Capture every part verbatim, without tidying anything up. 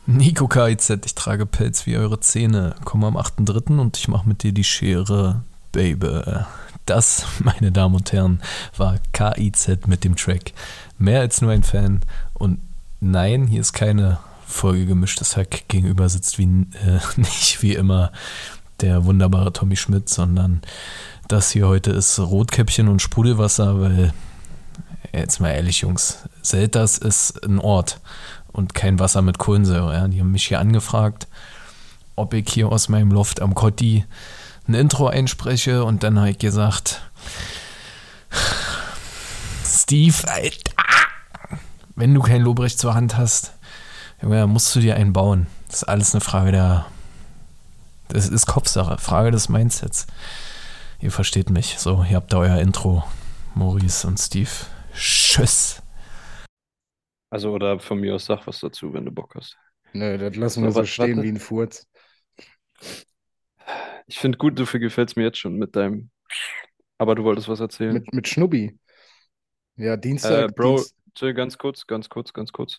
Nico K I Z, ich trage Pelz wie eure Zähne. Komm am achten dritten und ich mach mit dir die Schere, Baby. Das, meine Damen und Herren, war K I Z mit dem Track Mehr als nur ein Fan. Und nein, hier ist keine Folge gemischtes Hack. Gegenüber sitzt wie, äh, nicht wie immer der wunderbare Tommy Schmidt, sondern das hier heute ist Rotkäppchen und Sprudelwasser, weil, jetzt mal ehrlich, Jungs, Selters ist ein Ort und kein Wasser mit Kohlensäure. Ja. Die haben mich hier angefragt, ob ich hier aus meinem Loft am Kotti ein Intro einspreche, und dann habe ich gesagt, Steve, Alter, wenn du kein Lobrecht zur Hand hast, dann musst du dir einen bauen. Das ist alles eine Frage der, das ist Kopfsache, Frage des Mindsets. Ihr versteht mich. So, ihr habt da euer Intro, Maurice und Steve. Tschüss. Also, oder von mir aus sag was dazu, wenn du Bock hast. Nö, das lassen wir So, so wa- stehen wie warte. ein Furz. Ich finde gut, du gefällst mir jetzt schon mit deinem. Aber du wolltest was erzählen. Mit, mit Schnubbi. Ja, Äh, Dienstag, Bro, Dienst. chill ganz kurz, ganz kurz, ganz kurz.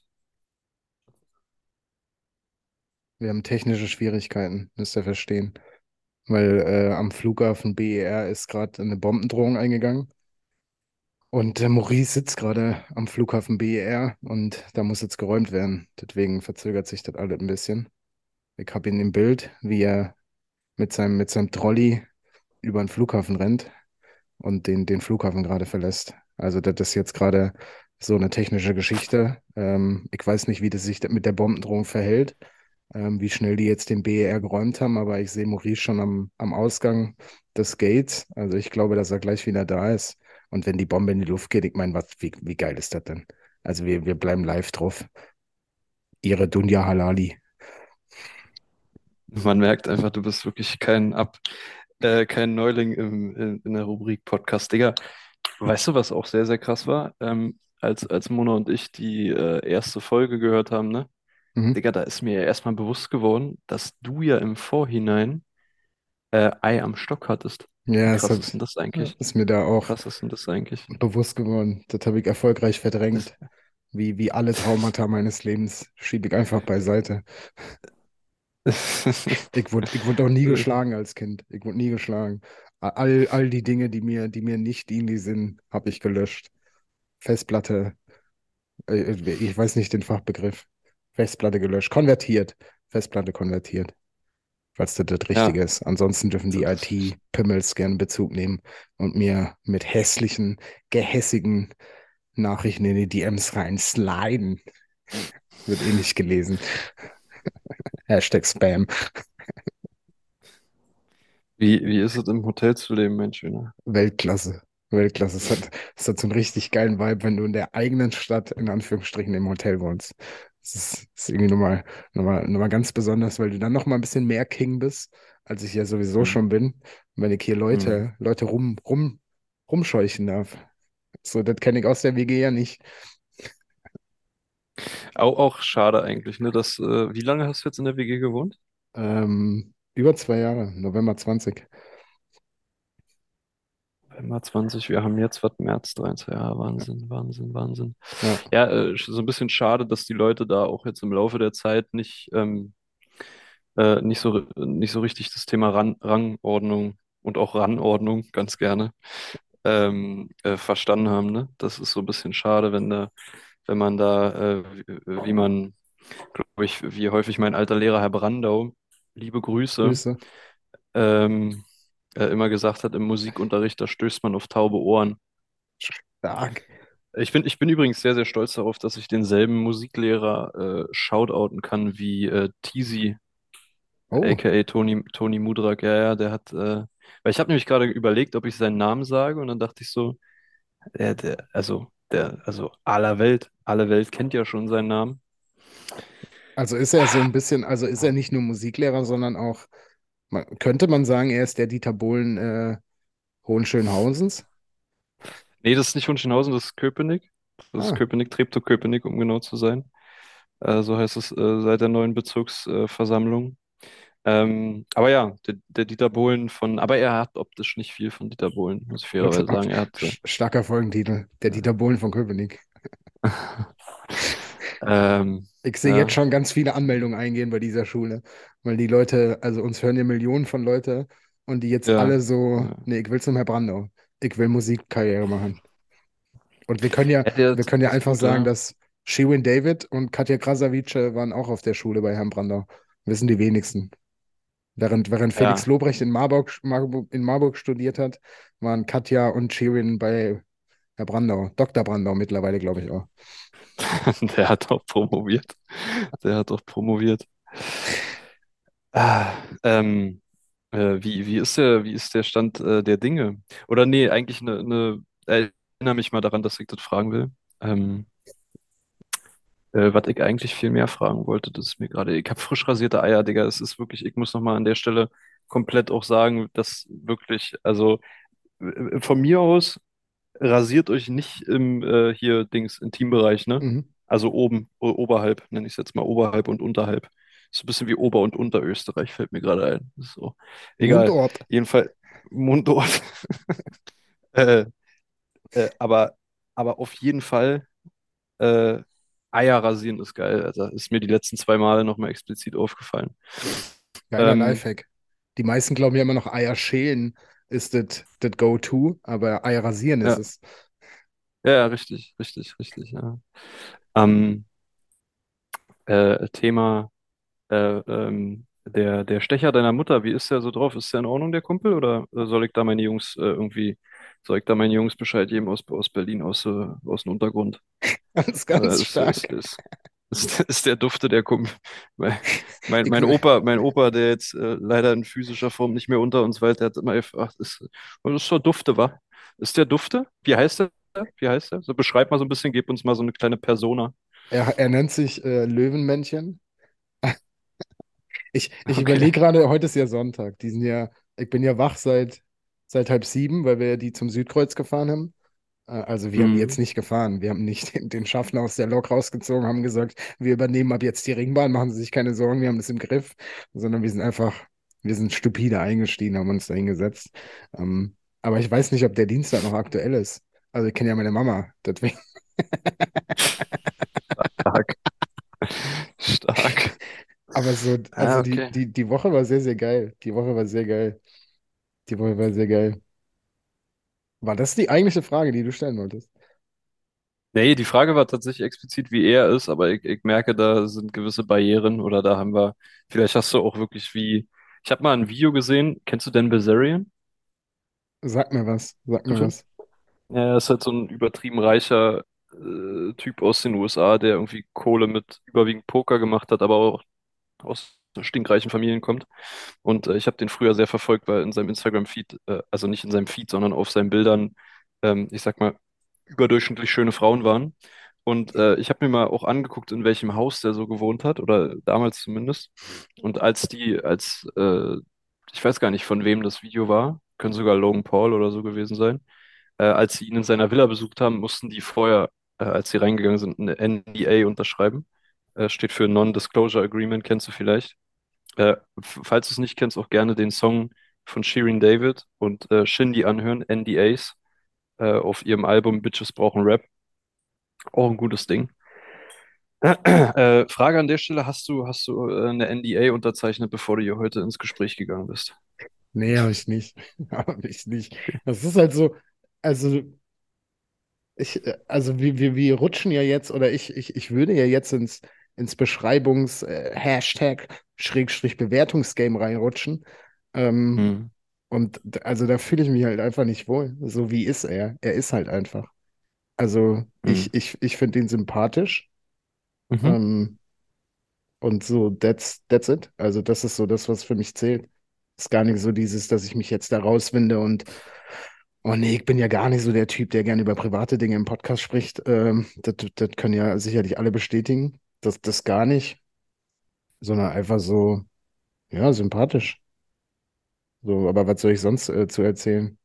Wir haben technische Schwierigkeiten, müsst ihr verstehen. Weil äh, am Flughafen B E R ist gerade eine Bombendrohung eingegangen. Und der Maurice sitzt gerade am Flughafen B E R und da muss jetzt geräumt werden. Deswegen verzögert sich das alles ein bisschen. Ich habe ihn im Bild, wie er mit seinem, mit seinem Trolley über den Flughafen rennt und den, den Flughafen gerade verlässt. Also das ist jetzt gerade so eine technische Geschichte. Ähm, ich weiß nicht, wie das sich mit der Bombendrohung verhält, ähm, wie schnell die jetzt den B E R geräumt haben, aber ich sehe Maurice schon am, am Ausgang des Gates. Also ich glaube, dass er gleich wieder da ist. Und wenn die Bombe in die Luft geht, ich meine, was, wie, wie geil ist das denn? Also wir, wir bleiben live drauf. Ihre Dunja Halali. Man merkt einfach, du bist wirklich kein Ab, äh, kein Neuling im, in, in der Rubrik Podcast. Digga, weißt du, was auch sehr, sehr krass war? Ähm, als, als Mona und ich die äh, erste Folge gehört haben, ne? Mhm. Digga, da ist mir ja erstmal bewusst geworden, dass du ja im Vorhinein äh, Ei am Stock hattest. Wie Ja, es krass ist denn hat, das eigentlich? ist mir da Wie auch krass ist denn das eigentlich? bewusst geworden. Das habe ich erfolgreich Das, verdrängt. Wie, wie alle Traumata meines Lebens schiebe ich einfach beiseite. Ich wurde, ich wurde auch nie geschlagen als Kind. Ich wurde nie geschlagen. All, all die Dinge, die mir, die mir nicht dienlich sind, habe ich gelöscht. Festplatte, äh, ich weiß nicht den Fachbegriff. Festplatte gelöscht. Konvertiert. Festplatte konvertiert, falls das das ja, Richtige ist. Ansonsten dürfen die das ist, I T-Pimmels gerne Bezug nehmen und mir mit hässlichen, gehässigen Nachrichten in die D Ms rein sliden. Wird eh nicht gelesen. Hashtag Spam. wie, wie ist es im Hotel zu leben, mein Schöner? Weltklasse. Weltklasse. Es hat, es hat so einen richtig geilen Vibe, wenn du in der eigenen Stadt, in Anführungsstrichen, im Hotel wohnst. Das ist, ist irgendwie nochmal, nochmal, nochmal ganz besonders, weil du dann nochmal ein bisschen mehr King bist, als ich ja sowieso Hm. schon bin. Und wenn ich hier Hm. Leute, Leute rum, rum, rumscheuchen darf. So, das kenne ich aus der W G ja nicht. Auch, auch schade eigentlich, ne? Dass, äh, wie lange hast du jetzt in der W G gewohnt? Ähm, über zwei Jahre, November zwanzig. November zwanzig, wir haben jetzt was, März dreiundzwanzig, ja, Wahnsinn, Wahnsinn, Wahnsinn. Ja, Ja, äh, so ein bisschen schade, dass die Leute da auch jetzt im Laufe der Zeit nicht, ähm, äh, nicht so, nicht so richtig das Thema Ran Rangordnung und auch Ranordnung ganz gerne ähm, äh, verstanden haben, ne? Das ist so ein bisschen schade, wenn da, wenn man da, äh, wie, wie man, glaube ich, wie häufig mein alter Lehrer Herr Brandau, liebe Grüße, Grüße. ähm, äh, immer gesagt hat, im Musikunterricht, da stößt man auf taube Ohren. Stark. Ich bin, ich bin übrigens sehr, sehr stolz darauf, dass ich denselben Musiklehrer äh, shoutouten kann wie äh, Teasy, Oh, aka Toni, Toni Mudrak. Ja, ja, der hat, äh, weil ich habe nämlich gerade überlegt, ob ich seinen Namen sage, und dann dachte ich so, der, der, also, der, also aller Welt, alle Welt kennt ja schon seinen Namen. also ist er so ein bisschen, also ist er nicht nur Musiklehrer, sondern auch, man, könnte man sagen, er ist der Dieter Bohlen äh, Hohenschönhausens? Nee, das ist nicht Hohenschönhausen, das ist Köpenick. Das ist Ah, Köpenick, Treptow-Köpenick, um genau zu sein. Äh, so heißt es äh, seit der neuen Bezirksversammlung. Ähm, aber ja, der, der Dieter Bohlen von, aber er hat optisch nicht viel von Dieter Bohlen, muss ich wollte fairerweise auch sagen. Er hat, äh, sch- starker Folgentitel. Der Dieter Bohlen von Köpenick. Ähm, Ich sehe jetzt ja, schon ganz viele Anmeldungen eingehen bei dieser Schule, weil die Leute, also uns hören ja Millionen von Leute und die jetzt ja, alle so, ja. nee, ich will zum Herr Brandau. Ich will Musikkarriere machen. Und wir können ja, Ja, der, wir können ja das ist einfach gut, sagen, ja. dass Shirin David und Katja Krasavice waren auch auf der Schule bei Herrn Brandau. Wissen die wenigsten. Während, während Felix Ja, Lobrecht in Marburg, Marburg, in Marburg studiert hat, waren Katja und Shirin bei Herr Brandau. Doktor Brandau mittlerweile, glaube ich auch. der hat auch promoviert. Der hat auch promoviert. Ah, ähm, äh, wie, wie ist der, wie ist der Stand äh, der Dinge? Oder nee, eigentlich eine, eine, erinnere mich mal daran, dass ich das fragen will. Ähm, äh, was ich eigentlich viel mehr fragen wollte, das ist mir gerade, ich habe frisch rasierte Eier, Digga. Es ist wirklich, ich muss nochmal an der Stelle komplett auch sagen, dass wirklich, also äh, von mir aus rasiert euch nicht im äh, hier Dings Intimbereich, ne? Mhm. Also oben, o oberhalb, nenne ich es jetzt mal oberhalb und unterhalb. So ein bisschen wie Ober- und Unterösterreich fällt mir gerade ein. Das ist so. Egal. Mundort. Jedenfalls Mundort. äh, äh, aber, aber auf jeden Fall äh, Eier rasieren ist geil. Also ist mir die letzten zwei Male nochmal explizit aufgefallen. Geiler Ähm, Lifehack. Die meisten glauben ja immer noch, Eier schälen ist das das Go-To, aber Eier rasieren ist ja, es. ja, ja, richtig, richtig, richtig, ja. Ähm, äh, Thema. Äh, ähm, der, der Stecher deiner Mutter, wie ist der so drauf? Ist der in Ordnung, der Kumpel? Oder äh, soll ich da meine Jungs äh, irgendwie, soll ich da meinen Jungs Bescheid geben aus, aus Berlin, aus, äh, aus dem Untergrund? Ganz, Oder ganz ist, ist, stark. ist, ist, ist der Dufte der Kumpel? Mein, mein, Ich, mein Opa, mein Opa, der jetzt äh, leider in physischer Form nicht mehr unter uns weilt, der hat immer gefragt, ist, was ist so Dufte, wa? Ist der Dufte? Wie heißt der? Wie heißt der? So beschreib mal so ein bisschen, gib uns mal so eine kleine Persona. er, er nennt sich äh, Löwenmännchen. Ich, ich Okay. überlege gerade, heute ist ja Sonntag. Die sind ja, ich bin ja wach seit, seit halb sieben, weil wir die zum Südkreuz gefahren haben. Äh, Also wir haben die jetzt Mhm. nicht gefahren. Wir haben nicht den, den Schaffner aus der Lok rausgezogen, haben gesagt, wir übernehmen ab jetzt die Ringbahn, machen Sie sich keine Sorgen, wir haben das im Griff. Sondern wir sind einfach, wir sind stupide eingestiegen, haben uns da hingesetzt. Ähm, aber ich weiß nicht, ob der Dienstag noch aktuell ist. Also ich kenne ja meine Mama, deswegen. Stark. Stark. Aber so, Ah, also die, okay. die, die Woche war sehr, sehr geil. Die Woche war sehr geil. Die Woche war sehr geil. War das die eigentliche Frage, die du stellen wolltest? Nee, die Frage war tatsächlich explizit, wie er ist, aber ich, ich merke, da sind gewisse Barrieren oder da haben wir, vielleicht hast du auch wirklich wie, ich habe mal ein Video gesehen, kennst du Dan Bilzerian, Sag mir was, sag mir zufällig? was. Ja, er ist halt so ein übertrieben reicher äh, Typ aus den U S A, der irgendwie Kohle mit überwiegend Poker gemacht hat, aber auch aus stinkreichen Familien kommt. Und äh, ich habe den früher sehr verfolgt, weil in seinem Instagram-Feed, äh, also nicht in seinem Feed, sondern auf seinen Bildern, ähm, ich sag mal, überdurchschnittlich schöne Frauen waren. Und äh, ich habe mir mal auch angeguckt, in welchem Haus der so gewohnt hat, oder damals zumindest. Und als die, als, äh, ich weiß gar nicht, von wem das Video war, können sogar Logan Paul oder so gewesen sein, äh, als sie ihn in seiner Villa besucht haben, mussten die vorher, äh, als sie reingegangen sind, eine N D A unterschreiben. Äh, steht für Non-Disclosure Agreement, kennst du vielleicht. Äh, f- falls du es nicht kennst, auch gerne den Song von Shirin David und äh, Shindy anhören, N D As, äh, auf ihrem Album Bitches brauchen Rap. Auch ein gutes Ding. Äh, Frage an der Stelle, hast du, hast du äh, eine N D A unterzeichnet, bevor du hier heute ins Gespräch gegangen bist? Nee, habe ich nicht. Habe ich nicht. Das ist halt so, also ich, äh, also wir, wir, wir rutschen ja jetzt, oder ich, ich, ich würde ja jetzt ins, ins Beschreibungs, äh, Hashtag, Schrägstrich Bewertungsgame reinrutschen. Ähm, Hm. und d- also da fühle ich mich halt einfach nicht wohl. So wie ist er? Er ist halt einfach. Also Hm. ich, ich, ich finde ihn sympathisch. Mhm. Ähm, und so, that's, that's it. Also das ist so das, was für mich zählt. Ist gar nicht so dieses, dass ich mich jetzt da rauswinde und oh nee, ich bin ja gar nicht so der Typ, der gerne über private Dinge im Podcast spricht. Ähm, das, das können ja sicherlich alle bestätigen. Das, das gar nicht, sondern einfach so, ja, sympathisch. So, aber was soll ich sonst äh, zu erzählen?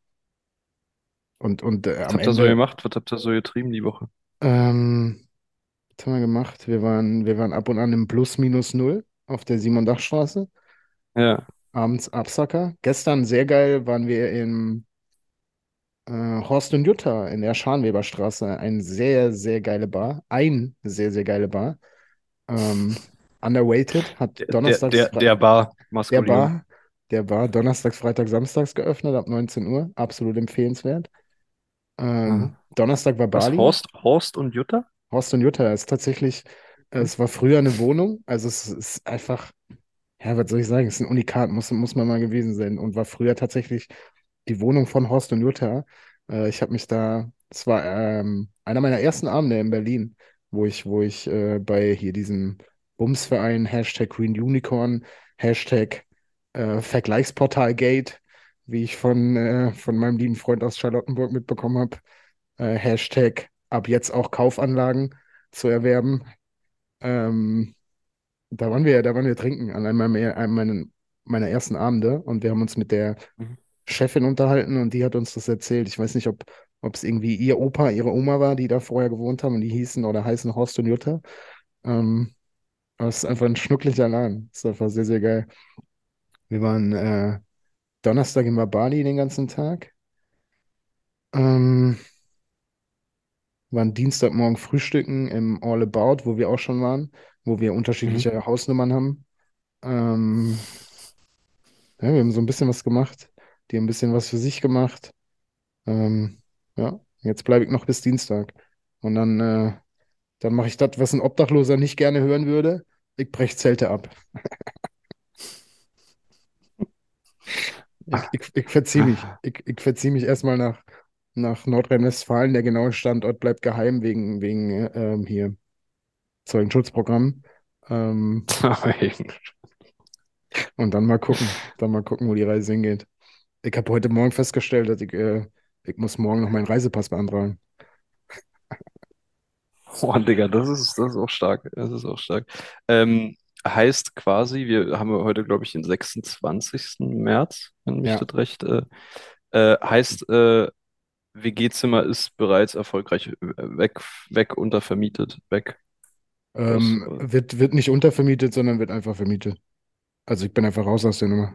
Und, und äh, Was am habt ihr so Ende, gemacht? Was habt ihr so getrieben die Woche? ähm, was haben wir gemacht? Wir waren, wir waren ab und an im Plus Minus Null auf der Simon-Dach-Straße. Ja. Abends Absacker. Gestern sehr geil waren wir im Äh, Horst und Jutta in der Scharnweberstraße, eine sehr, sehr geile Bar. Ein sehr, sehr geile Bar. Ähm, Underrated, hat Der, der, donnerstags, der, Fre- der Bar der Maskulinum. Bar, der Bar donnerstags, Freitag, Samstags geöffnet ab neunzehn Uhr. Absolut empfehlenswert. Mhm. Ähm, Donnerstag war Was? Bali. Horst, Horst und Jutta? Horst und Jutta ist tatsächlich, äh, Hm? es war früher eine Wohnung, also es ist einfach, ja, was soll ich sagen, es ist ein Unikat, muss, muss man mal gewesen sein und war früher tatsächlich die Wohnung von Horst und Jutta. Äh, ich habe mich da, es war ähm, einer meiner ersten Abende in Berlin, wo ich, wo ich äh, bei hier diesem Bumsverein, Hashtag Green Unicorn, Hashtag äh, Vergleichsportalgate, wie ich von, äh, von meinem lieben Freund aus Charlottenburg mitbekommen habe, äh, Hashtag ab jetzt auch Kaufanlagen zu erwerben. Ähm, Da waren wir, da waren wir trinken an einem meiner, einem meiner meiner ersten Abende und wir haben uns mit der Mhm. Chefin unterhalten und die hat uns das erzählt. Ich weiß nicht, ob, ob es irgendwie ihr Opa, ihre Oma war, die da vorher gewohnt haben und die hießen oder heißen Horst und Jutta. Ähm, aber es ist einfach ein schnucklicher Laden. Es ist einfach sehr, sehr geil. Wir waren äh, Donnerstag in Bali den ganzen Tag. Ähm, waren Dienstagmorgen frühstücken im All About, wo wir auch schon waren, wo wir Mhm. unterschiedliche Hausnummern haben. Ähm, ja, wir haben so ein bisschen was gemacht. Die haben ein bisschen was für sich gemacht. Ähm, ja, jetzt bleibe ich noch bis Dienstag. Und dann, äh, dann mache ich das, was ein Obdachloser nicht gerne hören würde. Ich brech Zelte ab. Ich, ich, ich verziehe mich. Ich, ich verziehe mich erstmal nach, nach Nordrhein-Westfalen. Der genaue Standort bleibt geheim wegen, wegen äh, ähm, hier Zeugenschutzprogramm. Ähm, und dann mal gucken. Dann mal gucken, wo die Reise hingeht. Ich habe heute Morgen festgestellt, dass ich, äh, ich muss morgen noch meinen Reisepass beantragen. Oh, Digga, das ist, das ist auch stark. Das ist auch stark. Ähm, heißt quasi, wir haben ja heute, glaube ich, den sechsundzwanzigsten März, wenn mich Ja. das recht. Äh, äh, heißt, äh, W G-Zimmer ist bereits erfolgreich äh, weg, weg, untervermietet, weg. Was? Ähm, äh, wird, wird nicht untervermietet, sondern wird einfach vermietet. Also ich bin einfach raus aus der Nummer.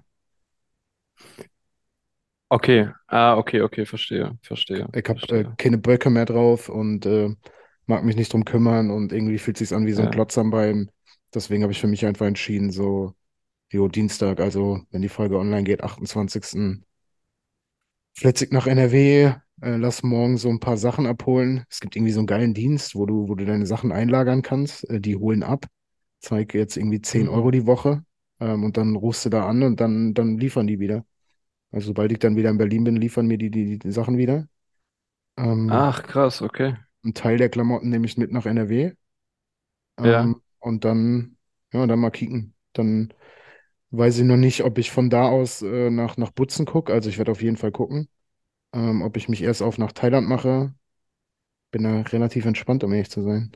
Okay, ah, okay, okay, verstehe, verstehe, Ich habe äh, verstehe. keine Böcke mehr drauf und äh, mag mich nicht drum kümmern und irgendwie fühlt sich an wie so ein Ja. Klotz am Bein. Deswegen habe ich für mich einfach entschieden, so, jo, Dienstag, also wenn die Folge online geht, achtundzwanzigsten flitze ich nach N R W, äh, lass morgen so ein paar Sachen abholen. Es gibt irgendwie so einen geilen Dienst, wo du, wo du deine Sachen einlagern kannst. Äh, die holen ab. Zeig jetzt irgendwie zehn Euro Mhm. die Woche. Ähm, und dann rufst du da an und dann, dann liefern die wieder. Also sobald ich dann wieder in Berlin bin, liefern mir die, die, die Sachen wieder. Ähm, Ach, krass, okay. einen Teil der Klamotten nehme ich mit nach N R W. Ja. Ähm, und dann, ja, dann mal kicken. Dann weiß ich noch nicht, ob ich von da aus äh, nach, nach Butzen gucke. Also ich werde auf jeden Fall gucken. Ähm, ob ich mich erst auf nach Thailand mache. Bin da relativ entspannt, um ehrlich zu sein.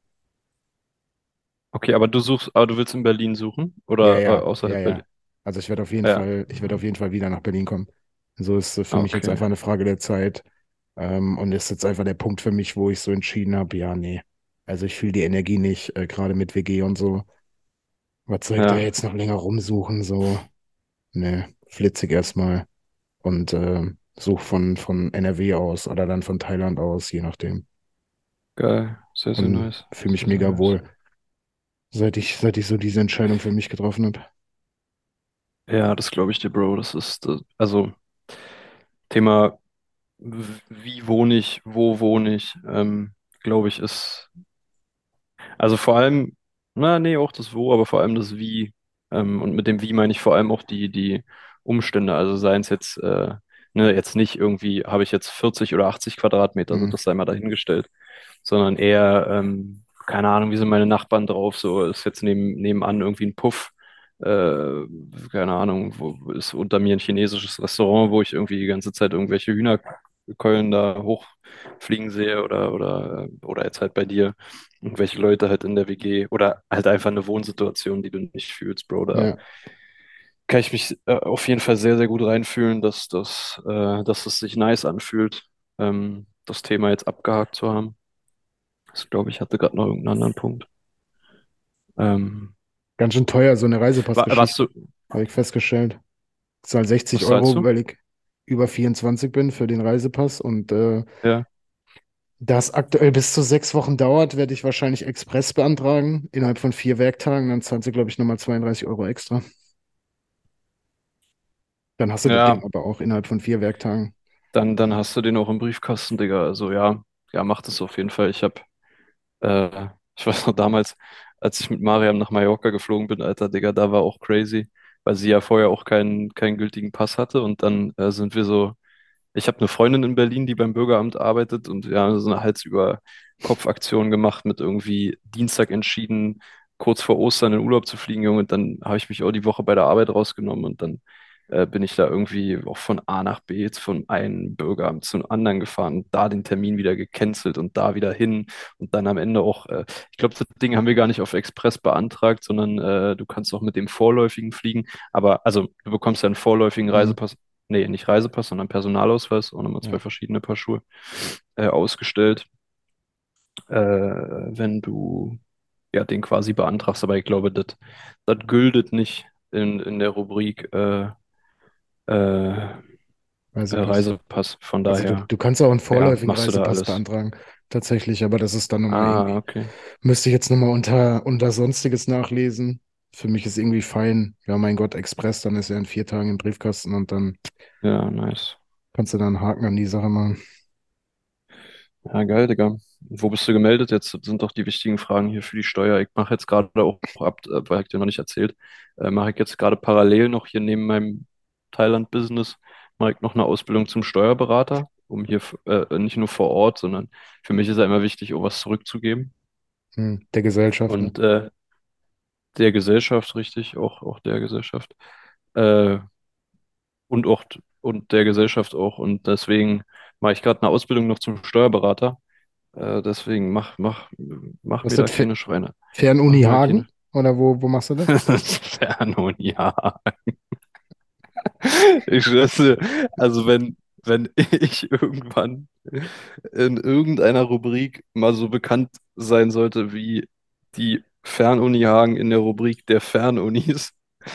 Okay, aber du suchst, aber du willst in Berlin suchen? Ja, Oder äh, ja, ja, außerhalb Berlin? ja. Also ich werde auf jeden Ja. Fall, ich werde auf jeden Fall wieder nach Berlin kommen. So ist äh, für mich jetzt Okay. einfach eine Frage der Zeit. Ähm, und ist jetzt einfach der Punkt für mich, wo ich so entschieden habe, ja, nee. Also ich fühle die Energie nicht, äh, gerade mit W G und so. Was soll ich da Ja, jetzt noch länger rumsuchen? So, nee, flitzig erstmal. Und äh, such von, von N R W aus oder dann von Thailand aus, je nachdem. geil. Sehr, sehr Und nice. fühle mich Sehr, sehr mega nice. wohl, seit ich, seit ich so diese Entscheidung für mich getroffen habe. Ja, das glaube ich dir, Bro. Das ist, das, also Thema, w- wie wohne ich, wo wohne ich, ähm, glaube ich, ist, also vor allem, na, nee, auch das Wo, aber vor allem das Wie. Ähm, und mit dem Wie meine ich vor allem auch die, die Umstände. Also seien es jetzt, äh, ne, jetzt nicht irgendwie, habe ich jetzt vierzig oder achtzig Quadratmeter, also Hm. das sei mal dahingestellt, sondern eher, ähm, keine Ahnung, wie sind meine Nachbarn drauf, so ist jetzt neben, nebenan irgendwie ein Puff, äh, keine Ahnung, wo ist unter mir ein chinesisches Restaurant, wo ich irgendwie die ganze Zeit irgendwelche Hühnerkeulen da hochfliegen sehe oder, oder, oder jetzt halt bei dir irgendwelche Leute halt in der W G oder halt einfach eine Wohnsituation, die du nicht fühlst, Bro, da Ja, kann kann ich mich äh, auf jeden Fall sehr, sehr gut reinfühlen, dass das, äh, dass es sich nice anfühlt, ähm, das Thema jetzt abgehakt zu haben. Das glaube ich, hatte gerade noch irgendeinen anderen Punkt. Ähm, ganz schön teuer, so eine wa- was Reisepassgeschichte, du, habe ich festgestellt. Ich zahle sechzig was zahlst Euro, du? weil ich über vierundzwanzig bin für den Reisepass und äh, Ja. da es aktuell bis zu sechs Wochen dauert, werde ich wahrscheinlich Express beantragen. Innerhalb von vier Werktagen, dann zahlt sie, glaube ich, nochmal zweiunddreißig Euro extra. Dann hast du das Ja, Ding aber auch innerhalb von vier Werktagen. dann, dann hast du den auch im Briefkasten, Digga. Also ja, ja, mach das auf jeden Fall. Ich hab, äh, ich weiß noch damals, als ich mit Mariam nach Mallorca geflogen bin, Alter, Digga, da war auch crazy, weil sie ja vorher auch keinen, keinen gültigen Pass hatte und dann äh, sind wir so. Ich habe eine Freundin in Berlin, die beim Bürgeramt arbeitet und ja, so eine Hals über Kopf-Aktion gemacht mit irgendwie Dienstag entschieden, kurz vor Ostern in Urlaub zu fliegen, Junge. Und dann habe ich mich auch die Woche bei der Arbeit rausgenommen und dann äh, bin ich da irgendwie auch von A nach B jetzt von einem Bürgeramt zum anderen gefahren, da den Termin wieder gecancelt und da wieder hin und dann am Ende auch, äh, ich glaube, das Ding haben wir gar nicht auf Express beantragt, sondern äh, du kannst auch mit dem vorläufigen fliegen. Aber also du bekommst ja einen vorläufigen Mhm. Reisepass. Nee, nicht Reisepass, sondern Personalausweis, auch nochmal zwei Ja, verschiedene Paar Schuhe äh, ausgestellt, äh, wenn du ja den quasi beantragst. Aber ich glaube, das das gültet nicht in, in der Rubrik äh, äh, äh, Reisepass. Reisepass. Von Also du, daher, du kannst auch einen ja, vorläufigen machst du da Reisepass alles. beantragen, tatsächlich, aber das ist dann nochmal Ah, irgendwie, okay. müsste ich jetzt nochmal unter, unter Sonstiges nachlesen. Für mich ist irgendwie fein, ja mein Gott, Express, dann ist er in vier Tagen im Briefkasten und dann Ja, nice. kannst du da einen Haken an die Sache machen. Ja, geil, Digga. Wo bist du gemeldet? Jetzt sind doch die wichtigen Fragen hier für die Steuer. Ich mache jetzt gerade auch ab, äh, weil ich dir noch nicht erzählt, äh, mache ich jetzt gerade parallel noch hier neben meinem Thailand-Business, mache ich noch eine Ausbildung zum Steuerberater, um hier f- äh, nicht nur vor Ort, sondern für mich ist ja immer wichtig, auch was zurückzugeben. Hm, der Gesellschaft, ne? Und äh, der Gesellschaft, richtig, auch, auch der Gesellschaft. Äh, und auch und der Gesellschaft auch. Und deswegen mache ich gerade eine Ausbildung noch zum Steuerberater. Äh, deswegen mach, mach, mach Was mir ist da das, Fer- keine Schweine. Mach Fernuni mir da Hagen? keine. Oder wo, wo machst du das? Fernun, ja. Ich schwör's dir, also wenn, wenn ich irgendwann in irgendeiner Rubrik mal so bekannt sein sollte wie die Fernuni Hagen in der Rubrik der Fernunis,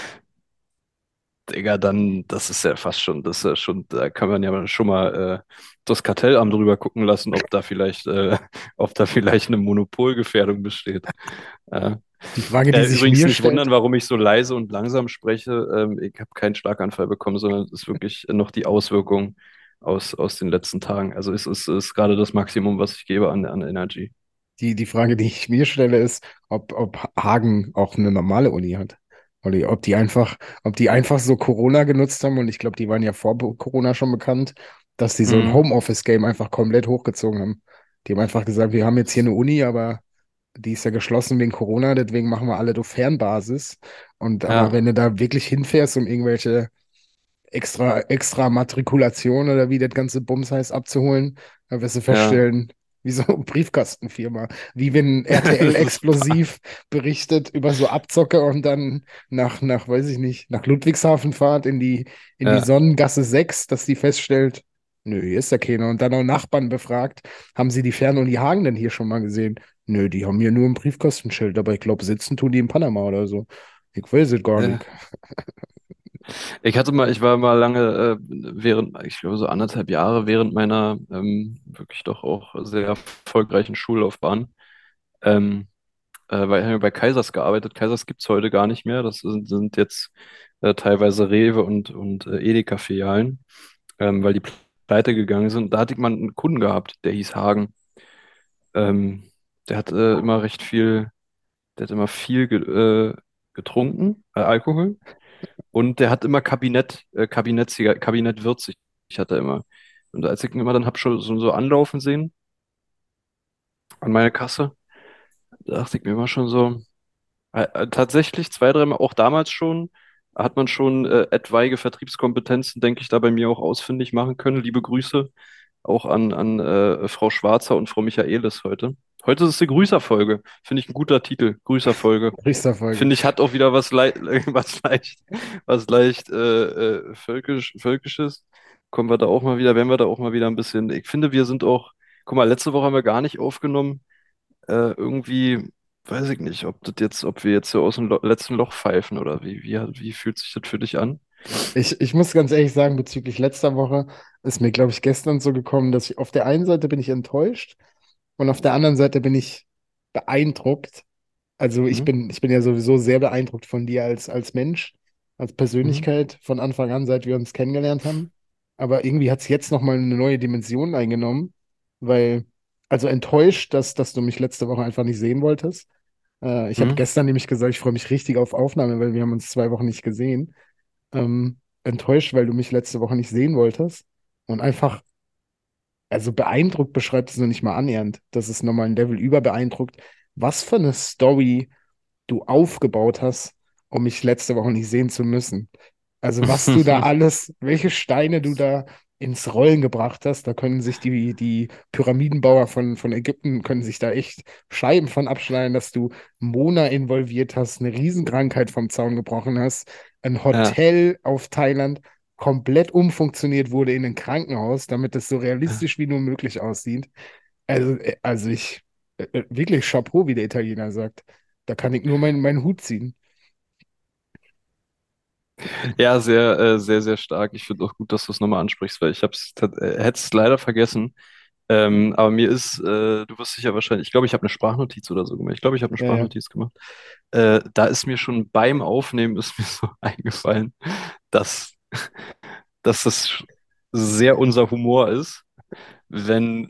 Digga, dann, das ist ja fast schon, das ist ja schon, da kann man ja schon mal äh, das Kartellamt drüber gucken lassen, ob da vielleicht, äh, ob da vielleicht eine Monopolgefährdung besteht. Ja. Die Frage, die Äh, sich übrigens mir nicht stellt, wundern, warum ich so leise und langsam spreche. Ähm, ich habe keinen Schlaganfall bekommen, sondern es ist wirklich noch die Auswirkung aus, aus den letzten Tagen. Also es ist, es ist gerade das Maximum, was ich gebe an, an Energy. die, die Frage, die ich mir stelle, ist, ob, ob Hagen auch eine normale Uni hat. Oder ob die einfach, ob die einfach so Corona genutzt haben und ich glaube, die waren ja vor Bo- Corona schon bekannt, dass die so ein Mhm. Homeoffice-Game einfach komplett hochgezogen haben. Die haben einfach gesagt, wir haben jetzt hier eine Uni, aber die ist ja geschlossen wegen Corona, deswegen machen wir alle auf Fernbasis. Und aber Ja, wenn du da wirklich hinfährst, um irgendwelche extra, extra Matrikulation oder wie das ganze Bums heißt, abzuholen, dann wirst du ja. feststellen, wie so eine Briefkastenfirma. Wie wenn R T L Das ist, explosiv berichtet über so Abzocke und dann nach, nach, weiß ich nicht, nach Ludwigshafen fahrt in die, in die ja. Sonnengasse sechs, dass die feststellt, nö, hier ist ja keiner. Und dann auch Nachbarn befragt, haben sie die Fernuni Hagen denn hier schon mal gesehen? Nö, die haben hier nur ein Briefkastenschild, aber ich glaube, sitzen tun die in Panama oder so. Ich weiß es gar nicht. Ja. Ich hatte mal, ich war mal lange, äh, während, ich glaube so anderthalb Jahre während meiner ähm, wirklich doch auch sehr erfolgreichen Schullaufbahn, ähm, äh, weil ich habe bei Kaisers gearbeitet. Kaisers gibt's heute gar nicht mehr. Das sind, sind jetzt äh, teilweise Rewe und, und äh, Edeka-Filialen, ähm, weil die pleite gegangen sind. Da hatte ich mal einen Kunden gehabt, der hieß Hagen. Ähm, der hat äh, immer recht viel, der hat immer viel ge äh, getrunken, äh, Alkohol. Und der hat immer Kabinett, äh, Kabinett, Kabinett würzig hat er immer. Und als ich ihn immer dann hab schon so, so anlaufen sehen an meiner Kasse, da dachte ich mir immer schon so, äh, äh, tatsächlich zwei, dreimal, auch damals schon, hat man schon äh, etwaige Vertriebskompetenzen, denke ich, da bei mir auch ausfindig machen können. Liebe Grüße auch an, an äh, Frau Schwarzer und Frau Michaelis heute. Heute ist es die Grüßerfolge. Finde ich ein guter Titel. Grüßerfolge. Riester-Folge. Finde ich, hat auch wieder was, lei was leicht, was leicht äh, äh, völkisch, Völkisches. Kommen wir da auch mal wieder, werden wir da auch mal wieder ein bisschen. Ich finde, wir sind auch, guck mal, letzte Woche haben wir gar nicht aufgenommen. Äh, irgendwie, weiß ich nicht, ob das jetzt, ob wir jetzt so aus dem Lo letzten Loch pfeifen oder wie, wie, wie fühlt sich das für dich an? Ich, ich muss ganz ehrlich sagen, bezüglich letzter Woche ist mir, glaube ich, gestern so gekommen, dass ich auf der einen Seite bin ich enttäuscht und auf der anderen Seite bin ich beeindruckt. Also ich Mhm. bin, ich bin ja sowieso sehr beeindruckt von dir als, als Mensch, als Mhm. Persönlichkeit von Anfang an, seit wir uns kennengelernt haben. Aber irgendwie hat es jetzt nochmal eine neue Dimension eingenommen, weil, also enttäuscht, dass, dass du mich letzte Woche einfach nicht sehen wolltest. Äh, ich habe Mhm. gestern nämlich gesagt, ich freue mich richtig auf Aufnahme, weil wir haben uns zwei Wochen nicht gesehen. Ähm, enttäuscht, weil du mich letzte Woche nicht sehen wolltest. Und einfach, also beeindruckt beschreibt es noch nicht mal annähernd. Das ist nochmal ein Level über beeindruckt. Was für eine Story du aufgebaut hast, um mich letzte Woche nicht sehen zu müssen. Also was du da alles, welche Steine du da ins Rollen gebracht hast, da können sich die, die Pyramidenbauer von, von Ägypten, können sich da echt Scheiben von abschneiden, dass du Mona involviert hast, eine Riesenkrankheit vom Zaun gebrochen hast, ein Ja. Hotel auf Thailand komplett umfunktioniert wurde in ein Krankenhaus, damit es so realistisch wie nur möglich aussieht. Also, äh, also ich, äh, äh, wirklich Chapeau, wie der Italiener sagt. Da kann ich nur meinen meinen Hut ziehen. Ja, sehr, äh, sehr, sehr stark. Ich finde auch gut, dass du es nochmal ansprichst, weil ich hab's, tat- äh, hätte es leider vergessen. Ähm, aber mir ist, äh, du wirst sicher wahrscheinlich, ich glaube, ich habe eine Sprachnotiz oder so gemacht. Ich glaube, ich habe eine Ja, ja. Sprachnotiz gemacht. Äh, da ist mir schon beim Aufnehmen ist mir so eingefallen, dass, dass das sehr unser Humor ist, wenn,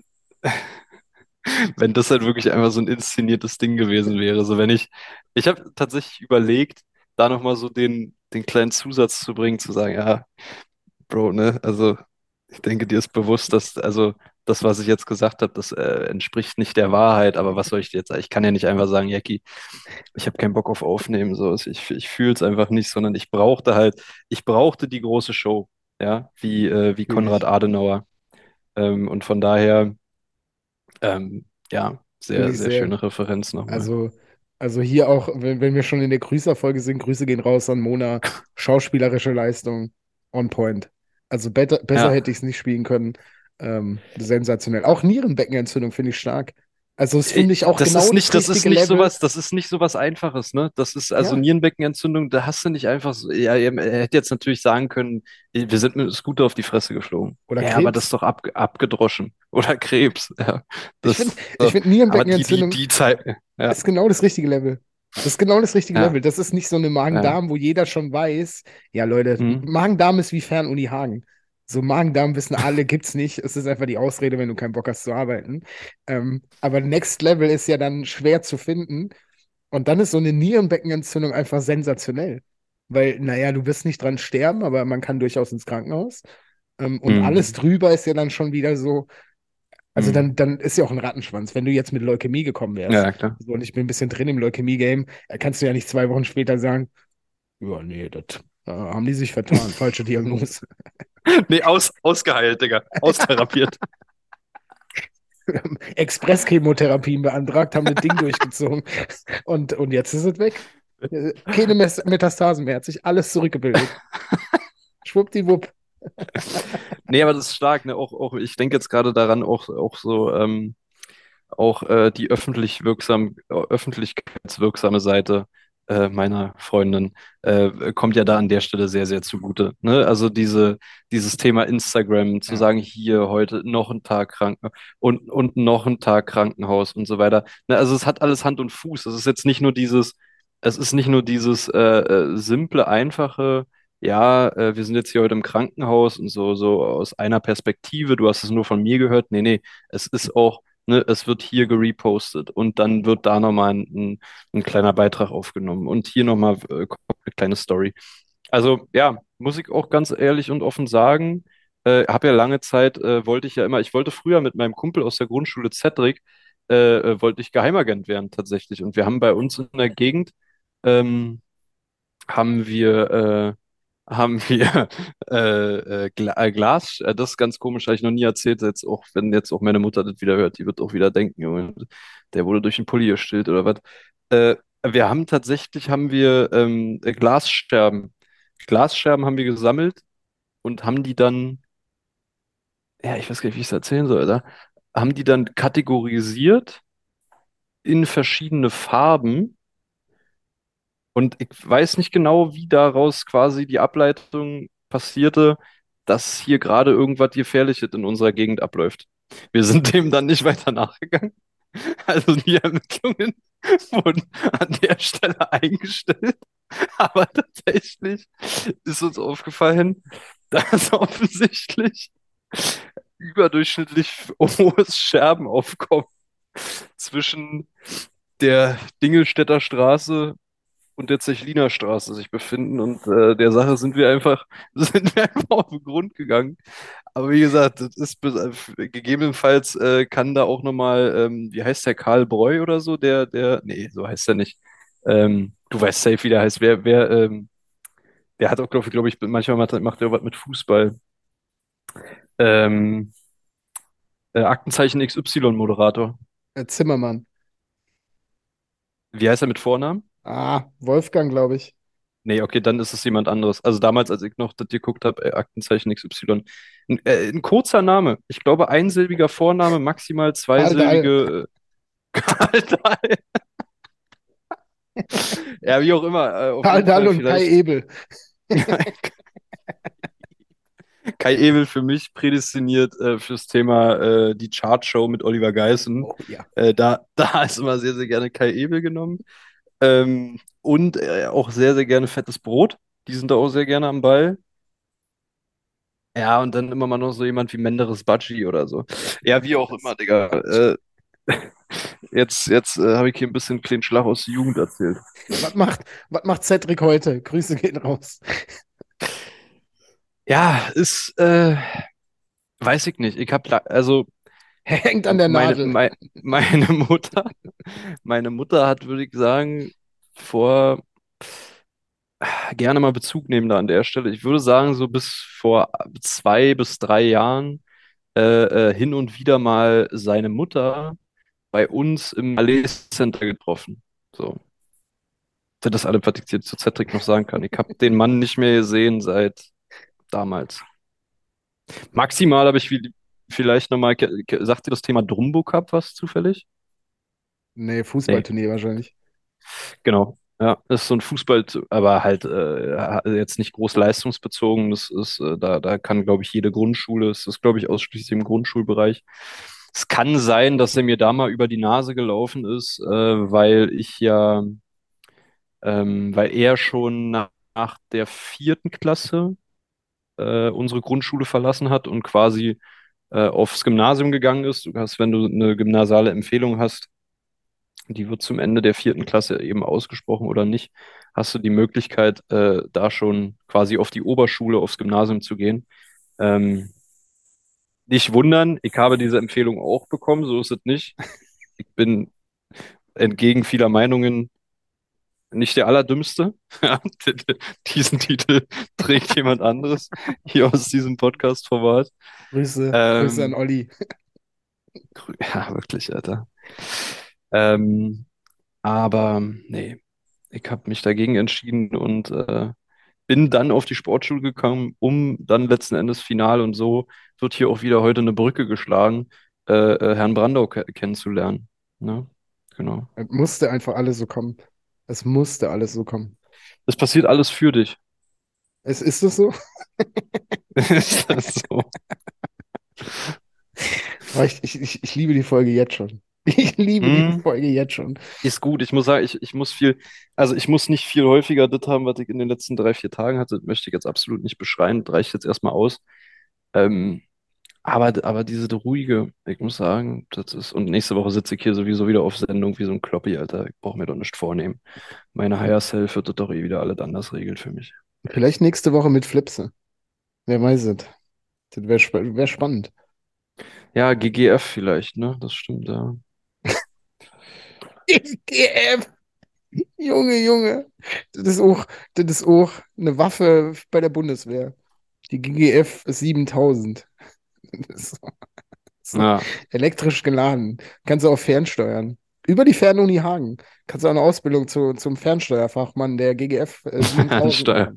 wenn das halt wirklich einfach so ein inszeniertes Ding gewesen wäre. So wenn ich, ich habe tatsächlich überlegt, da nochmal so den, den kleinen Zusatz zu bringen, zu sagen, ja, Bro, ne, also ich denke, dir ist bewusst, dass, also das, was ich jetzt gesagt habe, das äh, entspricht nicht der Wahrheit, aber was soll ich dir jetzt sagen? Ich kann ja nicht einfach sagen, Jackie, ich habe keinen Bock auf Aufnehmen, so, ich, ich fühle es einfach nicht, sondern ich brauchte halt, ich brauchte die große Show, ja, wie, äh, wie Fühle Konrad ich. Adenauer. Ähm, und von daher, ähm, ja, Fühle sehr, ich sehr sehr. schöne Referenz nochmal. Also, also hier auch, wenn, wenn wir schon in der Grüßerfolge sind, Grüße gehen raus an Mona. Schauspielerische Leistung on point. Also better, besser Ja. hätte ich es nicht spielen können. Ähm, sensationell. Auch Nierenbeckenentzündung finde ich stark. Also das Äh, finde ich auch Das genau ist das nicht, das ist richtige nicht Level. sowas, das ist nicht sowas Einfaches, ne? Das ist also Ja, Nierenbeckenentzündung, da hast du nicht einfach so, ja, er er hätte jetzt natürlich sagen können, äh, wir sind mit dem Scooter auf die Fresse geflogen. oder Ja, aber das ist Krebs. doch ab, abgedroschen. Oder Krebs, ja. Ich finde, Das, ich äh, find aber die, die, Nierenbeckenentzündung die Zeit, ja, ist genau das richtige Level. Das ist genau das richtige ja, Level. Das ist nicht so eine ja. Magen-Darm, wo jeder schon weiß, ja Leute, Mhm. Magen-Darm ist wie Fernuni Hagen. So Magen-Darm wissen alle, gibt's nicht. Es ist einfach die Ausrede, wenn du keinen Bock hast zu arbeiten. Ähm, aber Next Level ist ja dann schwer zu finden. Und dann ist so eine Nierenbeckenentzündung einfach sensationell. Weil, naja, du wirst nicht dran sterben, aber man kann durchaus ins Krankenhaus. Ähm, und alles Mhm. drüber ist ja dann schon wieder so, also Mhm. dann, dann ist ja auch ein Rattenschwanz. Wenn du jetzt mit Leukämie gekommen wärst, Ja, klar. so, und ich bin ein bisschen drin im Leukämie-Game, äh, kannst du ja nicht zwei Wochen später sagen, ja, nee, das äh, haben die sich vertan, falsche Diagnose. Nee, aus, ausgeheilt, Digga. Austherapiert. Express-Chemotherapien beantragt, haben das Ding durchgezogen und, und jetzt ist es weg. Äh, Keine Mes- Metastasen mehr, hat sich alles zurückgebildet. Schwuppdiwupp. Nee, aber das ist stark, ne? Auch, auch, ich denke jetzt gerade daran, auch, auch so, ähm, auch äh, die öffentlich wirksam, äh, öffentlichkeitswirksame Seite äh, meiner Freundin äh, kommt ja da an der Stelle sehr, sehr zugute. Ne? Also diese, dieses Thema Instagram, zu Ja, sagen, hier heute noch ein Tag Kranken und, und noch ein Tag Krankenhaus und so weiter. Ne? Also es hat alles Hand und Fuß. Es ist jetzt nicht nur dieses, es ist nicht nur dieses äh, äh, simple, einfache, ja, äh, wir sind jetzt hier heute im Krankenhaus und so, so aus einer Perspektive, du hast es nur von mir gehört. Nee, nee, es ist auch, ne, es wird hier gerepostet und dann wird da nochmal ein, ein, ein kleiner Beitrag aufgenommen und hier nochmal äh, kommt eine kleine Story. Also ja, muss ich auch ganz ehrlich und offen sagen, äh, habe ja lange Zeit, äh, wollte ich ja immer, ich wollte früher mit meinem Kumpel aus der Grundschule Cedric, äh, äh, wollte ich Geheimagent werden tatsächlich. Und wir haben bei uns in der Gegend, ähm, haben wir, äh, haben wir äh, äh, Gla äh, Glas, äh, das ist ganz komisch, habe ich noch nie erzählt, jetzt auch, wenn jetzt auch meine Mutter das wieder hört, die wird auch wieder denken, Junge, der wurde durch den Pulli gestillt oder was. Äh, wir haben tatsächlich, haben wir ähm, äh, Glasscherben. Glasscherben haben wir gesammelt und haben die dann, ja, ich weiß gar nicht, wie ich es erzählen soll, oder? Haben die dann kategorisiert in verschiedene Farben Und ich weiß nicht genau, wie daraus quasi die Ableitung passierte, dass hier gerade irgendwas Gefährliches in unserer Gegend abläuft. Wir sind dem dann nicht weiter nachgegangen. Also die Ermittlungen wurden an der Stelle eingestellt. Aber tatsächlich ist uns aufgefallen, dass offensichtlich überdurchschnittlich hohes Scherbenaufkommen zwischen der Dingelstädter Straße und der Zechliner Straße sich befinden. Und äh, der Sache sind wir einfach, sind wir einfach auf den Grund gegangen. Aber wie gesagt, das ist bis, äh, gegebenenfalls äh, kann da auch nochmal, ähm, wie heißt der, Karl Breu oder so, der, der, nee, so heißt er nicht. Ähm, du weißt safe, wie der heißt. Wer, wer, ähm, der hat auch, glaube glaub ich, manchmal macht, macht er was mit Fußball. Ähm, äh, Aktenzeichen X Y-Moderator. Äh, Zimmermann. Wie heißt er mit Vornamen? Ah, Wolfgang, glaube ich. Nee, okay, dann ist es jemand anderes. Also damals, als ich noch das geguckt habe, äh, Aktenzeichen X Y. Ein, äh, ein kurzer Name. Ich glaube, einsilbiger Vorname, maximal Karl Dahl. zweisilbige. Äh, Alter, ja, wie auch immer. Äh, auf Karl jeden Dahl Fall und Kai vielleicht Ebel. Kai Ebel für mich prädestiniert äh, fürs Thema äh, die Chartshow mit Oliver Geißen. Oh ja. Äh, da, da ist immer sehr, sehr gerne Kai Ebel genommen. Ähm, und äh, auch sehr, sehr gerne fettes Brot. Die sind da auch sehr gerne am Ball. Ja, und dann immer mal noch so jemand wie Menderes Badji oder so. Ja, wie auch immer, Digga. Äh, jetzt jetzt äh, habe ich hier ein bisschen kleinen Schlag aus der Jugend erzählt. Was macht, was macht Cedric heute? Grüße gehen raus. Ja, ist, äh, weiß ich nicht. Ich habe, also Er hängt an der meine, Nadel. mei- meine Mutter, meine Mutter hat, würde ich sagen, vor gerne mal Bezug nehmen da an der Stelle. Ich würde sagen, so bis vor zwei bis drei Jahren äh, äh, hin und wieder mal seine Mutter bei uns im Malais Center getroffen. So. Das ist alles, was ich dir zu Cedric noch sagen kann. Ich habe den Mann nicht mehr gesehen seit damals. Maximal habe ich viel, vielleicht nochmal, sagt dir das Thema Drumbo Cup was zufällig? Nee, Nee, Fußballturnier wahrscheinlich. genau. Ja, das ist so ein Fußball, aber halt äh, jetzt nicht groß leistungsbezogen. Das ist, äh, da, da kann, glaube ich, jede Grundschule, es ist, glaube ich, ausschließlich im Grundschulbereich. Es kann sein, dass er mir da mal über die Nase gelaufen ist, äh, weil ich ja, ähm, weil er schon nach, nach der vierten Klasse äh, unsere Grundschule verlassen hat und quasi äh, aufs Gymnasium gegangen ist. Du hast, wenn du eine gymnasiale Empfehlung hast, die wird zum Ende der vierten Klasse eben ausgesprochen oder nicht, hast du die Möglichkeit, äh, da schon quasi auf die Oberschule, aufs Gymnasium zu gehen. Ähm, Nicht wundern, ich habe diese Empfehlung auch bekommen, so ist es nicht. Ich bin entgegen vieler Meinungen nicht der Allerdümmste. Ja, diesen Titel trägt jemand anderes hier aus diesem Podcast-Format. Grüße, Grüße an Ähm, Olli. grü- ja, wirklich, Alter. Ähm, aber nee, ich habe mich dagegen entschieden und äh, bin dann auf die Sportschule gekommen, um dann letzten Endes final und so wird hier auch wieder heute eine Brücke geschlagen, äh, äh, Herrn Brandau ke kennenzulernen. Ne? Genau. Es musste einfach alles so kommen. Es musste alles so kommen. Das passiert alles für dich. Es ist das so? Ist das so? Aber ich, ich, ich, ich liebe die Folge jetzt schon. Ich liebe die Hm, Folge jetzt schon. ist gut. Ich muss sagen, ich, ich muss viel, also ich muss nicht viel häufiger das haben, was ich in den letzten drei, vier Tagen hatte. Das möchte ich jetzt absolut nicht beschreien. Das reicht jetzt erstmal aus. Ähm, aber, aber diese ruhige, ich muss sagen, das ist, und nächste Woche sitze ich hier sowieso wieder auf Sendung wie so ein Kloppi, Alter. Ich brauche mir doch nicht vornehmen. Meine Higher Self wird das doch eh wieder alles anders regelt für mich. Vielleicht nächste Woche mit Flipse. Wer weiß es. Das wäre sp wär spannend. Ja, G G F vielleicht, ne? Das stimmt, ja. G F! Junge, Junge. Das ist auch, das ist auch eine Waffe bei der Bundeswehr. Die G G F siebentausend. Das ist so, so Ja, elektrisch geladen. Kannst du auch fernsteuern. Über die Fernuni Hagen. Kannst du auch eine Ausbildung zu, zum Fernsteuerfachmann der G G F äh, siebentausend Steuer. machen.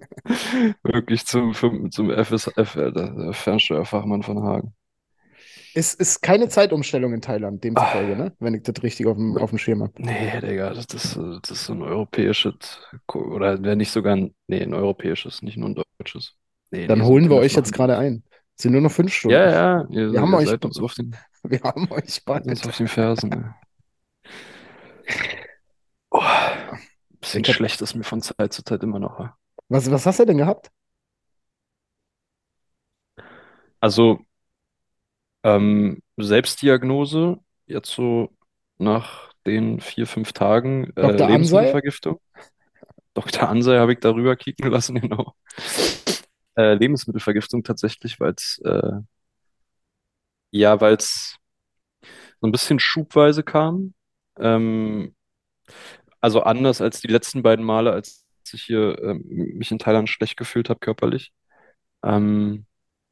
Wirklich zum, zum, zum F S F, Alter, der Fernsteuerfachmann von Hagen. Es ist keine Zeitumstellung in Thailand, demzufolge, Ah, ne? Wenn ich das richtig auf dem, auf dem Schirm habe. nee, Digga, das, das, äh, das ist so ein europäisches, Ko- oder wenn nicht sogar ein, nee, ein europäisches, nicht nur ein deutsches. Nee, Dann nee, so, holen wir das euch jetzt machen die gerade nicht. ein. Es sind nur noch fünf Ja, Stunden. ja, Wir ihr, haben ihr euch, seid uns auf den, wir haben euch seid uns bald. auf den Fersen, ne? Oh, bisschen Ich hab, schlecht ist mir von Zeit zu Zeit immer noch. Ja. was, was hast du denn gehabt? Also, ähm, Selbstdiagnose, jetzt so nach den vier, fünf Tagen, äh, Doktor Ansei? Lebensmittelvergiftung. Doktor Ansei habe ich darüber kicken lassen, genau. Äh, Lebensmittelvergiftung tatsächlich, weil es, äh, ja, weil es so ein bisschen schubweise kam. Ähm, also anders als die letzten beiden Male, als ich hier ähm, mich in Thailand schlecht gefühlt habe körperlich. Ähm,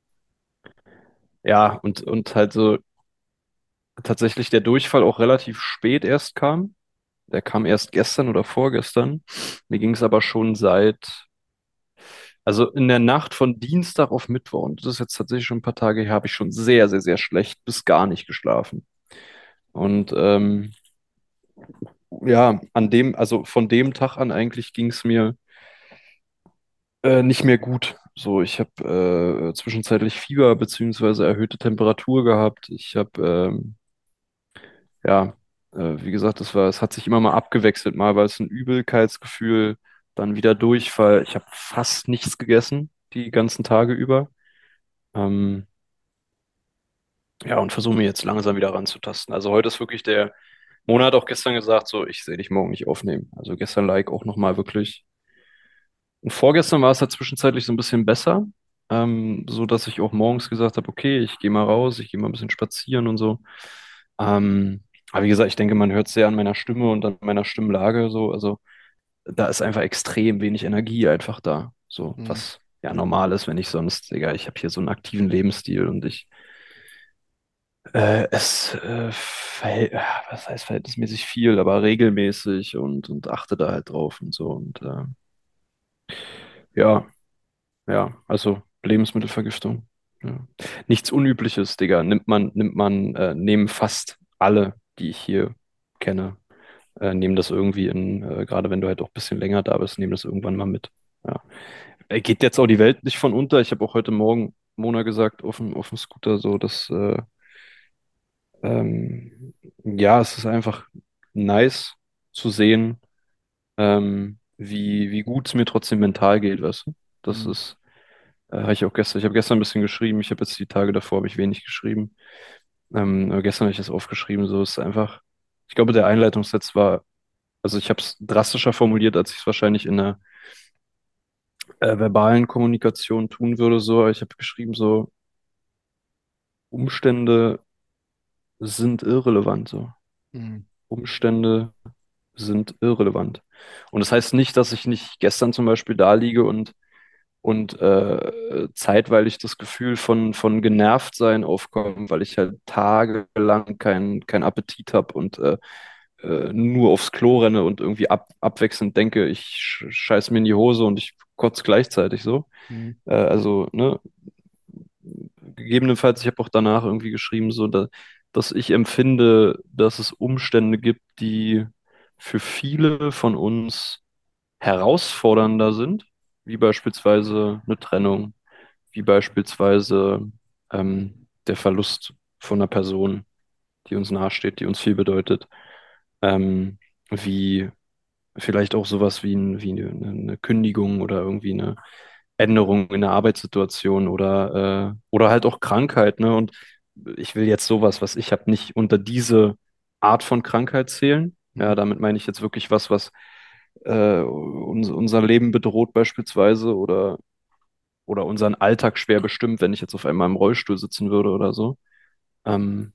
ja, und, und halt so tatsächlich der Durchfall auch relativ spät erst kam. Der kam erst gestern oder vorgestern. Mir ging es aber schon seit, also in der Nacht von Dienstag auf Mittwoch, und das ist jetzt tatsächlich schon ein paar Tage her, habe ich schon sehr, sehr, sehr schlecht bis gar nicht geschlafen. Und ähm, ja, an dem, also von dem Tag an eigentlich ging es mir äh, nicht mehr gut. So, ich habe äh, zwischenzeitlich Fieber beziehungsweise erhöhte Temperatur gehabt. Ich habe ähm, ja, äh, wie gesagt, das war, es hat sich immer mal abgewechselt. Mal war es ein Übelkeitsgefühl, dann wieder Durchfall. Ich habe fast nichts gegessen die ganzen Tage über. Ähm, ja, und versuche mir jetzt langsam wieder ranzutasten. Also heute ist wirklich der Monat, hat auch gestern gesagt, so, ich sehe dich morgen nicht aufnehmen. Also gestern like auch nochmal wirklich. Und vorgestern war es halt zwischenzeitlich so ein bisschen besser, ähm, so dass ich auch morgens gesagt habe, okay, ich gehe mal raus, ich gehe mal ein bisschen spazieren und so. Ähm, aber wie gesagt, ich denke, man hört sehr an meiner Stimme und an meiner Stimmlage so. Also da ist einfach extrem wenig Energie einfach da. So, Hm, was ja normal ist, wenn ich sonst, Digga, ich habe hier so einen aktiven Lebensstil und ich äh, es äh, verhält, äh, was heißt verhältnismäßig viel, aber regelmäßig und, und achte da halt drauf und so. Und äh, ja, ja, also Lebensmittelvergiftung. Ja. Nichts Unübliches, Digga. Nimmt man, nimmt man, äh, nehmen fast alle, die ich hier kenne, äh, nehmen das irgendwie in, äh, gerade wenn du halt auch ein bisschen länger da bist, nehmen das irgendwann mal mit. Ja. Äh, Geht jetzt auch die Welt nicht von unter. Ich habe auch heute Morgen Mona gesagt auf dem, auf dem Scooter so, dass äh, ähm, ja, es ist einfach nice zu sehen, ähm, wie, wie gut es mir trotzdem mental geht, weißt du? Das hm, ist, äh, habe ich auch gestern, ich habe gestern ein bisschen geschrieben, ich habe jetzt die Tage davor habe ich wenig geschrieben. Ähm, aber gestern habe ich das aufgeschrieben, so ist einfach, ich glaube, der Einleitungssatz war, also ich habe es drastischer formuliert, als ich es wahrscheinlich in einer äh, verbalen Kommunikation tun würde, so, ich habe geschrieben, so, Umstände sind irrelevant, so. hm, Umstände sind irrelevant. Und das heißt nicht, dass ich nicht gestern zum Beispiel da liege und, und äh, zeitweilig das Gefühl von, von genervt sein aufkommt, weil ich halt tagelang keinen keinen Appetit habe und äh, äh, nur aufs Klo renne und irgendwie ab, abwechselnd denke, ich sch scheiß mir in die Hose und ich kotze gleichzeitig so. hm, Äh, also, ne, gegebenenfalls, ich habe auch danach irgendwie geschrieben, so, da, dass ich empfinde, dass es Umstände gibt, die für viele von uns herausfordernder sind, wie beispielsweise eine Trennung, wie beispielsweise ähm, der Verlust von einer Person, die uns nahesteht, die uns viel bedeutet, ähm, wie vielleicht auch sowas wie, ein, wie eine, eine Kündigung oder irgendwie eine Änderung in der Arbeitssituation oder, äh, oder halt auch Krankheit, ne? Und ich will jetzt sowas, was ich habe, nicht unter diese Art von Krankheit zählen. hm, Ja, damit meine ich jetzt wirklich was, was äh, uns, unser Leben bedroht beispielsweise oder, oder unseren Alltag schwer bestimmt, wenn ich jetzt auf einmal im Rollstuhl sitzen würde oder so. Ähm,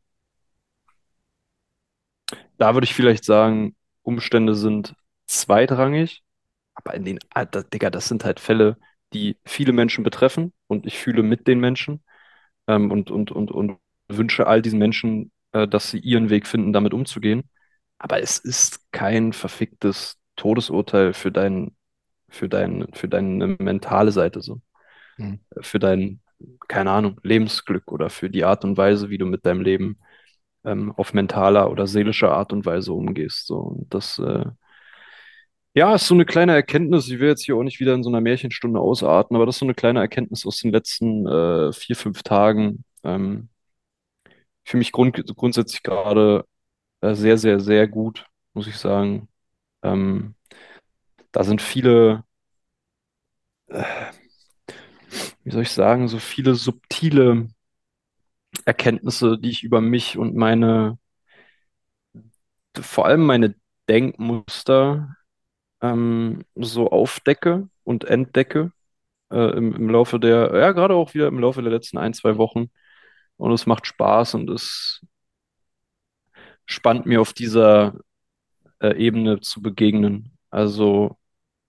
Da würde ich vielleicht sagen, Umstände sind zweitrangig. Aber in den, ah, da, Digga, das sind halt Fälle, die viele Menschen betreffen und ich fühle mit den Menschen ähm, und, und, und, und wünsche all diesen Menschen, äh, dass sie ihren Weg finden, damit umzugehen. Aber es ist kein verficktes Todesurteil für dein, für dein, für deine mentale Seite so, hm. für dein, keine Ahnung, Lebensglück oder für die Art und Weise, wie du mit deinem Leben ähm, auf mentaler oder seelischer Art und Weise umgehst. So. Und das, äh, ja, ist so eine kleine Erkenntnis. Ich will jetzt hier auch nicht wieder in so einer Märchenstunde ausarten, aber das ist so eine kleine Erkenntnis aus den letzten äh, vier, fünf Tagen. Ähm, für mich grund grundsätzlich gerade äh, sehr, sehr, sehr gut, muss ich sagen. Ähm, da sind viele, äh, wie soll ich sagen, so viele subtile Erkenntnisse, die ich über mich und meine, vor allem meine Denkmuster ähm, so aufdecke und entdecke äh, im, im Laufe der, ja, gerade auch wieder im Laufe der letzten ein, zwei Wochen. Und es macht Spaß und es spannt mir auf dieser äh, Ebene zu begegnen. Also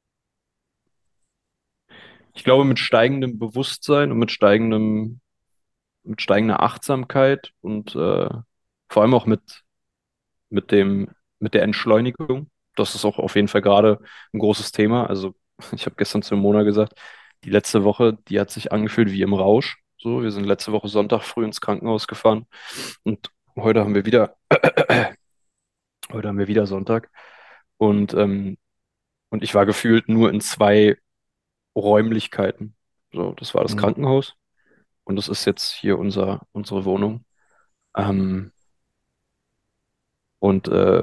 ich glaube, mit steigendem Bewusstsein und mit steigendem, mit steigender Achtsamkeit und äh, vor allem auch mit, mit dem, mit der Entschleunigung. Das ist auch auf jeden Fall gerade ein großes Thema. Also ich habe gestern zu Mona gesagt, die letzte Woche, die hat sich angefühlt wie im Rausch. So, wir sind letzte Woche Sonntag früh ins Krankenhaus gefahren und heute haben wir wieder, heute haben wir wieder Sonntag. Und, ähm, und ich war gefühlt nur in zwei Räumlichkeiten. So, das war das Mhm. Krankenhaus und das ist jetzt hier unser, unsere Wohnung. Ähm, und äh,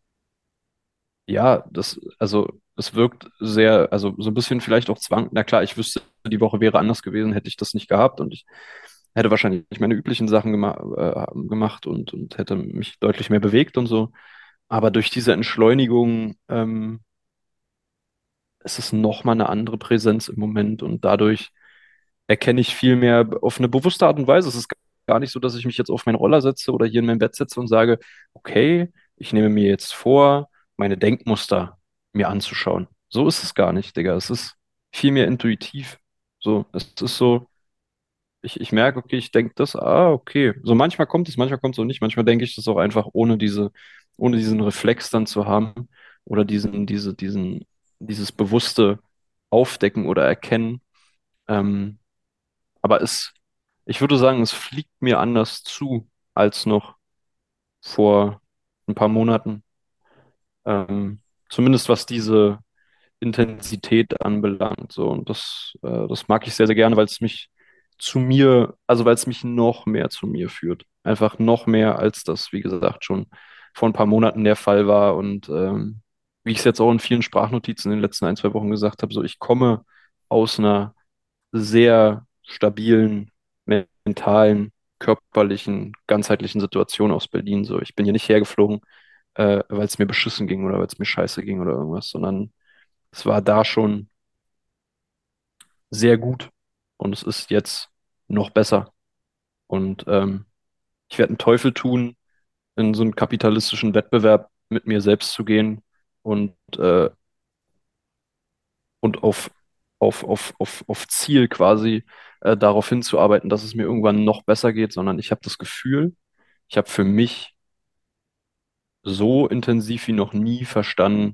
ja, das, also es wirkt sehr, also so ein bisschen vielleicht auch Zwang. Na klar, ich wüsste, die Woche wäre anders gewesen, hätte ich das nicht gehabt und ich hätte wahrscheinlich meine üblichen Sachen gema äh, gemacht und, und hätte mich deutlich mehr bewegt und so. Aber durch diese Entschleunigung ähm, ist es nochmal eine andere Präsenz im Moment und dadurch erkenne ich viel mehr auf eine bewusste Art und Weise. Es ist gar nicht so, dass ich mich jetzt auf meinen Roller setze oder hier in mein Bett setze und sage, okay, ich nehme mir jetzt vor, meine Denkmuster mir anzuschauen. So ist es gar nicht, Digga. Es ist viel mehr intuitiv. So, es ist so, ich, ich merke, okay, ich denke das, ah, okay. So manchmal kommt es, manchmal kommt es auch nicht. Manchmal denke ich das auch einfach, ohne diese, ohne diesen Reflex dann zu haben oder diesen, diese, diesen, dieses bewusste Aufdecken oder Erkennen. Ähm, aber es, ich würde sagen, es fliegt mir anders zu als noch vor ein paar Monaten. Ähm, zumindest was diese Intensität anbelangt. So. Und das, äh, das mag ich sehr, sehr gerne, weil es mich zu mir, also weil es mich noch mehr zu mir führt. Einfach noch mehr, als das, wie gesagt, schon vor ein paar Monaten der Fall war. Und ähm, wie ich es jetzt auch in vielen Sprachnotizen in den letzten ein, zwei Wochen gesagt habe, so ich komme aus einer sehr stabilen, mentalen, körperlichen, ganzheitlichen Situation aus Berlin. So, ich bin hier nicht hergeflogen, äh, weil es mir beschissen ging oder weil es mir scheiße ging oder irgendwas, sondern es war da schon sehr gut und es ist jetzt noch besser. Und ähm, ich werde einen Teufel tun, in so einen kapitalistischen Wettbewerb mit mir selbst zu gehen und, äh, und auf, auf, auf, auf, auf Ziel quasi äh, darauf hinzuarbeiten, dass es mir irgendwann noch besser geht, sondern ich habe das Gefühl, ich habe für mich so intensiv wie noch nie verstanden,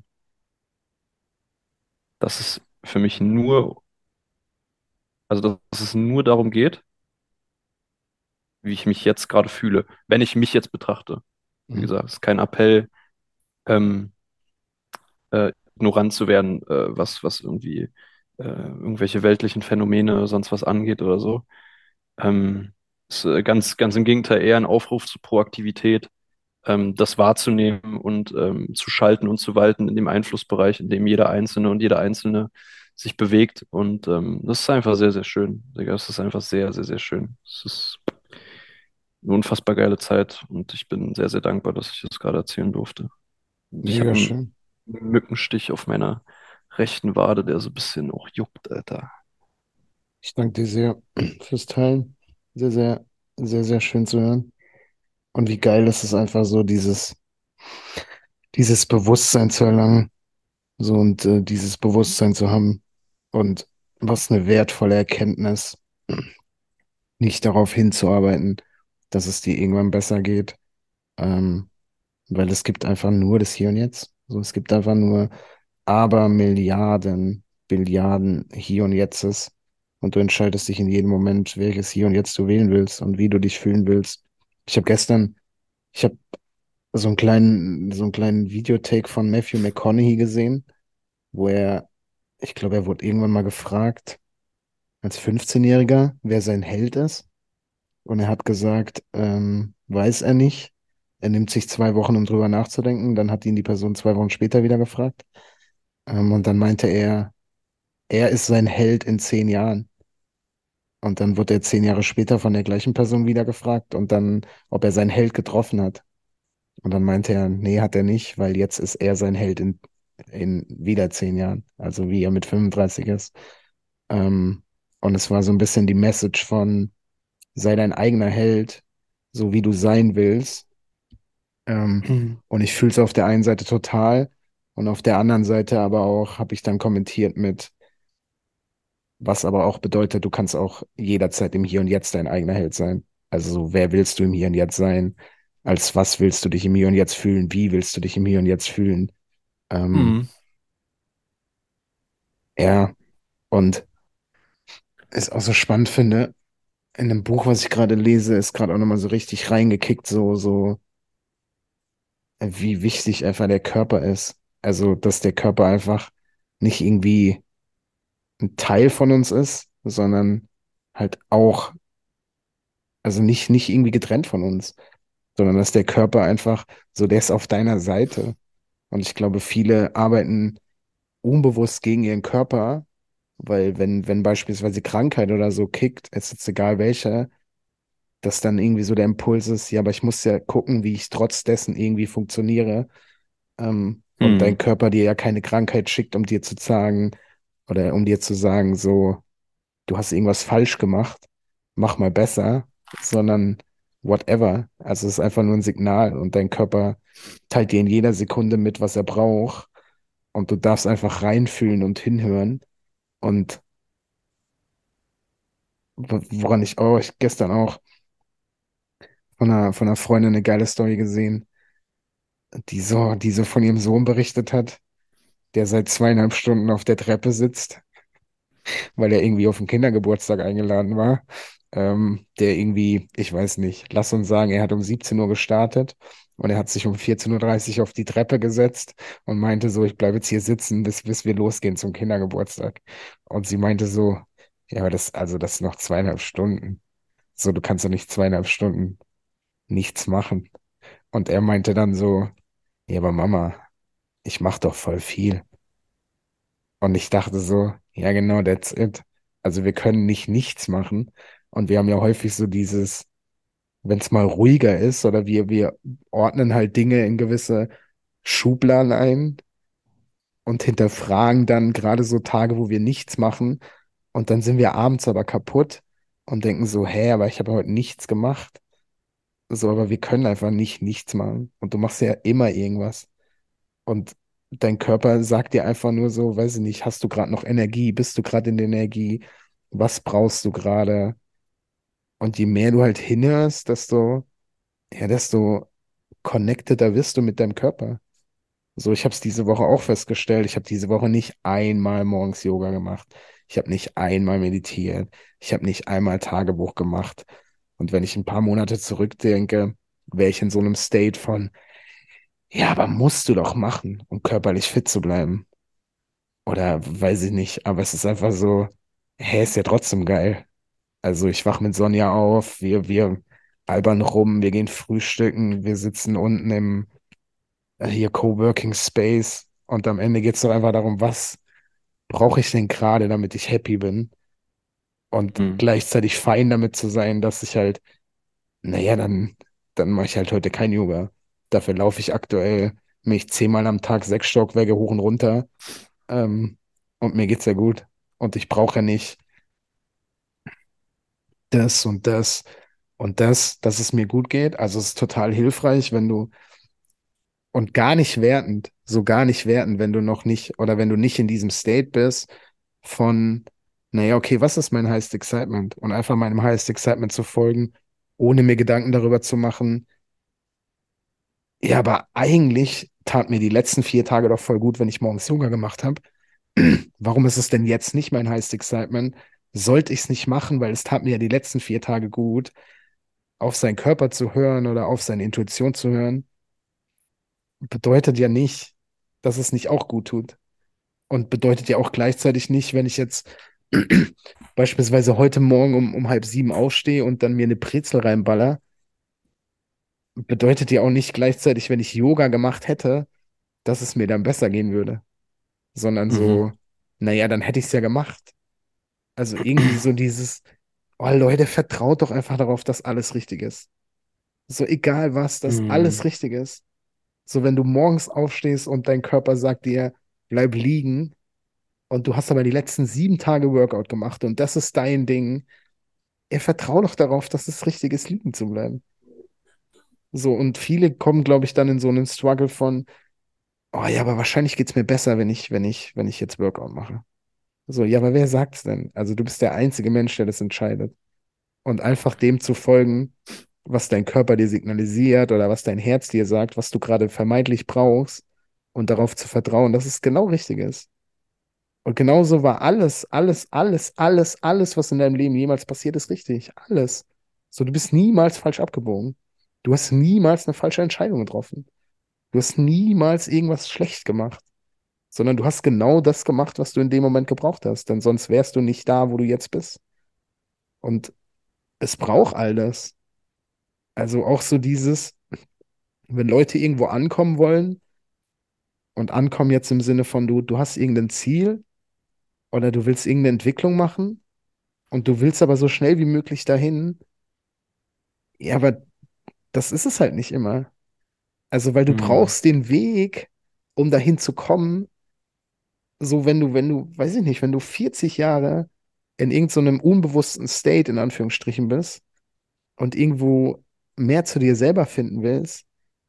dass es für mich nur, also dass es nur darum geht, wie ich mich jetzt gerade fühle, wenn ich mich jetzt betrachte. Wie Mhm. gesagt, es ist kein Appell, ähm, äh, ignorant zu werden, äh, was, was irgendwie äh, irgendwelche weltlichen Phänomene, sonst was angeht oder so. Ähm, ist äh, ganz, ganz im Gegenteil eher ein Aufruf zur Proaktivität, ähm, das wahrzunehmen und ähm, zu schalten und zu walten in dem Einflussbereich, in dem jeder Einzelne und jeder Einzelne sich bewegt. Und ähm, das ist einfach sehr, sehr schön. Digga, es ist einfach sehr, sehr, sehr schön. Es ist eine unfassbar geile Zeit und ich bin sehr, sehr dankbar, dass ich das gerade erzählen durfte. Und ich habe Mega einen schön. Mückenstich auf meiner rechten Wade, der so ein bisschen auch juckt, Alter. Ich danke dir sehr fürs Teilen. Sehr, sehr, sehr, sehr schön zu hören. Und wie geil ist es einfach so, dieses, dieses Bewusstsein zu erlangen, so und äh, dieses Bewusstsein zu haben. Und was eine wertvolle Erkenntnis, nicht darauf hinzuarbeiten, dass es dir irgendwann besser geht. Ähm, weil es gibt einfach nur das Hier und Jetzt. So, es gibt einfach nur aber Milliarden, Billiarden Hier und Jetztes. und du entscheidest dich in jedem Moment, welches Hier und Jetzt du wählen willst und wie du dich fühlen willst. Ich habe gestern, ich habe so einen kleinen, so einen kleinen Videotake von Matthew McConaughey gesehen, wo er, ich glaube, er wurde irgendwann mal gefragt, als fünfzehn-Jähriger, wer sein Held ist. Und er hat gesagt, ähm, weiß er nicht. Er nimmt sich zwei Wochen, um drüber nachzudenken. Dann hat ihn die Person zwei Wochen später wieder gefragt. Ähm, und dann meinte er, er ist sein Held in zehn Jahren. Und dann wurde er zehn Jahre später von der gleichen Person wieder gefragt und dann, ob er seinen Held getroffen hat. Und dann meinte er, nee, hat er nicht, weil jetzt ist er sein Held in, in wieder zehn Jahren. Also wie er mit fünfunddreißig ist. Ähm, und es war so ein bisschen die Message von, sei dein eigener Held, so wie du sein willst. Ähm, Mhm. und ich fühle es auf der einen Seite total und auf der anderen Seite aber auch, habe ich dann kommentiert mit, was aber auch bedeutet, du kannst auch jederzeit im Hier und Jetzt dein eigener Held sein. Also so, wer willst du im Hier und Jetzt sein? Als was willst du dich im Hier und Jetzt fühlen? Wie willst du dich im Hier und Jetzt fühlen? Ähm, Mhm. ja, und ist auch so spannend finde, in dem Buch, was ich gerade lese, ist gerade auch nochmal so richtig reingekickt, so, so, äh, wie wichtig einfach der Körper ist. Also, dass der Körper einfach nicht irgendwie ein Teil von uns ist, sondern halt auch, also nicht, nicht irgendwie getrennt von uns, sondern dass der Körper einfach so, der ist auf deiner Seite. Und ich glaube, viele arbeiten unbewusst gegen ihren Körper, weil wenn, wenn beispielsweise Krankheit oder so kickt, es ist jetzt egal welche, dass dann irgendwie so der Impuls ist, ja, aber ich muss ja gucken, wie ich trotz dessen irgendwie funktioniere. Ähm, und dein Mhm. Körper dir ja keine Krankheit schickt, um dir zu sagen, oder um dir zu sagen, so, du hast irgendwas falsch gemacht, mach mal besser, sondern whatever. Also es ist einfach nur ein Signal und dein Körper teilt dir in jeder Sekunde mit, was er braucht und du darfst einfach reinfühlen und hinhören. Und wo- woran ich auch, ich gestern auch von einer, von einer Freundin eine geile Story gesehen, die so, die so von ihrem Sohn berichtet hat, der seit zweieinhalb Stunden auf der Treppe sitzt, weil er irgendwie auf den Kindergeburtstag eingeladen war. Ähm, der irgendwie, ich weiß nicht, lass uns sagen, er hat um siebzehn Uhr gestartet und er hat sich um vierzehn Uhr dreißig auf die Treppe gesetzt und meinte so, ich bleibe jetzt hier sitzen, bis, bis wir losgehen zum Kindergeburtstag. Und sie meinte so, ja, aber das, also das sind noch zweieinhalb Stunden. So, du kannst doch nicht zweieinhalb Stunden nichts machen. Und er meinte dann so, ja, aber Mama, ich mach doch voll viel. Und ich dachte so, ja, genau, that's it. Also wir können nicht nichts machen. Und wir haben ja häufig so dieses, wenn es mal ruhiger ist oder wir, wir ordnen halt Dinge in gewisse Schubladen ein und hinterfragen dann gerade so Tage, wo wir nichts machen. Und dann sind wir abends aber kaputt und denken so, hä, aber ich habe heute nichts gemacht. So, aber wir können einfach nicht nichts machen. Und du machst ja immer irgendwas. Und dein Körper sagt dir einfach nur so, weiß ich nicht, hast du gerade noch Energie? Bist du gerade in der Energie? Was brauchst du gerade? Und je mehr du halt hinhörst, desto, ja, desto connecteder wirst du mit deinem Körper. So, ich habe es diese Woche auch festgestellt. Ich habe diese Woche nicht einmal morgens Yoga gemacht. Ich habe nicht einmal meditiert. Ich habe nicht einmal Tagebuch gemacht. Und wenn ich ein paar Monate zurückdenke, wäre ich in so einem State von, ja, aber musst du doch machen, um körperlich fit zu bleiben. Oder weiß ich nicht, aber es ist einfach so, hä, ist ja trotzdem geil. Also ich wach mit Sonja auf, wir, wir albern rum, wir gehen frühstücken, wir sitzen unten im äh, hier Coworking Space und am Ende geht es doch einfach darum, was brauche ich denn gerade, damit ich happy bin und Mhm. gleichzeitig fein damit zu sein, dass ich halt, naja, dann, dann mache ich halt heute kein Yoga. Dafür laufe ich aktuell mich zehnmal am Tag sechs Stockwerke hoch und runter. Ähm, und mir geht's ja gut. Und ich brauche ja nicht das und das und das, dass es mir gut geht. Also es ist total hilfreich, wenn du und gar nicht wertend, so gar nicht wertend, wenn du noch nicht oder wenn du nicht in diesem State bist von, naja, okay, was ist mein Highest Excitement? Und einfach meinem Highest Excitement zu folgen, ohne mir Gedanken darüber zu machen. Ja, aber eigentlich tat mir die letzten vier Tage doch voll gut, wenn ich morgens Yoga gemacht habe. Warum ist es denn jetzt nicht mein Highest Excitement, sollte ich es nicht machen, weil es tat mir ja die letzten vier Tage gut, auf seinen Körper zu hören oder auf seine Intuition zu hören, bedeutet ja nicht, dass es nicht auch gut tut. Und bedeutet ja auch gleichzeitig nicht, wenn ich jetzt beispielsweise heute Morgen um, um halb sieben aufstehe und dann mir eine Brezel reinballer, bedeutet ja auch nicht gleichzeitig, wenn ich Yoga gemacht hätte, dass es mir dann besser gehen würde. Sondern Mhm. so, naja, dann hätte ich es ja gemacht. Also irgendwie so dieses, oh Leute, vertraut doch einfach darauf, dass alles richtig ist. So egal was, dass alles Mhm. richtig ist. So wenn du morgens aufstehst und dein Körper sagt dir, bleib liegen und du hast aber die letzten sieben Tage Workout gemacht und das ist dein Ding, er vertrau doch darauf, dass es richtig ist, liegen zu bleiben. So und viele kommen, glaube ich, dann in so einen Struggle von, oh ja, aber wahrscheinlich geht's mir besser, wenn ich, wenn ich, wenn ich jetzt Workout mache. So, ja, aber wer sagt's denn? Also du bist der einzige Mensch, der das entscheidet. Und einfach dem zu folgen, was dein Körper dir signalisiert oder was dein Herz dir sagt, was du gerade vermeintlich brauchst und darauf zu vertrauen, dass es genau richtig ist. Und genauso war alles, alles, alles, alles, alles, was in deinem Leben jemals passiert ist, richtig. Alles. So, du bist niemals falsch abgebogen. Du hast niemals eine falsche Entscheidung getroffen. Du hast niemals irgendwas schlecht gemacht, sondern du hast genau das gemacht, was du in dem Moment gebraucht hast. Denn sonst wärst du nicht da, wo du jetzt bist. Und es braucht all das. Also auch so dieses, wenn Leute irgendwo ankommen wollen und ankommen jetzt im Sinne von du, du hast irgendein Ziel oder du willst irgendeine Entwicklung machen und du willst aber so schnell wie möglich dahin, ja, aber das ist es halt nicht immer. Also, weil du Mhm. brauchst den Weg, um dahin zu kommen, so wenn du, wenn du, weiß ich nicht, wenn du vierzig Jahre in irgendeinem unbewussten State in Anführungsstrichen bist und irgendwo mehr zu dir selber finden willst,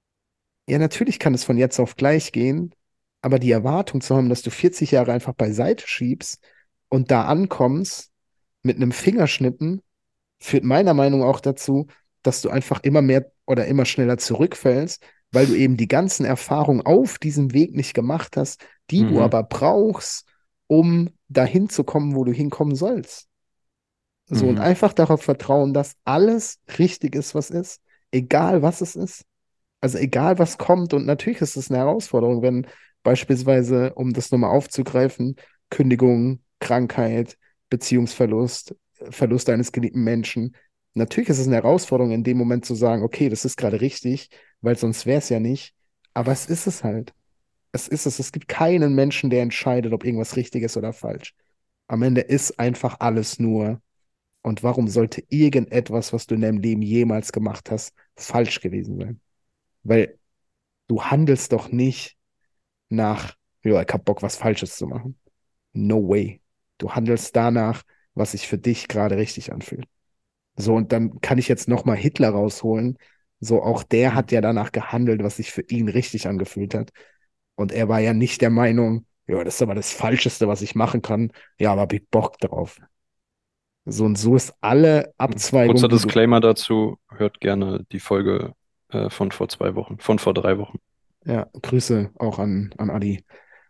ja, natürlich kann es von jetzt auf gleich gehen, aber die Erwartung zu haben, dass du vierzig Jahre einfach beiseite schiebst und da ankommst mit einem Fingerschnippen, führt meiner Meinung nach auch dazu, dass du einfach immer mehr oder immer schneller zurückfällst, weil du eben die ganzen Erfahrungen auf diesem Weg nicht gemacht hast, die du Mhm. aber brauchst, um dahin zu kommen, wo du hinkommen sollst. So und Mhm. einfach darauf vertrauen, dass alles richtig ist, was ist, egal was es ist. Also egal, was kommt, und natürlich ist es eine Herausforderung, wenn beispielsweise, um das nochmal aufzugreifen, Kündigung, Krankheit, Beziehungsverlust, Verlust eines geliebten Menschen. Natürlich ist es eine Herausforderung, in dem Moment zu sagen, okay, das ist gerade richtig, weil sonst wäre es ja nicht. Aber es ist es halt. Es ist es. Es gibt keinen Menschen, der entscheidet, ob irgendwas richtig ist oder falsch. Am Ende ist einfach alles nur. Und warum sollte irgendetwas, was du in deinem Leben jemals gemacht hast, falsch gewesen sein? Weil du handelst doch nicht nach, ja, ich hab Bock, was Falsches zu machen. No way. Du handelst danach, was sich für dich gerade richtig anfühlt. So, und dann kann ich jetzt nochmal Hitler rausholen. So, auch der hat ja danach gehandelt, was sich für ihn richtig angefühlt hat. Und er war ja nicht der Meinung, ja, das ist aber das Falscheste, was ich machen kann. Ja, aber hab ich Bock drauf. So, und so ist alle Kurzer Abzweigung, die du, Disclaimer dazu, hört gerne die Folge äh, von vor zwei Wochen, von vor drei Wochen. ja, Grüße auch an, an Adi,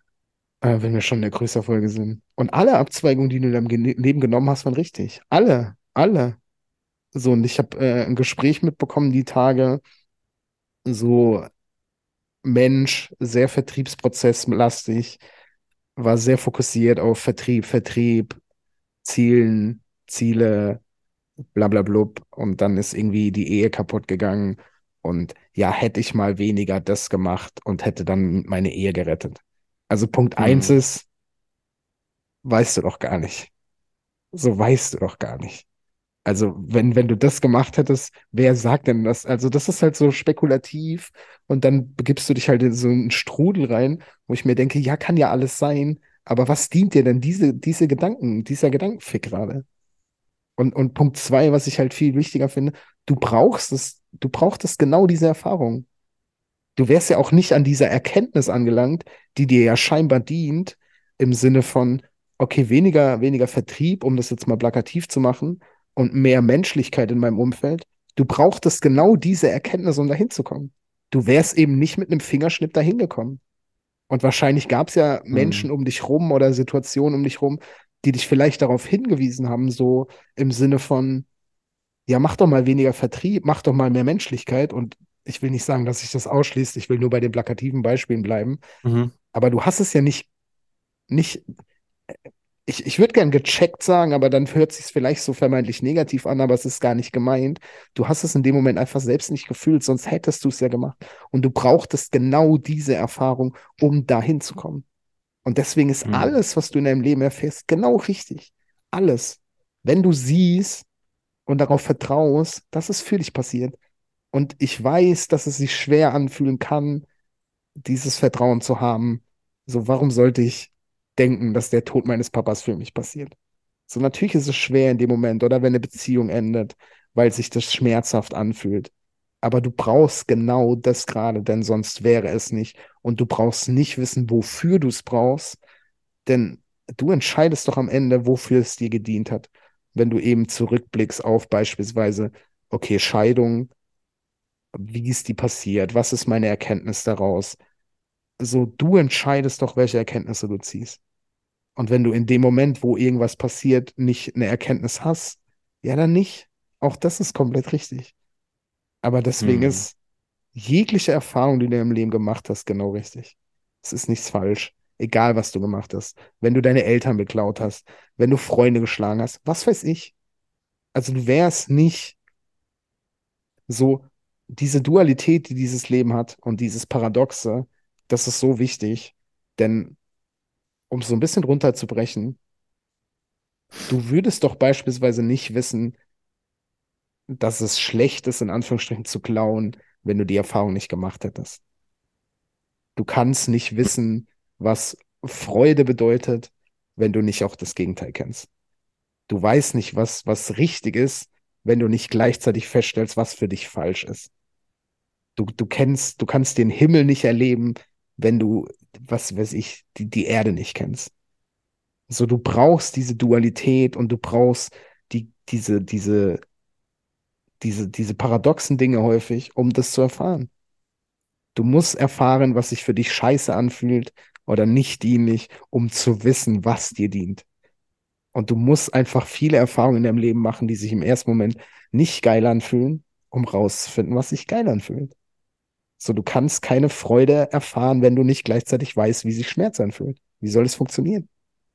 äh, wenn wir schon in der Größerfolge sind. Und alle Abzweigungen, die du in deinem Ge Leben genommen hast, waren richtig. Alle, alle. So, und ich habe äh, ein Gespräch mitbekommen, die Tage, so Mensch, sehr vertriebsprozesslastig, war sehr fokussiert auf Vertrieb, Vertrieb, Zielen, Ziele, bla bla blub. Und dann ist irgendwie die Ehe kaputt gegangen. Und ja, hätte ich mal weniger das gemacht und hätte dann meine Ehe gerettet. Also Punkt eins Mhm. ist, weißt du doch gar nicht. So weißt du doch gar nicht. Also, wenn, wenn du das gemacht hättest, wer sagt denn das? Also, das ist halt so spekulativ und dann begibst du dich halt in so einen Strudel rein, wo ich mir denke, ja, kann ja alles sein, aber was dient dir denn diese, diese Gedanken, dieser Gedankenfick gerade? Und, und Punkt zwei, was ich halt viel wichtiger finde, du brauchst es, du brauchtest genau diese Erfahrung. Du wärst ja auch nicht an dieser Erkenntnis angelangt, die dir ja scheinbar dient, im Sinne von, okay, weniger, weniger Vertrieb, um das jetzt mal plakativ zu machen, und mehr Menschlichkeit in meinem Umfeld. Du brauchtest genau diese Erkenntnis, um dahin zu kommen. Du wärst eben nicht mit einem Fingerschnipp dahin gekommen. Und wahrscheinlich gab es ja Menschen Mhm. um dich rum oder Situationen um dich rum, die dich vielleicht darauf hingewiesen haben, so im Sinne von, ja, mach doch mal weniger Vertrieb, mach doch mal mehr Menschlichkeit. Und ich will nicht sagen, dass sich das ausschließt, ich will nur bei den plakativen Beispielen bleiben. Mhm. Aber du hast es ja nicht, nicht, ich, ich würde gern gecheckt sagen, aber dann hört sich vielleicht so vermeintlich negativ an, aber es ist gar nicht gemeint. Du hast es in dem Moment einfach selbst nicht gefühlt, sonst hättest du es ja gemacht. Und du brauchtest genau diese Erfahrung, um dahin zu kommen. Und deswegen ist Mhm. alles, was du in deinem Leben erfährst, genau richtig. Alles. Wenn du siehst und darauf vertraust, dass es für dich passiert. Und ich weiß, dass es sich schwer anfühlen kann, dieses Vertrauen zu haben. So, warum sollte ich denken, dass der Tod meines Papas für mich passiert? So, natürlich ist es schwer in dem Moment oder wenn eine Beziehung endet, weil sich das schmerzhaft anfühlt. Aber du brauchst genau das gerade, denn sonst wäre es nicht. Und du brauchst nicht wissen, wofür du es brauchst, denn du entscheidest doch am Ende, wofür es dir gedient hat. Wenn du eben zurückblickst auf beispielsweise, okay, Scheidung, wie ist die passiert? Was ist meine Erkenntnis daraus? So, du entscheidest doch, welche Erkenntnisse du ziehst. Und wenn du in dem Moment, wo irgendwas passiert, nicht eine Erkenntnis hast, ja, dann nicht. Auch das ist komplett richtig. Aber deswegen Mhm. ist jegliche Erfahrung, die du im Leben gemacht hast, genau richtig. Es ist nichts falsch. Egal, was du gemacht hast. Wenn du deine Eltern beklaut hast, wenn du Freunde geschlagen hast, was weiß ich. Also du wärst nicht so, diese Dualität, die dieses Leben hat und dieses Paradoxe, das ist so wichtig. Denn um es so ein bisschen runterzubrechen, du würdest doch beispielsweise nicht wissen, dass es schlecht ist, in Anführungsstrichen zu klauen, wenn du die Erfahrung nicht gemacht hättest. Du kannst nicht wissen, was Freude bedeutet, wenn du nicht auch das Gegenteil kennst. Du weißt nicht, was, was richtig ist, wenn du nicht gleichzeitig feststellst, was für dich falsch ist. Du, du kennst, du kannst den Himmel nicht erleben, wenn du, was weiß ich, die, die Erde nicht kennst. So, du brauchst diese Dualität und du brauchst die, diese, diese, diese, diese paradoxen Dinge häufig, um das zu erfahren. Du musst erfahren, was sich für dich scheiße anfühlt oder nicht dienlich, um zu wissen, was dir dient. Und du musst einfach viele Erfahrungen in deinem Leben machen, die sich im ersten Moment nicht geil anfühlen, um rauszufinden, was sich geil anfühlt. So, du kannst keine Freude erfahren, wenn du nicht gleichzeitig weißt, wie sich Schmerz anfühlt. Wie soll es funktionieren?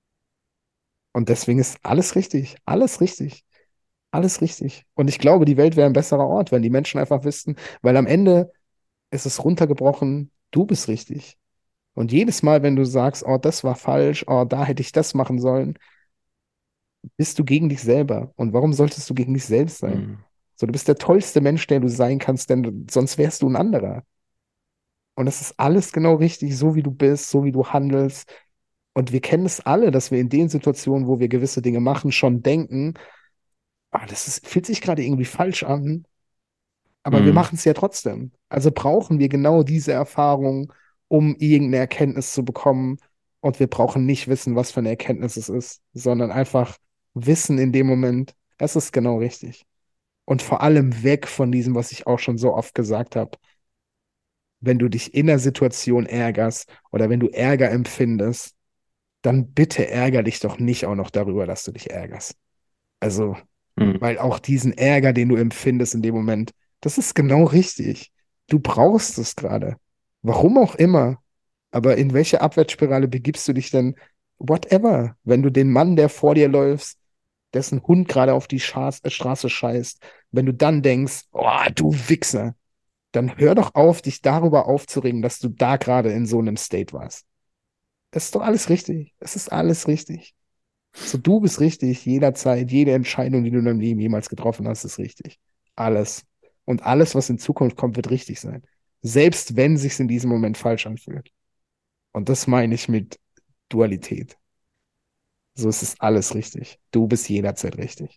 Und deswegen ist alles richtig, alles richtig, alles richtig. Und ich glaube, die Welt wäre ein besserer Ort, wenn die Menschen einfach wüssten, weil am Ende ist es runtergebrochen, du bist richtig. Und jedes Mal, wenn du sagst, oh, das war falsch, oh, da hätte ich das machen sollen, bist du gegen dich selber. Und warum solltest du gegen dich selbst sein? Mhm. So, du bist der tollste Mensch, der du sein kannst, denn du- sonst wärst du ein anderer. Und das ist alles genau richtig, so wie du bist, so wie du handelst. Und wir kennen es alle, dass wir in den Situationen, wo wir gewisse Dinge machen, schon denken, ah, das ist, fühlt sich gerade irgendwie falsch an, aber wir Mhm. machen es ja trotzdem. Also brauchen wir genau diese Erfahrung, um irgendeine Erkenntnis zu bekommen. Und wir brauchen nicht wissen, was für eine Erkenntnis es ist, sondern einfach wissen in dem Moment, es ist genau richtig. Und vor allem weg von diesem, was ich auch schon so oft gesagt habe. Wenn du dich in der Situation ärgerst oder wenn du Ärger empfindest, dann bitte ärger dich doch nicht auch noch darüber, dass du dich ärgerst. Also, Mhm. weil auch diesen Ärger, den du empfindest in dem Moment, das ist genau richtig. Du brauchst es gerade. Warum auch immer. Aber in welche Abwärtsspirale begibst du dich denn? Whatever. Wenn du den Mann, der vor dir läuft, dessen Hund gerade auf die Scha äh, Straße scheißt, wenn du dann denkst, oh, du Wichser, dann hör doch auf, dich darüber aufzuregen, dass du da gerade in so einem State warst. Es ist doch alles richtig. Es ist alles richtig. So, du bist richtig, jederzeit, jede Entscheidung, die du in deinem Leben jemals getroffen hast, ist richtig. Alles. Und alles, was in Zukunft kommt, wird richtig sein. Selbst wenn sich's in diesem Moment falsch anfühlt. Und das meine ich mit Dualität. So ist es alles richtig. Du bist jederzeit richtig.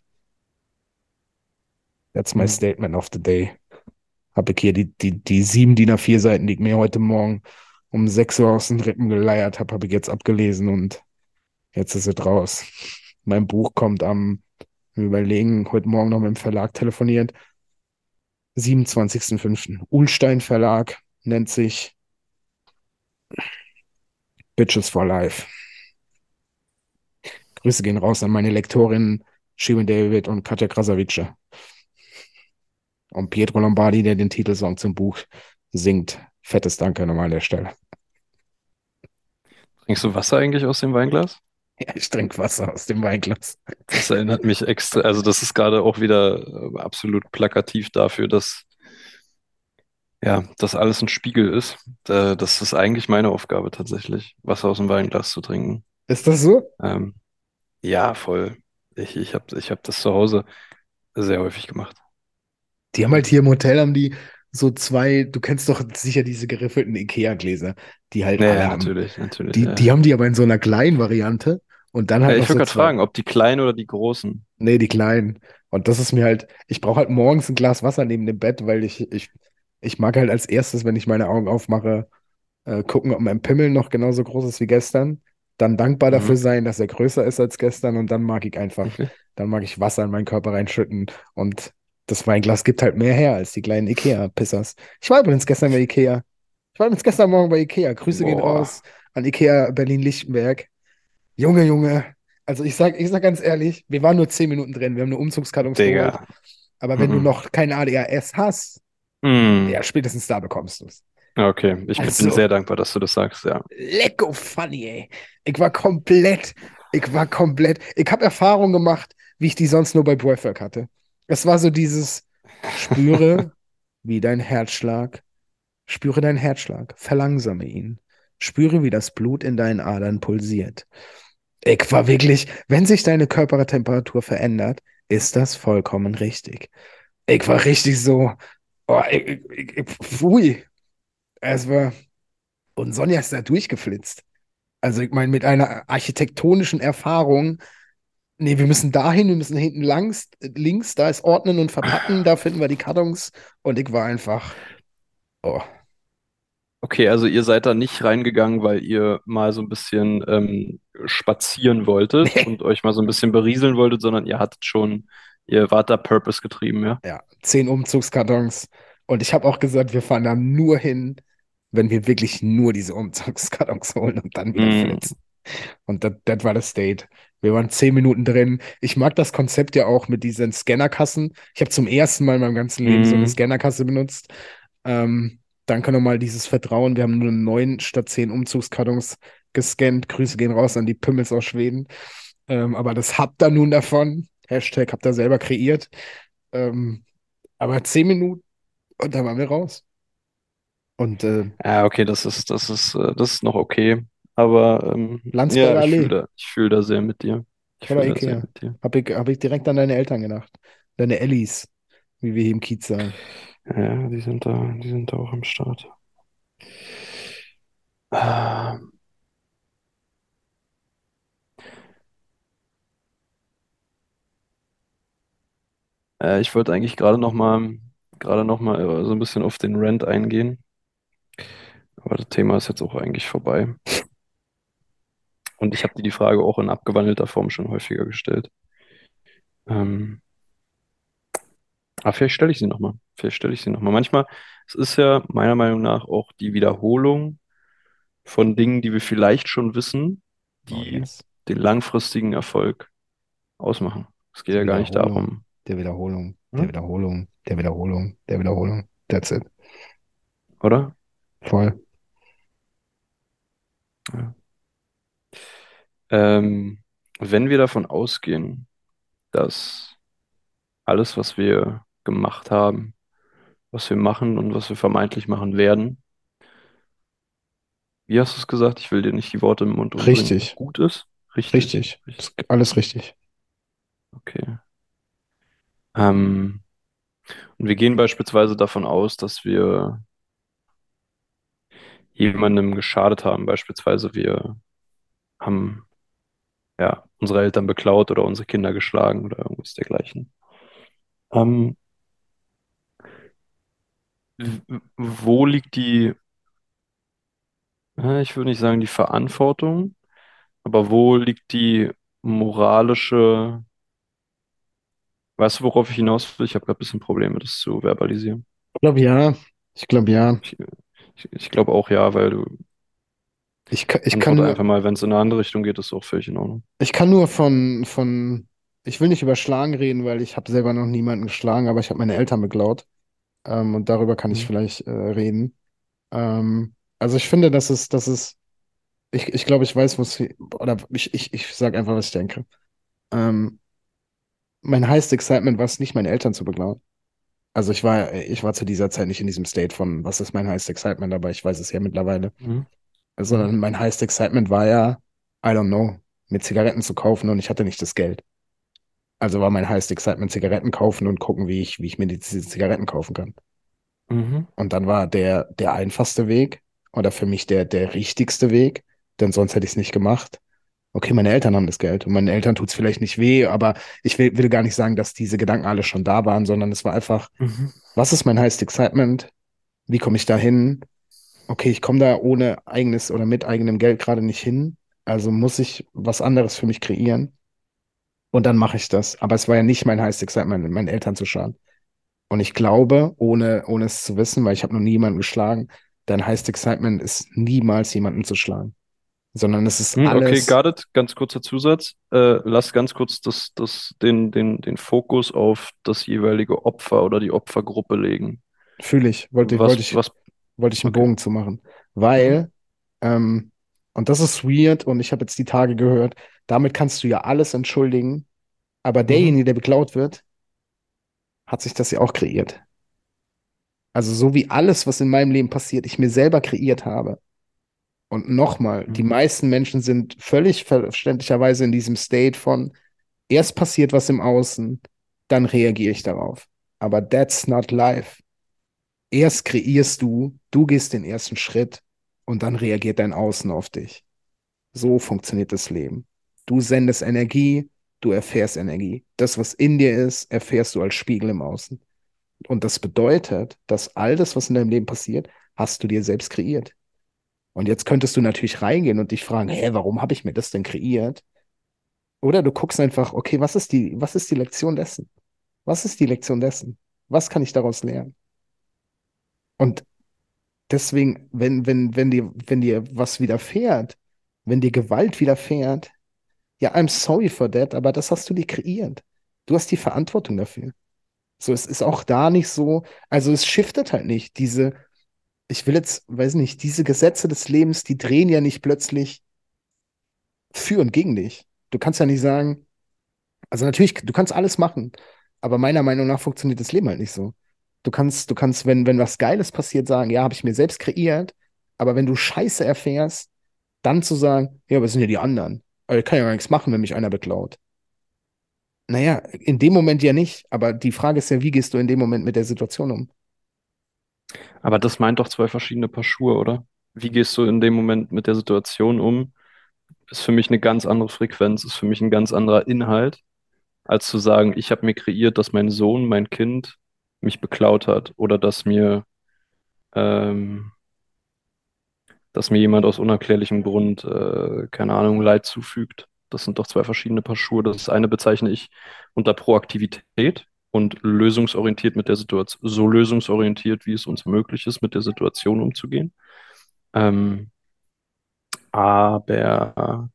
That's my Mhm. statement of the day. Habe ich hier die, die, die sieben D I N A vier Seiten, die ich mir heute Morgen um sechs Uhr aus den Rippen geleiert habe, habe ich jetzt abgelesen und jetzt ist es raus. Mein Buch kommt am, wir überlegen, heute Morgen noch mit dem Verlag telefoniert, siebenundzwanzigsten fünften Ullstein Verlag, nennt sich Bitches for Life. Grüße gehen raus an meine Lektorinnen Shirin David und Katja Krasavice. Und Pietro Lombardi, der den Titelsong zum Buch singt. Fettes Danke nochmal an der Stelle. Trinkst du Wasser eigentlich aus dem Weinglas? Ja, ich trinke Wasser aus dem Weinglas. Das erinnert mich extra, also das ist gerade auch wieder äh, absolut plakativ dafür, dass ja, das alles ein Spiegel ist. Da, das ist eigentlich meine Aufgabe tatsächlich, Wasser aus dem Weinglas zu trinken. Ist das so? Ähm, ja, voll. Ich, ich habe ich hab das zu Hause sehr häufig gemacht. Die haben halt Ähm, hier im Hotel haben die so zwei, du kennst doch sicher diese geriffelten IKEA-Gläser, die halt ja, alle ja, haben. natürlich, natürlich. Die, die Ja. haben die aber in so einer kleinen Variante und dann halt Ja, noch ich wollte so gerade zwei. fragen, ob die kleinen oder die großen. Nee, die kleinen. Und das ist mir halt, ich brauche halt morgens ein Glas Wasser neben dem Bett, weil ich, ich, ich mag halt als erstes, wenn ich meine Augen aufmache, äh, gucken, ob mein Pimmel noch genauso groß ist wie gestern. Dann dankbar dafür Mhm. sein, dass er größer ist als gestern. Und dann mag ich einfach, Okay. dann mag ich Wasser in meinen Körper reinschütten. Und das Weinglas gibt halt mehr her als die kleinen IKEA-Pissers. Ich war übrigens gestern bei IKEA. Ich war übrigens gestern Morgen bei IKEA. Grüße gehen Boah, raus an IKEA Berlin-Lichtenberg. Junge, Junge. Also ich sag, ich sag ganz ehrlich, wir waren nur zehn Minuten drin. Wir haben eine Umzugskartons geholt. Digga. Aber wenn du Mhm. noch kein A D H S hast, Mhm. ja, spätestens da bekommst du es. Ja, okay, ich bin Also, sehr dankbar, dass du das sagst, ja. lecko funny, ey. Ich war komplett, ich war komplett, ich habe Erfahrung gemacht, wie ich die sonst nur bei Breathwork hatte. Es war so dieses, spüre, wie dein Herzschlag, spüre deinen Herzschlag, verlangsame ihn. Spüre, wie das Blut in deinen Adern pulsiert. Ich war wirklich, wenn sich deine Körpertemperatur verändert, ist das vollkommen richtig. Ich war richtig so, oh, ich, ich, ich, pfui. Es war, und Sonja ist da durchgeflitzt. Also ich meine, mit einer architektonischen Erfahrung, nee, wir müssen dahin, wir müssen hinten langs, links, da ist Ordnen und Verpacken, da finden wir die Kartons. Und ich war einfach, oh, Okay, also ihr seid da nicht reingegangen, weil ihr mal so ein bisschen ähm, spazieren wolltet nee. und euch mal so ein bisschen berieseln wolltet, sondern ihr hattet schon, ihr wart da Purpose getrieben, ja? Ja, zehn Umzugskartons. Und ich habe auch gesagt, wir fahren da nur hin, wenn wir wirklich nur diese Umzugskartons holen und dann wieder Mm, flitzen. Und das das war das Date. Wir waren zehn Minuten drin. Ich mag das Konzept ja auch mit diesen Scannerkassen. Ich habe zum ersten Mal in meinem ganzen Leben so eine mm. Scannerkasse benutzt. Ähm, danke nochmal dieses Vertrauen. Wir haben nur neun statt zehn Umzugskartons gescannt. Grüße gehen raus an die Pimmels aus Schweden. Ähm, aber das habt ihr nun davon. Hashtag habt ihr selber kreiert. Ähm, aber zehn Minuten und dann waren wir raus. Und äh, Ja, okay, das ist, das ist, äh, das ist noch okay. Aber ähm, ja, Landsberger ich fühle Allee da, ich fühle da sehr mit dir. Ich voller fühle da sehr Ikea. mit dir. Hab ich, hab ich direkt an deine Eltern gedacht. Deine Ellis, wie wir hier im Kiez sagen. Ja, die sind da, die sind da auch am Start. Ah, Äh, ich wollte eigentlich gerade noch mal, gerade noch mal äh, so ein bisschen auf den Rant eingehen. Aber das Thema ist jetzt auch eigentlich vorbei. Und ich habe dir die Frage auch in abgewandelter Form schon häufiger gestellt. Ähm, aber vielleicht stelle ich sie nochmal. Vielleicht stelle ich sie nochmal. Manchmal, es ist ja meiner Meinung nach auch die Wiederholung von Dingen, die wir vielleicht schon wissen, Oh die yes. den langfristigen Erfolg ausmachen. Es geht Die ja gar nicht Wiederholung, darum. der Wiederholung, der Hm? Wiederholung, der Wiederholung, der Wiederholung. That's it. Oder? Voll. Ja. Ähm, wenn wir davon ausgehen, dass alles, was wir gemacht haben, was wir machen und was wir vermeintlich machen werden, wie hast du es gesagt? Ich will dir nicht die Worte im Mund umbringen. Richtig, Gut ist? Richtig. richtig. Richtig. Ist alles richtig. Okay. Ähm, und wir gehen beispielsweise davon aus, dass wir jemandem geschadet haben. Beispielsweise wir haben ja unsere Eltern beklaut oder unsere Kinder geschlagen oder irgendwas dergleichen. Ähm, w- wo liegt die, äh, ich würde nicht sagen die Verantwortung, aber wo liegt die moralische, weißt du, worauf ich hinaus will? Ich habe gerade ein bisschen Probleme, das zu verbalisieren. Ich glaube ja. Ich glaube ja. Ich, ich, ich glaube auch ja, weil du Ich, ka- ich kann Antworte nur, einfach mal, wenn es in eine andere Richtung geht, ist auch völlig in Ordnung. ich kann nur von, von, ich will nicht über Schlagen reden, weil ich habe selber noch niemanden geschlagen, aber ich habe meine Eltern beklaut. Ähm, und darüber kann ich Mhm. vielleicht äh, reden. Ähm, also ich finde, dass es, dass es, ich, ich glaube, ich weiß, was, oder ich, ich, ich sage einfach, was ich denke. Ähm, Mein highest excitement war es nicht, meine Eltern zu beklauen. Also ich war, ich war zu dieser Zeit nicht in diesem State von, was ist mein highest excitement, aber ich weiß es ja mittlerweile. Mhm. Mhm. Sondern mein highest excitement war ja, I don't know, mir Zigaretten zu kaufen und ich hatte nicht das Geld. Also war mein highest excitement Zigaretten kaufen und gucken, wie ich, wie ich mir die, diese Zigaretten kaufen kann. Mhm. Und dann war der, der einfachste Weg oder für mich der, der richtigste Weg, denn sonst hätte ich es nicht gemacht. Okay, meine Eltern haben das Geld und meinen Eltern tut es vielleicht nicht weh, aber ich will, will gar nicht sagen, dass diese Gedanken alle schon da waren, sondern es war einfach, Mhm. was ist mein highest excitement? Wie komme ich da hin? Okay, ich komme da ohne eigenes oder mit eigenem Geld gerade nicht hin, also muss ich was anderes für mich kreieren und dann mache ich das. Aber es war ja nicht mein highest excitement, meinen Eltern zu schaden. Und ich glaube, ohne, ohne es zu wissen, weil ich habe noch nie jemanden geschlagen, dein highest excitement ist niemals jemanden zu schlagen, sondern es ist Hm, okay, alles got it. Ganz kurzer Zusatz. Äh, lass ganz kurz das, das, den, den, den Fokus auf das jeweilige Opfer oder die Opfergruppe legen. fühle ich, wollte, Was, wollte ich, was, wollte ich einen okay. Bogen zu machen. Mhm. Weil, ähm, und das ist weird und ich habe jetzt die Tage gehört, damit kannst du ja alles entschuldigen, aber Mhm. derjenige, der beklaut wird, hat sich das ja auch kreiert. Also so wie alles, was in meinem Leben passiert, ich mir selber kreiert habe. Und nochmal, die Mhm. meisten Menschen sind völlig verständlicherweise in diesem State von, erst passiert was im Außen, dann reagiere ich darauf. Aber that's not life. Erst kreierst du, du gehst den ersten Schritt und dann reagiert dein Außen auf dich. So funktioniert das Leben. Du sendest Energie, du erfährst Energie. Das, was in dir ist, erfährst du als Spiegel im Außen. Und das bedeutet, dass all das, was in deinem Leben passiert, hast du dir selbst kreiert. Und jetzt könntest du natürlich reingehen und dich fragen, hä, warum habe ich mir das denn kreiert? Oder du guckst einfach, okay, was ist die, was ist die Lektion dessen? Was ist die Lektion dessen? Was kann ich daraus lernen? Und deswegen, wenn, wenn, wenn dir, wenn dir was widerfährt, wenn dir Gewalt widerfährt, ja, I'm sorry for that, aber das hast du dir kreiert. Du hast die Verantwortung dafür. So, es ist auch da nicht so, also es shiftet halt nicht. Diese, ich will jetzt, weiß nicht, diese Gesetze des Lebens, die drehen ja nicht plötzlich für und gegen dich. Du kannst ja nicht sagen, also natürlich, du kannst alles machen, aber meiner Meinung nach funktioniert das Leben halt nicht so. Du kannst, du kannst, wenn, wenn was Geiles passiert, sagen, ja, habe ich mir selbst kreiert, aber wenn du Scheiße erfährst, dann zu sagen, ja, aber es sind ja die anderen. Aber ich kann ja gar nichts machen, wenn mich einer beklaut. Naja, in dem Moment ja nicht, aber die Frage ist ja, wie gehst du in dem Moment mit der Situation um? Aber das meint doch zwei verschiedene Paar Schuhe, oder? Wie gehst du in dem Moment mit der Situation um? Ist für mich eine ganz andere Frequenz, ist für mich ein ganz anderer Inhalt, als zu sagen, ich habe mir kreiert, dass mein Sohn, mein Kind mich beklaut hat oder dass mir, ähm, dass mir jemand aus unerklärlichem Grund, äh, keine Ahnung, Leid zufügt. Das sind doch zwei verschiedene Paar Schuhe. Das eine bezeichne ich unter Proaktivität und lösungsorientiert mit der Situation, so lösungsorientiert, wie es uns möglich ist, mit der Situation umzugehen. Ähm, aber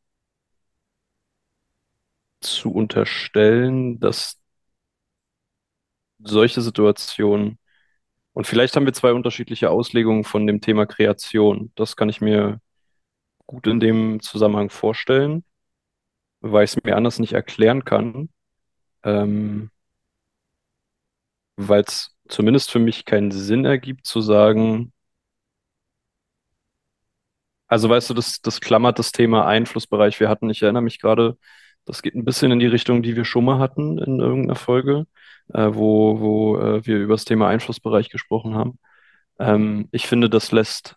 zu unterstellen, dass solche Situationen, und vielleicht haben wir zwei unterschiedliche Auslegungen von dem Thema Kreation. Das kann ich mir gut in dem Zusammenhang vorstellen, weil ich es mir anders nicht erklären kann, ähm, weil es zumindest für mich keinen Sinn ergibt zu sagen, also weißt du, das, das klammert das Thema Einflussbereich. Wir hatten, ich erinnere mich gerade, das geht ein bisschen in die Richtung, die wir schon mal hatten in irgendeiner Folge, äh, wo, wo äh, wir über das Thema Einflussbereich gesprochen haben. Ähm, ich finde, das lässt,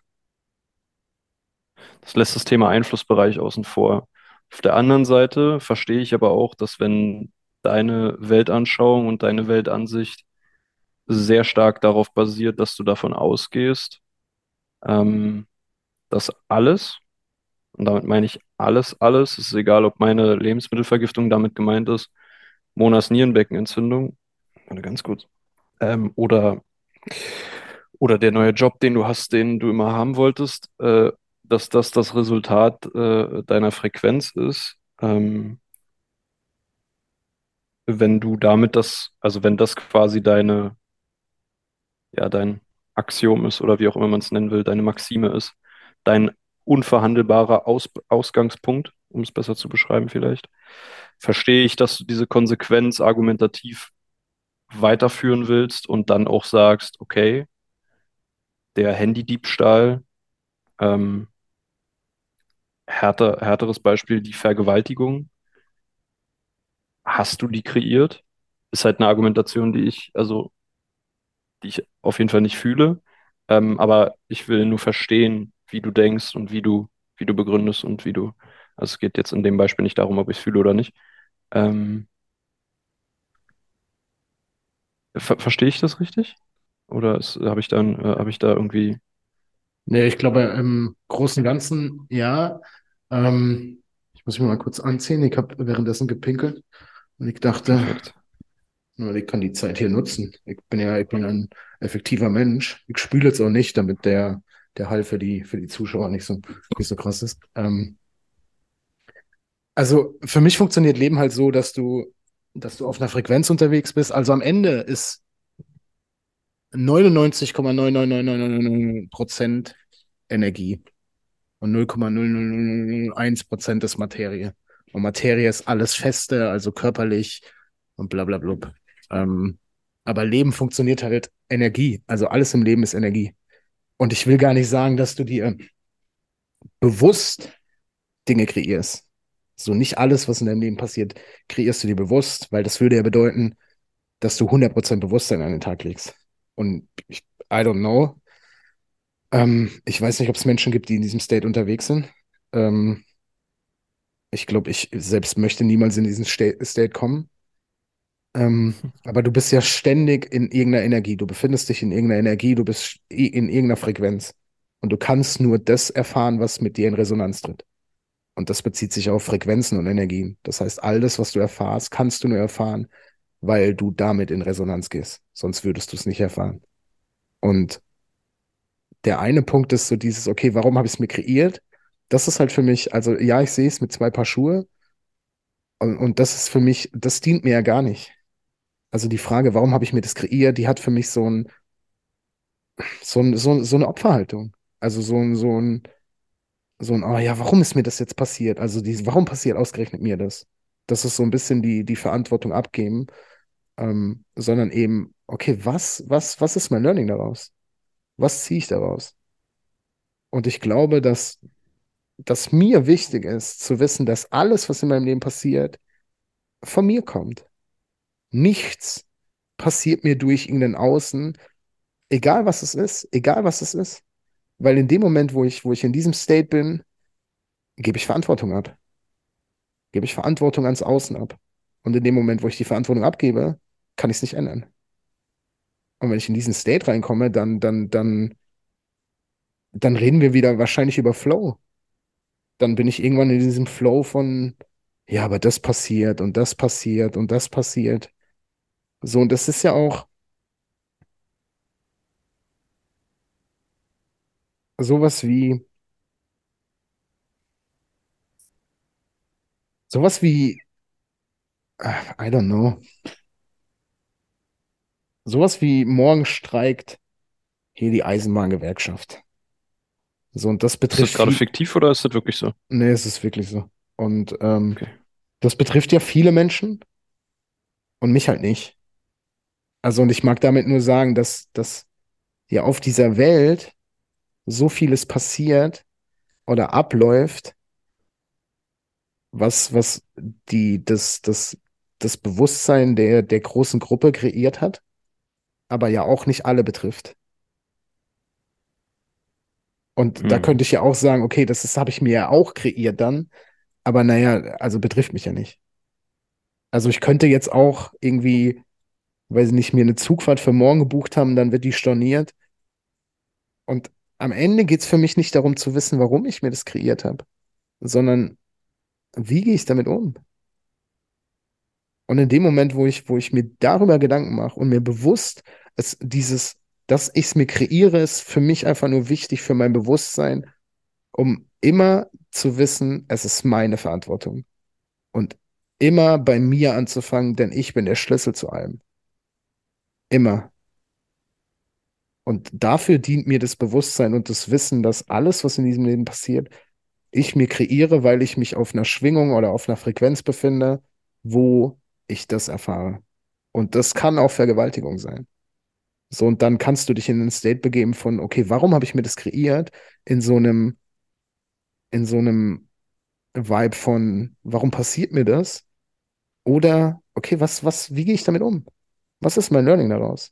das lässt das Thema Einflussbereich außen vor. Auf der anderen Seite verstehe ich aber auch, dass wenn deine Weltanschauung und deine Weltansicht sehr stark darauf basiert, dass du davon ausgehst, ähm, dass alles, und damit meine ich alles, alles, es ist egal, ob meine Lebensmittelvergiftung damit gemeint ist, Monas Nierenbeckenentzündung, warte ganz kurz, ähm, oder, oder der neue Job, den du hast, den du immer haben wolltest, äh, dass das das Resultat äh, deiner Frequenz ist, ähm, wenn du damit das, also wenn das quasi deine, ja, dein Axiom ist oder wie auch immer man es nennen will, deine Maxime ist, dein unverhandelbarer Aus Ausgangspunkt, um es besser zu beschreiben vielleicht, verstehe ich, dass du diese Konsequenz argumentativ weiterführen willst und dann auch sagst, okay, der Handydiebstahl, ähm, härter, härteres Beispiel, die Vergewaltigung, hast du die kreiert? Ist halt eine Argumentation, die ich, also, die ich auf jeden Fall nicht fühle. Ähm, aber ich will nur verstehen, wie du denkst und wie du, wie du begründest und wie du, also es geht jetzt in dem Beispiel nicht darum, ob ich es fühle oder nicht. Ähm, ver Verstehe ich das richtig? Oder habe ich dann, äh, habe ich da irgendwie Nee, ich glaube, im Großen und Ganzen ja. Ähm, ich muss mich mal kurz anziehen. Ich habe währenddessen gepinkelt und ich dachte, perfekt? na, ich kann die Zeit hier nutzen. Ich bin ja, ich bin ein effektiver Mensch. Ich spüle jetzt auch nicht, damit der, der Hall für die, für die Zuschauer nicht so, nicht so krass ist. Ähm, also für mich funktioniert Leben halt so, dass du, dass du auf einer Frequenz unterwegs bist. Also am Ende ist neunundneunzig Komma neun neun neun neun neun neun Prozent Energie und null Komma null null null null eins Prozent ist Materie. Und Materie ist alles Feste, also körperlich und bla bla bla. Ähm, aber Leben funktioniert halt Energie. Also alles im Leben ist Energie. Und ich will gar nicht sagen, dass du dir bewusst Dinge kreierst. So nicht alles, was in deinem Leben passiert, kreierst du dir bewusst, weil das würde ja bedeuten, dass du hundert Prozent Bewusstsein an den Tag legst. Und ich, I don't know. Ähm, ich weiß nicht, ob es Menschen gibt, die in diesem State unterwegs sind. Ähm, ich glaube, ich selbst möchte niemals in diesen Sta- State kommen. Ähm, aber du bist ja ständig in irgendeiner Energie. Du befindest dich in irgendeiner Energie, du bist i- in irgendeiner Frequenz. Und du kannst nur das erfahren, was mit dir in Resonanz tritt. Und das bezieht sich auf Frequenzen und Energien. Das heißt, all das, was du erfahrst, kannst du nur erfahren, weil du damit in Resonanz gehst. Sonst würdest du es nicht erfahren. Und der eine Punkt ist so dieses, okay, warum habe ich es mir kreiert? Das ist halt für mich, also ja, ich sehe es mit zwei Paar Schuhe und, und das ist für mich, das dient mir ja gar nicht. Also die Frage, warum habe ich mir das kreiert, die hat für mich so ein, so ein, so, so eine Opferhaltung. Also so ein, so ein, so ein, oh ja, warum ist mir das jetzt passiert? Also dieses, warum passiert ausgerechnet mir das? Das ist so ein bisschen die, die Verantwortung abgeben, ähm, sondern eben, okay, was, was, was ist mein Learning daraus? Was ziehe ich daraus? Und ich glaube, dass dass mir wichtig ist, zu wissen, dass alles, was in meinem Leben passiert, von mir kommt. Nichts passiert mir durch irgendein Außen, egal was es ist, egal was es ist. Weil in dem Moment, wo ich, wo ich in diesem State bin, gebe ich Verantwortung ab. Gebe ich Verantwortung ans Außen ab. Und in dem Moment, wo ich die Verantwortung abgebe, kann ich es nicht ändern. Und wenn ich in diesen State reinkomme, dann, dann, dann, dann reden wir wieder wahrscheinlich über Flow. Dann bin ich irgendwann in diesem Flow von, ja, aber das passiert und das passiert und das passiert. So, und das ist ja auch sowas wie, sowas wie, ah, I don't know, sowas wie morgen streikt hier die Eisenbahngewerkschaft. So, und das Ist das betrifft gerade viel, fiktiv oder ist das wirklich so? nee, es ist wirklich so. Und ähm, Okay. das betrifft ja viele Menschen und mich halt nicht. Also, und ich mag damit nur sagen, dass, dass ja auf dieser Welt so vieles passiert oder abläuft, was, was die, das, das, das Bewusstsein der, der großen Gruppe kreiert hat, aber ja auch nicht alle betrifft. Und da könnte Hm. ich ja auch sagen, okay, das ist, habe ich mir ja auch kreiert dann, aber naja, also betrifft mich ja nicht. Also ich könnte jetzt auch irgendwie, weil sie nicht mir eine Zugfahrt für morgen gebucht haben, dann wird die storniert. Und am Ende geht es für mich nicht darum zu wissen, warum ich mir das kreiert habe, sondern wie gehe ich damit um? Und in dem Moment, wo ich, wo ich mir darüber Gedanken mache und mir bewusst, es, dieses, dass ich es mir kreiere, ist für mich einfach nur wichtig für mein Bewusstsein. um immer zu wissen, es ist meine Verantwortung. Und immer bei mir anzufangen, denn ich bin der Schlüssel zu allem. Immer. Und dafür dient mir das Bewusstsein und das Wissen, dass alles, was in diesem Leben passiert, ich mir kreiere, weil ich mich auf einer Schwingung oder auf einer Frequenz befinde, wo ich das erfahre. Und das kann auch Vergewaltigung sein. So, und dann kannst du dich in einen State begeben von, okay, warum habe ich mir das kreiert? In so einem, in so einem Vibe von, warum passiert mir das? Oder, okay, was, was, wie gehe ich damit um? Was ist mein Learning daraus?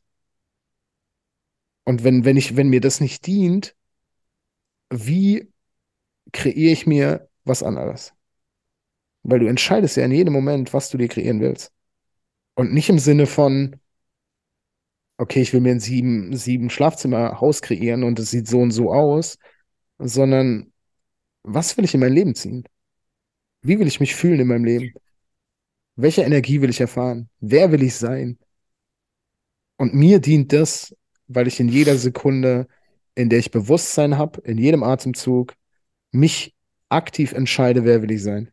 Und wenn, wenn ich, wenn mir das nicht dient, wie kreiere ich mir was anderes? Weil du entscheidest ja in jedem Moment, was du dir kreieren willst. Und nicht im Sinne von, okay, ich will mir ein sieben, sieben Schlafzimmer-Haus kreieren und es sieht so und so aus, sondern was will ich in mein Leben ziehen? Wie will ich mich fühlen in meinem Leben? Welche Energie will ich erfahren? Wer will ich sein? Und mir dient das, weil ich in jeder Sekunde, in der ich Bewusstsein habe, in jedem Atemzug, mich aktiv entscheide, wer will ich sein.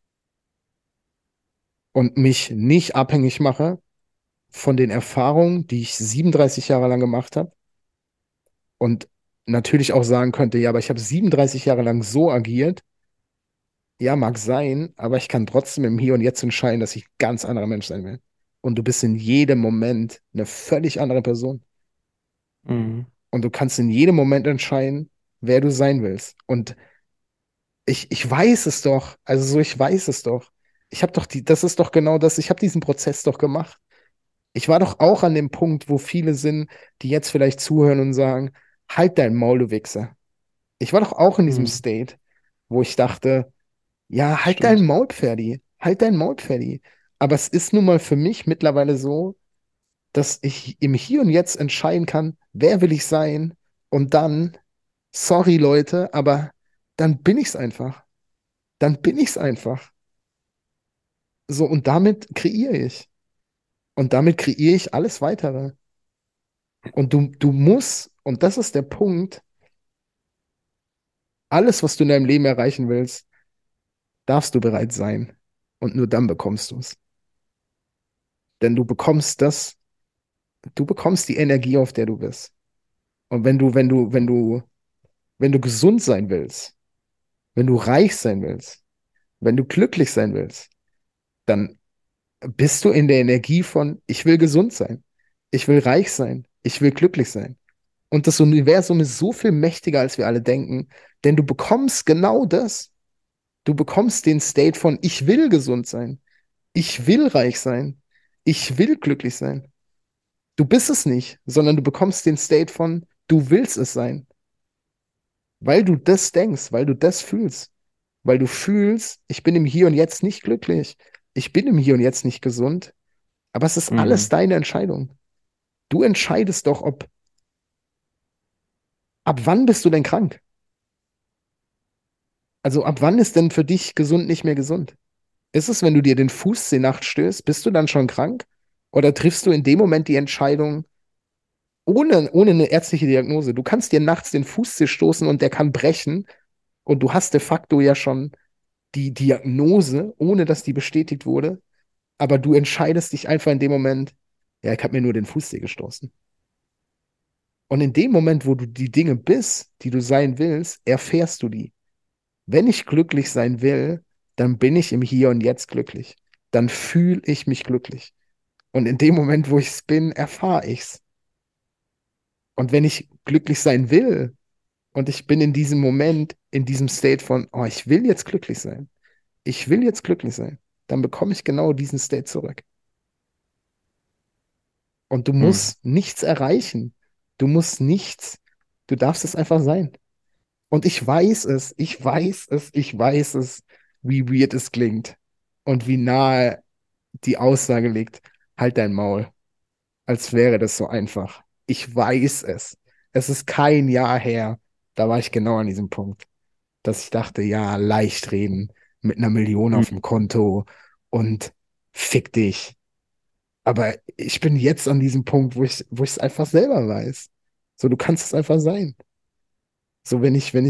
Und mich nicht abhängig mache von den Erfahrungen, die ich siebenunddreißig Jahre lang gemacht habe. Und natürlich auch sagen könnte, ja, aber ich habe siebenunddreißig Jahre lang so agiert. Ja, mag sein, aber ich kann trotzdem im Hier und Jetzt entscheiden, dass ich ein ganz anderer Mensch sein will. Und du bist in jedem Moment eine völlig andere Person. Mhm. Und du kannst in jedem Moment entscheiden, wer du sein willst. Und ich, ich weiß es doch. Also so, ich weiß es doch. Ich habe doch die, das ist doch genau das. Ich habe diesen Prozess doch gemacht. Ich war doch auch an dem Punkt, wo viele sind, die jetzt vielleicht zuhören und sagen, halt dein Maul, du Wichser. Ich war doch auch in diesem Mhm. State, wo ich dachte, ja, halt dein Stimmt. Maul, Pferdi. Halt dein Maul, Pferdi. Aber es ist nun mal für mich mittlerweile so, dass ich im Hier und Jetzt entscheiden kann, wer will ich sein? Und dann, sorry Leute, aber dann bin ich's einfach. Dann bin ich's einfach. So, und damit kreiere ich. Und damit kreiere ich alles weitere. Und du, du musst, und das ist der Punkt, alles, was du in deinem Leben erreichen willst, darfst du bereit sein. Und nur dann bekommst du es. Denn du bekommst das, du bekommst die Energie, auf der du bist. Und wenn du, wenn du, wenn du, wenn du gesund sein willst, wenn du reich sein willst, wenn du glücklich sein willst, dann bist du in der Energie von, ich will gesund sein, ich will reich sein, ich will glücklich sein. Und das Universum ist so viel mächtiger, als wir alle denken, denn du bekommst genau das. Du bekommst den State von, ich will gesund sein, ich will reich sein, ich will glücklich sein. Du bist es nicht, sondern du bekommst den State von, du willst es sein, weil du das denkst, weil du das fühlst, weil du fühlst, ich bin im Hier und Jetzt nicht glücklich, ich bin im Hier und Jetzt nicht gesund, aber es ist alles Mhm. deine Entscheidung. Du entscheidest doch, ob, ab wann bist du denn krank? Also ab wann ist denn für dich gesund nicht mehr gesund? Ist es, wenn du dir den Fuß die Nacht stößt, bist du dann schon krank? Oder triffst du in dem Moment die Entscheidung, ohne, ohne eine ärztliche Diagnose? Du kannst dir nachts den Fuß stoßen und der kann brechen und du hast de facto ja schon die Diagnose, ohne dass die bestätigt wurde, aber du entscheidest dich einfach in dem Moment, ja, ich habe mir nur den Fuß gestoßen. Und in dem Moment, wo du die Dinge bist, die du sein willst, erfährst du die. Wenn ich glücklich sein will, dann bin ich im Hier und Jetzt glücklich. Dann fühle ich mich glücklich. Und in dem Moment, wo ich es bin, erfahre ich es. Und wenn ich glücklich sein will und ich bin in diesem Moment, in diesem State von, oh, ich will jetzt glücklich sein, ich will jetzt glücklich sein, dann bekomme ich genau diesen State zurück. Und du Mhm. musst nichts erreichen. Du musst nichts. Du darfst es einfach sein. Und ich weiß es, ich weiß es, ich weiß es, wie weird es klingt und wie nahe die Aussage liegt. Halt dein Maul, als wäre das so einfach. Ich weiß es. Es ist kein Jahr her, da war ich genau an diesem Punkt, dass ich dachte, ja, leicht reden mit einer Million auf dem Mhm. Konto und fick dich. Aber ich bin jetzt an diesem Punkt, wo ich, wo ich es einfach selber weiß. So, du kannst es einfach sein. So, wenn ich, wenn ich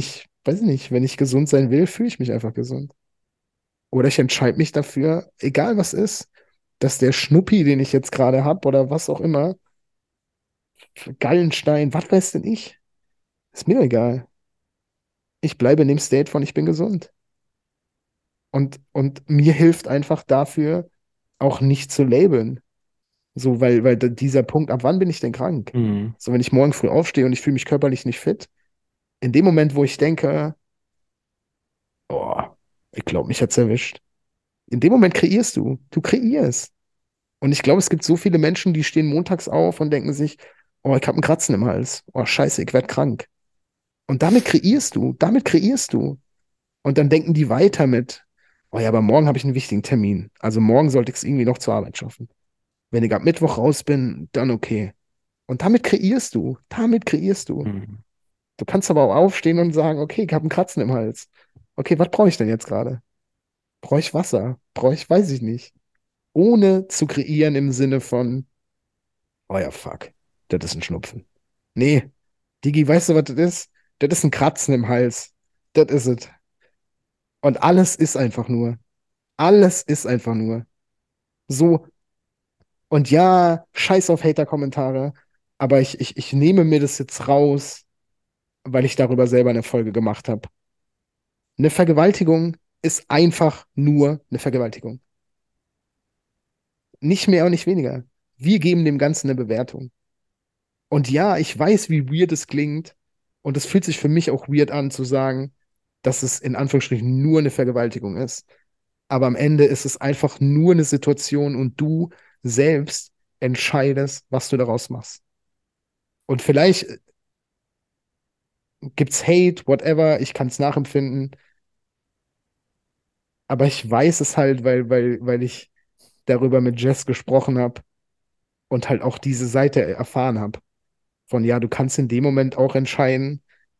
weiß ich nicht, wenn ich gesund sein will, fühle ich mich einfach gesund. Oder ich entscheide mich dafür, egal was ist, dass der Schnuppi, den ich jetzt gerade habe oder was auch immer, Gallenstein, was weiß denn ich, ist mir egal. Ich bleibe in dem State von ich bin gesund. Und, und mir hilft einfach dafür, auch nicht zu labeln. So, weil, weil da- dieser Punkt, ab wann bin ich denn krank? Mhm. So, wenn ich morgen früh aufstehe und ich fühle mich körperlich nicht fit, in dem Moment, wo ich denke, oh, ich glaube, mich hat's erwischt. In dem Moment kreierst du. Du kreierst. Und ich glaube, es gibt so viele Menschen, die stehen montags auf und denken sich, oh, ich habe einen Kratzen im Hals. Oh, scheiße, ich werde krank. Und damit kreierst du. Damit kreierst du. Und dann denken die weiter mit, oh ja, aber morgen habe ich einen wichtigen Termin. Also morgen sollte ich es irgendwie noch zur Arbeit schaffen. Wenn ich ab Mittwoch raus bin, dann okay. Und damit kreierst du. Damit kreierst du. Mhm. Du kannst aber auch aufstehen und sagen, okay, ich habe einen Kratzen im Hals. Okay, was brauche ich denn jetzt gerade? Brauche ich Wasser? Brauche ich, weiß ich nicht. Ohne zu kreieren im Sinne von, oh ja, fuck, das ist ein Schnupfen. Nee, Digi, weißt du, was das ist? Das ist ein Kratzen im Hals. Das ist es. Und alles ist einfach nur. Alles ist einfach nur. So, und ja, scheiß auf Hater-Kommentare, aber ich, ich, ich nehme mir das jetzt raus, weil ich darüber selber eine Folge gemacht habe. Eine Vergewaltigung ist einfach nur eine Vergewaltigung. Nicht mehr und nicht weniger. Wir geben dem Ganzen eine Bewertung. Und ja, ich weiß, wie weird es klingt. Und es fühlt sich für mich auch weird an zu sagen, dass es in Anführungsstrichen nur eine Vergewaltigung ist. Aber am Ende ist es einfach nur eine Situation und du selbst entscheidest, was du daraus machst. Und vielleicht gibt's Hate, whatever, ich kann es nachempfinden, aber ich weiß es halt, weil, weil, weil ich darüber mit Jess gesprochen habe und halt auch diese Seite erfahren habe. Von ja, du kannst in dem Moment auch entscheiden,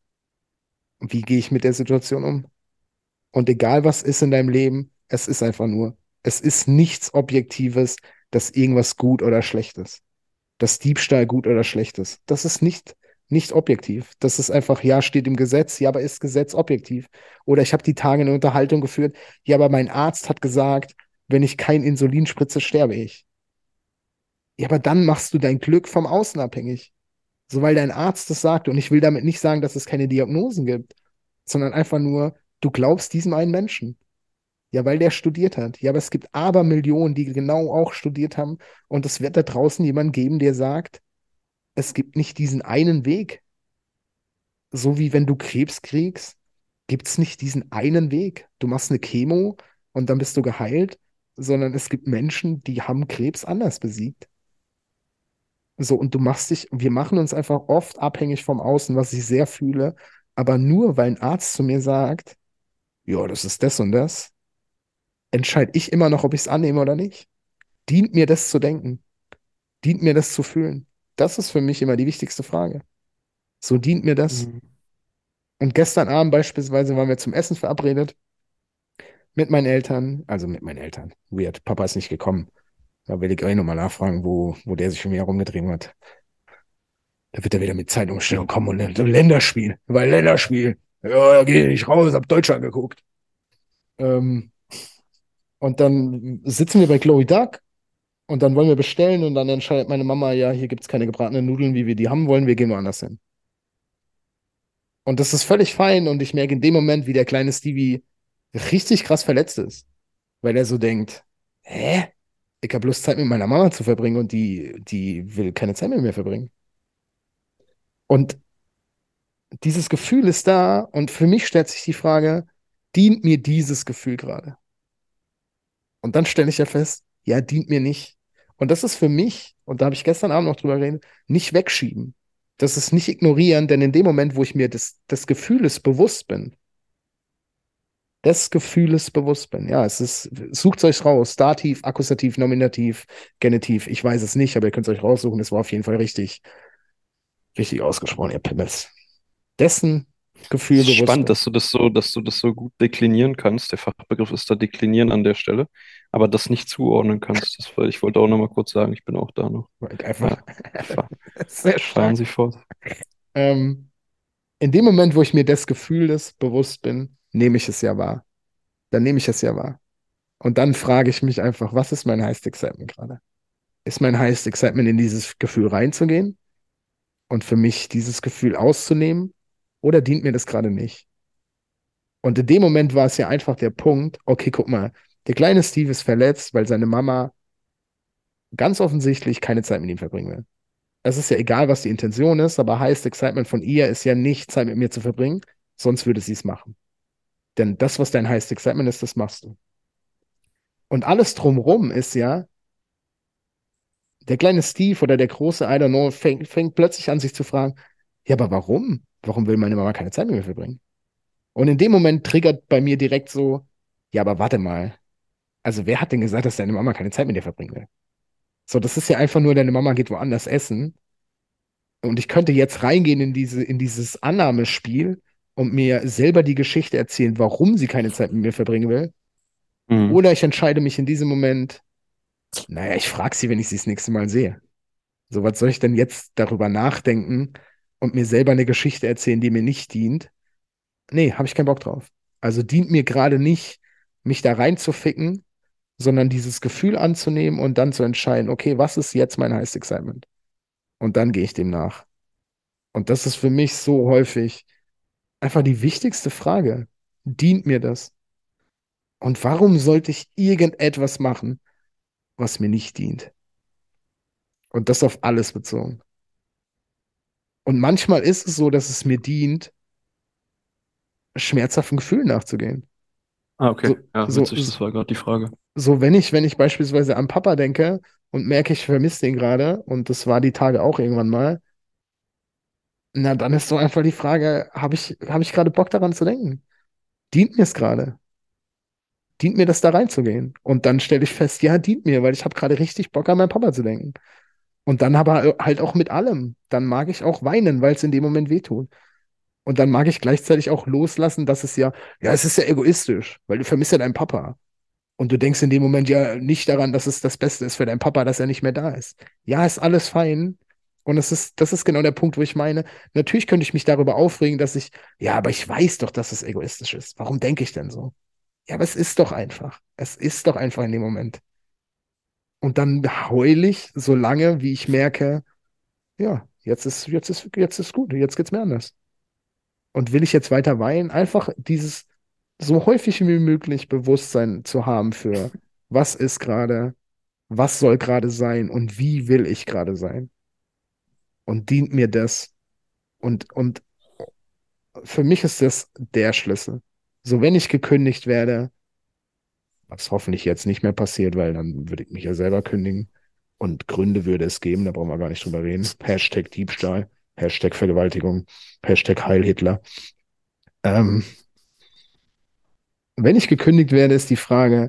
wie gehe ich mit der Situation um. Und egal was ist in deinem Leben, es ist einfach nur. Es ist nichts Objektives, dass irgendwas gut oder schlecht ist. Dass Diebstahl gut oder schlecht ist. Das ist nicht, nicht objektiv. Das ist einfach, ja, steht im Gesetz, ja, aber ist Gesetz objektiv? Oder ich habe die Tage eine Unterhaltung geführt, ja, aber mein Arzt hat gesagt, wenn ich kein Insulin spritze, sterbe ich. Ja, aber dann machst du dein Glück vom Außen abhängig. So, weil dein Arzt das sagt. Und ich will damit nicht sagen, dass es keine Diagnosen gibt, sondern einfach nur, du glaubst diesem einen Menschen. Ja, weil der studiert hat. Ja, aber es gibt Abermillionen, die genau auch studiert haben. Und es wird da draußen jemanden geben, der sagt, es gibt nicht diesen einen Weg. So wie wenn du Krebs kriegst, gibt es nicht diesen einen Weg. Du machst eine Chemo und dann bist du geheilt, sondern es gibt Menschen, die haben Krebs anders besiegt. So, und du machst dich, wir machen uns einfach oft abhängig vom Außen, was ich sehr fühle, aber nur weil ein Arzt zu mir sagt, ja, das ist das und das, entscheide ich immer noch, ob ich es annehme oder nicht. Dient mir das zu denken? Dient mir das zu fühlen? Das ist für mich immer die wichtigste Frage. So dient mir das. Mhm. Und gestern Abend beispielsweise waren wir zum Essen verabredet mit meinen Eltern, also mit meinen Eltern. Weird, Papa ist nicht gekommen. Da will ich euch nochmal nachfragen, wo, wo der sich schon wieder rumgetrieben hat. Da wird er wieder mit Zeitumstellung kommen und ein Länderspiel. Weil Länderspiel. Ja, da gehe ich nicht raus, hab Deutschland geguckt. Ähm, und dann sitzen wir bei Chloe Duck und dann wollen wir bestellen und dann entscheidet meine Mama, ja, hier gibt es keine gebratenen Nudeln, wie wir die haben wollen, wir gehen woanders hin. Und das ist völlig fein und ich merke in dem Moment, wie der kleine Stevie richtig krass verletzt ist, weil er so denkt, hä? Ich habe Lust, Zeit mit meiner Mama zu verbringen und die, die will keine Zeit mit mir verbringen. Und dieses Gefühl ist da und für mich stellt sich die Frage, dient mir dieses Gefühl gerade? Und dann stelle ich ja fest, ja, dient mir nicht. Und das ist für mich, und da habe ich gestern Abend noch drüber geredet, nicht wegschieben. Das ist nicht ignorieren, denn in dem Moment, wo ich mir des, des Gefühles bewusst bin, des Gefühles bewusst bin, ja, es ist, sucht euch raus, Dativ, Akkusativ, Nominativ, Genitiv, ich weiß es nicht, aber ihr könnt es euch raussuchen, es war auf jeden Fall richtig, richtig ausgesprochen, ihr Pimmels. Dessen Es Gefühl ist bewusst spannend, bin. dass du das so, dass du das so gut deklinieren kannst. Der Fachbegriff ist da deklinieren an der Stelle, aber das nicht zuordnen kannst. Das, ich wollte auch noch mal kurz sagen, ich bin auch da noch. Einfach Ja, fa sehr fahren stark. Sie fort. Ähm, In dem Moment, wo ich mir des Gefühls bewusst bin, nehme ich es ja wahr. Dann nehme ich es ja wahr. Und dann frage ich mich einfach, was ist mein Highest Excitement gerade? Ist mein Highest Excitement, in dieses Gefühl reinzugehen und für mich dieses Gefühl auszunehmen? Oder dient mir das gerade nicht? Und in dem Moment war es ja einfach der Punkt, okay, guck mal, der kleine Steve ist verletzt, weil seine Mama ganz offensichtlich keine Zeit mit ihm verbringen will. Es ist ja egal, was die Intention ist, aber Highest Excitement von ihr ist ja nicht, Zeit mit mir zu verbringen, sonst würde sie es machen. Denn das, was dein Highest Excitement ist, das machst du. Und alles drumrum ist ja, der kleine Steve oder der große, I don't know, fängt, fängt plötzlich an, sich zu fragen, ja, aber warum? Warum will meine Mama keine Zeit mit mir verbringen? Und in dem Moment triggert bei mir direkt so, ja, aber warte mal. Also wer hat denn gesagt, dass deine Mama keine Zeit mit dir verbringen will? So, das ist ja einfach nur, deine Mama geht woanders essen. Und ich könnte jetzt reingehen in diese, in dieses Annahmespiel und mir selber die Geschichte erzählen, warum sie keine Zeit mit mir verbringen will. Mhm. Oder ich entscheide mich in diesem Moment, naja, ich frage sie, wenn ich sie das nächste Mal sehe. So, was soll ich denn jetzt darüber nachdenken und mir selber eine Geschichte erzählen, die mir nicht dient? Nee, habe ich keinen Bock drauf. Also dient mir gerade nicht, mich da reinzuficken, sondern dieses Gefühl anzunehmen und dann zu entscheiden, okay, was ist jetzt mein Highest Excitement? Und dann gehe ich dem nach. Und das ist für mich so häufig einfach die wichtigste Frage. Dient mir das? Und warum sollte ich irgendetwas machen, was mir nicht dient? Und das auf alles bezogen. Und manchmal ist es so, dass es mir dient, schmerzhaften Gefühlen nachzugehen. Ah, okay. So, Ja, so, witzig, das war gerade die Frage. so wenn ich, wenn ich beispielsweise an Papa denke und merke, ich vermisse den gerade, und das war die Tage auch irgendwann mal, na, dann ist so einfach die Frage, habe ich, habe ich gerade Bock daran zu denken? Dient mir es gerade? Dient mir das da reinzugehen? Und dann stelle ich fest, ja, dient mir, weil ich habe gerade richtig Bock an meinen Papa zu denken. Und dann aber halt auch mit allem. Dann mag ich auch weinen, weil es in dem Moment wehtut. Und dann mag ich gleichzeitig auch loslassen, dass es ja, ja, es ist ja egoistisch, weil du vermisst ja deinen Papa. Und du denkst in dem Moment ja nicht daran, dass es das Beste ist für deinen Papa, dass er nicht mehr da ist. Ja, ist alles fein. Und es ist, das ist genau der Punkt, wo ich meine, natürlich könnte ich mich darüber aufregen, dass ich, ja, aber ich weiß doch, dass es egoistisch ist. Warum denke ich denn so? Ja, aber es ist doch einfach. Es ist doch einfach in dem Moment. Und dann heule ich so lange, wie ich merke, ja, jetzt ist, jetzt ist, jetzt ist gut, jetzt geht's mir anders. Und will ich jetzt weiter weinen? Einfach dieses so häufig wie möglich Bewusstsein zu haben für, was ist gerade, was soll gerade sein und wie will ich gerade sein? Und dient mir das? Und, und für mich ist das der Schlüssel. So, wenn ich gekündigt werde, was hoffentlich jetzt nicht mehr passiert, weil dann würde ich mich ja selber kündigen. Und Gründe würde es geben, da brauchen wir gar nicht drüber reden. Hashtag Diebstahl, Hashtag Vergewaltigung, Hashtag Heil Hitler. Ähm, wenn ich gekündigt werde, ist die Frage,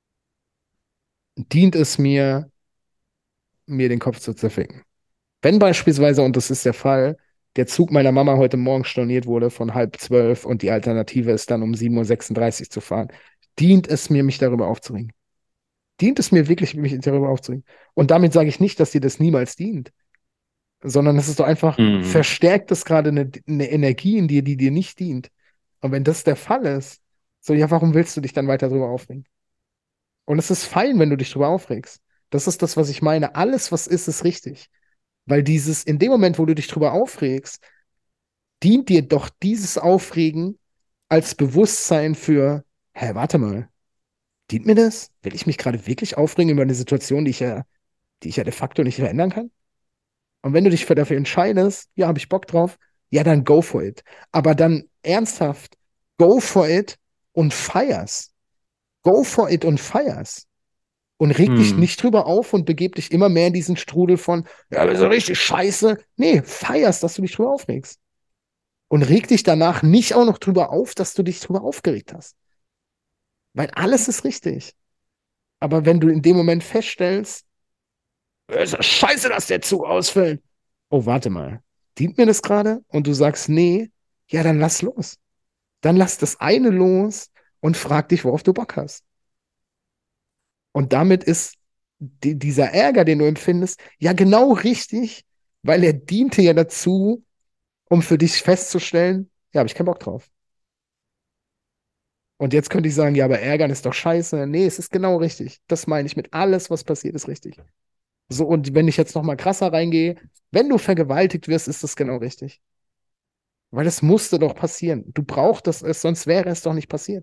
dient es mir, mir den Kopf zu zerficken? Wenn beispielsweise, und das ist der Fall, der Zug meiner Mama heute Morgen storniert wurde von halb zwölf und die Alternative ist dann um sieben Uhr sechsunddreißig zu fahren, dient es mir, mich darüber aufzuregen? Dient es mir wirklich, mich darüber aufzuregen? Und damit sage ich nicht, dass dir das niemals dient, sondern es ist doch einfach, Mhm. verstärkt es gerade eine, eine Energie in dir, die dir nicht dient. Und wenn das der Fall ist, so, ja, warum willst du dich dann weiter darüber aufregen? Und es ist fein, wenn du dich darüber aufregst. Das ist das, was ich meine. Alles, was ist, ist richtig. Weil dieses, in dem Moment, wo du dich drüber aufregst, dient dir doch dieses Aufregen als Bewusstsein für, hä, warte mal, dient mir das? Will ich mich gerade wirklich aufregen über eine Situation, die ich ja, die ich ja de facto nicht verändern kann? Und wenn du dich für dafür entscheidest, ja, habe ich Bock drauf, ja, dann go for it. Aber dann ernsthaft, go for it und feier's. Go for it und feier's. Und reg dich Mhm. nicht drüber auf und begeb dich immer mehr in diesen Strudel von, ja, das ist ja richtig scheiße. Nee, feierst, dass du dich drüber aufregst. Und reg dich danach nicht auch noch drüber auf, dass du dich drüber aufgeregt hast. Weil alles ist richtig. Aber wenn du in dem Moment feststellst, es ist scheiße, dass der Zug ausfällt. Oh, warte mal. Dient mir das gerade? Und du sagst, nee, ja, dann lass los. Dann lass das eine los und frag dich, worauf du Bock hast. Und damit ist die, dieser Ärger, den du empfindest, ja genau richtig, weil er diente ja dazu, um für dich festzustellen, ja, habe ich keinen Bock drauf. Und jetzt könnte ich sagen, ja, aber ärgern ist doch scheiße. Nee, es ist genau richtig. Das meine ich mit alles, was passiert, ist richtig. So, und wenn ich jetzt noch mal krasser reingehe, wenn du vergewaltigt wirst, ist das genau richtig. Weil es musste doch passieren. Du brauchtest es, sonst wäre es doch nicht passiert.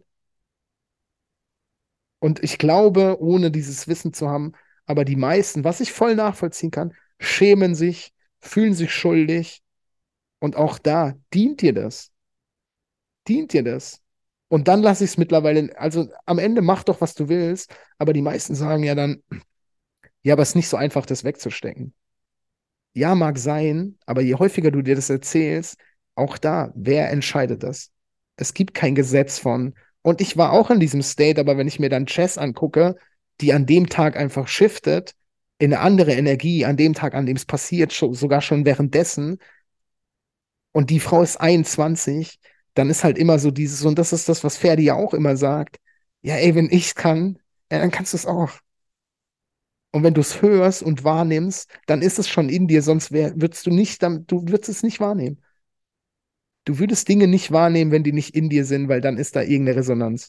Und ich glaube, ohne dieses Wissen zu haben, aber die meisten, was ich voll nachvollziehen kann, schämen sich, fühlen sich schuldig. Und auch da dient dir das. Dient dir das. Und dann lasse ich es mittlerweile, also am Ende mach doch, was du willst, aber die meisten sagen ja dann, ja, aber es ist nicht so einfach, das wegzustecken. Ja, mag sein, aber je häufiger du dir das erzählst, auch da, wer entscheidet das? Es gibt kein Gesetz von. Und ich war auch in diesem State, aber wenn ich mir dann Chess angucke, die an dem Tag einfach shiftet, in eine andere Energie, an dem Tag, an dem es passiert, schon, sogar schon währenddessen, und die Frau ist einundzwanzig, dann ist halt immer so dieses, und das ist das, was Ferdi ja auch immer sagt, ja, ey, wenn ich's kann, ja, dann kannst du es auch. Und wenn du es hörst und wahrnimmst, dann ist es schon in dir, sonst wär, würdest du nicht, damit, du würdest es nicht wahrnehmen. Du würdest Dinge nicht wahrnehmen, wenn die nicht in dir sind, weil dann ist da irgendeine Resonanz.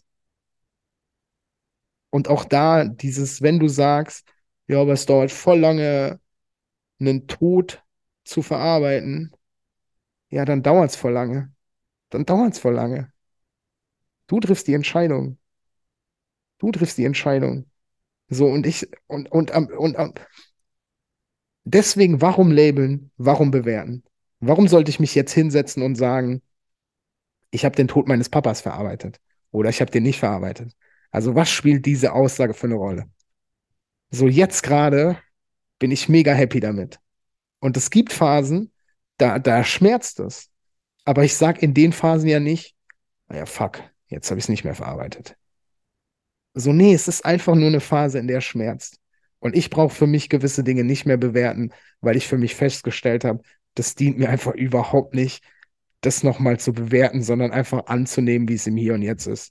Und auch da dieses, wenn du sagst, ja, aber es dauert voll lange, einen Tod zu verarbeiten, ja, dann dauert es voll lange. Dann dauert es voll lange. Du triffst die Entscheidung. Du triffst die Entscheidung. So, und ich, und, und, und, und, und deswegen, warum labeln? Warum bewerten? Warum sollte ich mich jetzt hinsetzen und sagen, ich habe den Tod meines Papas verarbeitet oder ich habe den nicht verarbeitet? Also was spielt diese Aussage für eine Rolle? So jetzt gerade bin ich mega happy damit. Und es gibt Phasen, da, da schmerzt es. Aber ich sage in den Phasen ja nicht, naja, fuck, jetzt habe ich es nicht mehr verarbeitet. So, nee, es ist einfach nur eine Phase, in der es schmerzt. Und ich brauche für mich gewisse Dinge nicht mehr bewerten, weil ich für mich festgestellt habe, das dient mir einfach überhaupt nicht, das nochmal zu bewerten, sondern einfach anzunehmen, wie es im Hier und Jetzt ist.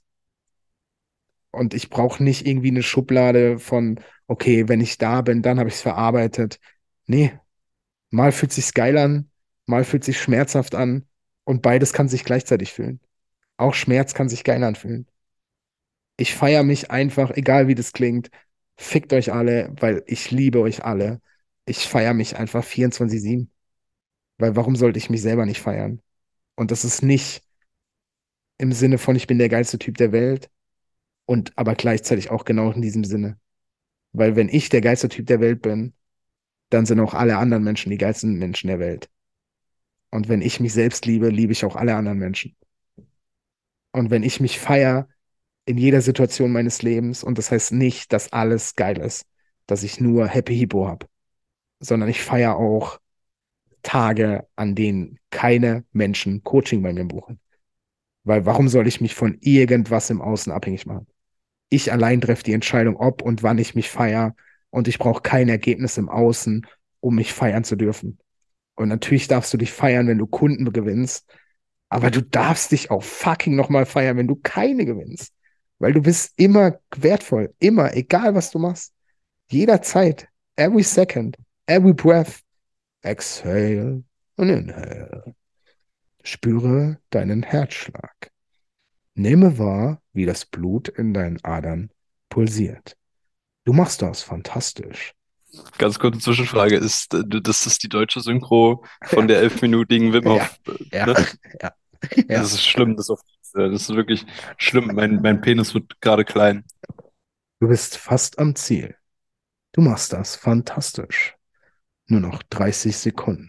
Und ich brauche nicht irgendwie eine Schublade von, okay, wenn ich da bin, dann habe ich es verarbeitet. Nee, mal fühlt sich's geil an, mal fühlt sich schmerzhaft an und beides kann sich gleichzeitig fühlen. Auch Schmerz kann sich geil anfühlen. Ich feiere mich einfach, egal wie das klingt. Fickt euch alle, weil ich liebe euch alle. Ich feiere mich einfach vierundzwanzig sieben. Weil warum sollte ich mich selber nicht feiern? Und das ist nicht im Sinne von, ich bin der geilste Typ der Welt und aber gleichzeitig auch genau in diesem Sinne. Weil wenn ich der geilste Typ der Welt bin, dann sind auch alle anderen Menschen die geilsten Menschen der Welt. Und wenn ich mich selbst liebe, liebe ich auch alle anderen Menschen. Und wenn ich mich feiere in jeder Situation meines Lebens, und das heißt nicht, dass alles geil ist, dass ich nur Happy Hippo habe, sondern ich feiere auch Tage, an denen keine Menschen Coaching bei mir buchen. Weil warum soll ich mich von irgendwas im Außen abhängig machen? Ich allein treffe die Entscheidung, ob und wann ich mich feiere, und ich brauche kein Ergebnis im Außen, um mich feiern zu dürfen. Und natürlich darfst du dich feiern, wenn du Kunden gewinnst, aber du darfst dich auch fucking nochmal feiern, wenn du keine gewinnst. Weil du bist immer wertvoll, immer, egal was du machst. Jederzeit, every second, every breath. Exhale und inhale. Spüre deinen Herzschlag. Nehme wahr, wie das Blut in deinen Adern pulsiert. Du machst das fantastisch. Ganz kurze Zwischenfrage, ist, äh, das ist die deutsche Synchro von der elfminütigen Wim Ja, Hof, äh, ja, ne? ja, Das ja. ist schlimm, das, auf, äh, das ist wirklich schlimm. Mein, mein Penis wird gerade klein. Du bist fast am Ziel. Du machst das fantastisch. Nur noch dreißig Sekunden.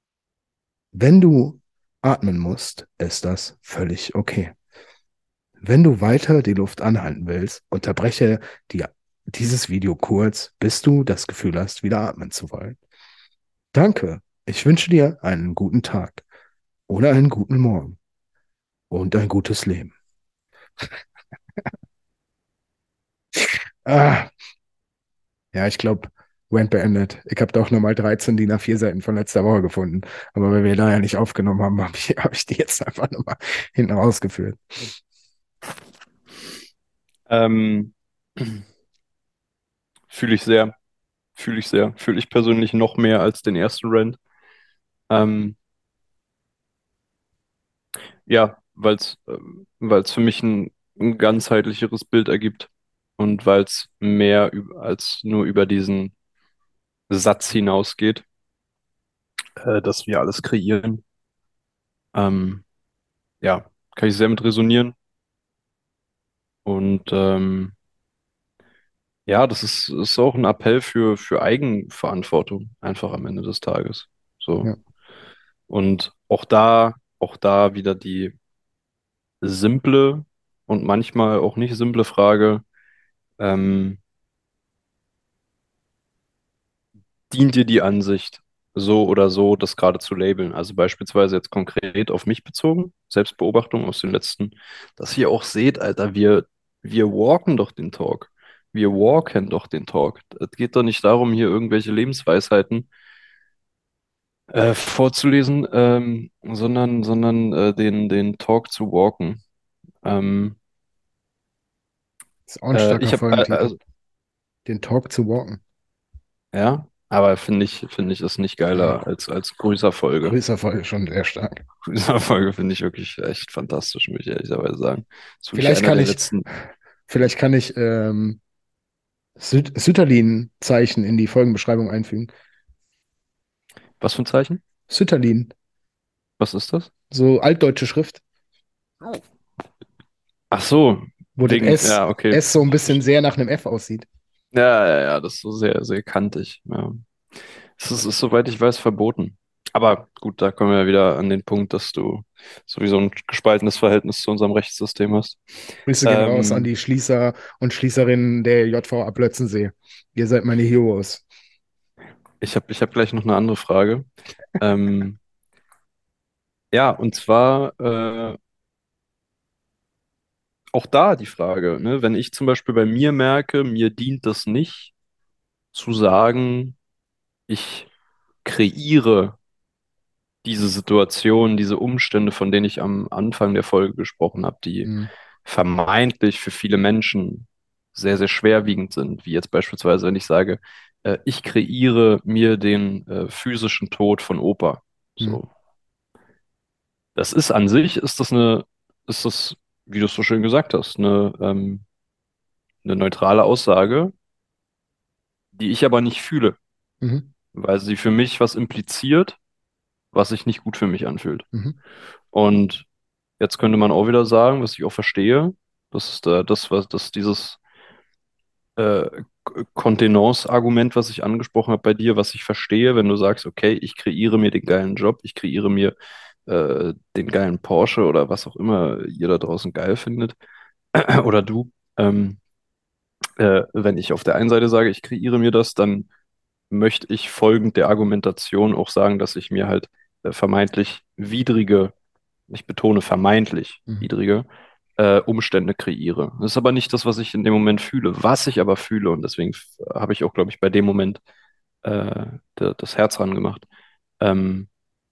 Wenn du atmen musst, ist das völlig okay. Wenn du weiter die Luft anhalten willst, unterbreche die, dieses Video kurz, bis du das Gefühl hast, wieder atmen zu wollen. Danke. Ich wünsche dir einen guten Tag oder einen guten Morgen und ein gutes Leben. Ah, ja, ich glaube, Rant beendet. Ich habe doch nochmal dreizehn D I N A vier Seiten von letzter Woche gefunden. Aber weil wir da ja nicht aufgenommen haben, habe ich, hab ich die jetzt einfach nochmal hinten rausgeführt. Ähm, Fühle ich sehr, fühle ich sehr, fühle ich persönlich noch mehr als den ersten Rant. Ähm, Ja, weil es weil es für mich ein, ein ganzheitlicheres Bild ergibt und weil es mehr üb- als nur über diesen Satz hinausgeht, äh, dass wir alles kreieren. Ähm, ja, kann ich sehr mit resonieren. Und ähm, ja, das ist, ist auch ein Appell für, für Eigenverantwortung, einfach am Ende des Tages. So. Ja. Und auch da, auch da wieder die simple und manchmal auch nicht simple Frage, ähm, dient dir die Ansicht, so oder so das gerade zu labeln? Also beispielsweise jetzt konkret auf mich bezogen, Selbstbeobachtung aus den letzten, dass ihr auch seht, Alter, wir, wir walken doch den Talk. Wir walken doch den Talk. Es geht doch nicht darum, hier irgendwelche Lebensweisheiten äh, vorzulesen, ähm, sondern, sondern äh, den, den Talk zu walken. Ähm, Ist auch ein äh, starker ich habe, äh, Folgentitel. also, Den Talk zu walken. ja, aber finde ich, finde ich, ist nicht Ja. geiler als, als Grüßerfolge. Größer Fall schon sehr stark. Grüßerfolge finde ich wirklich echt fantastisch, muss ich ehrlicherweise sagen. Das ist wirklich Vielleicht einer kann der ich, letzten, vielleicht kann ich ähm, Süd Sütterlin-Zeichen in die Folgenbeschreibung einfügen. was für ein Zeichen? Sütterlin, Was ist das? so altdeutsche Schrift, Ach so, wo das wegen, S, ja, okay. S so ein Ich bisschen verstehe. sehr nach einem F aussieht. Ja, ja, ja, das ist so sehr, sehr kantig. Ja. Es ist, ist, soweit ich weiß, verboten. Aber gut, da kommen wir ja wieder an den Punkt, dass du sowieso ein gespaltenes Verhältnis zu unserem Rechtssystem hast. Grüße gehen raus an Ähm, die Schließer und Schließerinnen der J V A Plötzensee. Ihr seid meine Heroes. ich habe ich hab gleich noch eine andere Frage. Ähm, ja, und zwar äh, auch da die Frage, ne? Wenn ich zum Beispiel bei mir merke, mir dient das nicht, zu sagen, ich kreiere diese Situation, diese Umstände, von denen ich am Anfang der Folge gesprochen habe, die Hm, vermeintlich für viele Menschen sehr, sehr schwerwiegend sind, wie jetzt beispielsweise, wenn ich sage, äh, ich kreiere mir den äh, physischen Tod von Opa. hm, So, das ist an sich, ist das eine, ist das, wie du es so schön gesagt hast, eine, ähm, eine neutrale Aussage, die ich aber nicht fühle, mhm, weil sie für mich was impliziert, was sich nicht gut für mich anfühlt. mhm, Und jetzt könnte man auch wieder sagen, was ich auch verstehe, das ist äh, das, was das dieses äh, K- Kontenance-Argument, was ich angesprochen habe bei dir, was ich verstehe, wenn du sagst, okay, ich kreiere mir den geilen Job, ich kreiere mir äh, den geilen Porsche oder was auch immer ihr da draußen geil findet oder du. Ähm, äh, wenn ich auf der einen Seite sage, ich kreiere mir das, dann möchte ich folgend der Argumentation auch sagen, dass ich mir halt äh, vermeintlich widrige, ich betone vermeintlich mhm, widrige, äh, Umstände kreiere. Das ist aber nicht das, was ich in dem Moment fühle. Was ich aber fühle, und deswegen f- habe ich auch, glaube ich, bei dem Moment äh, der, das Herz rangemacht, ähm,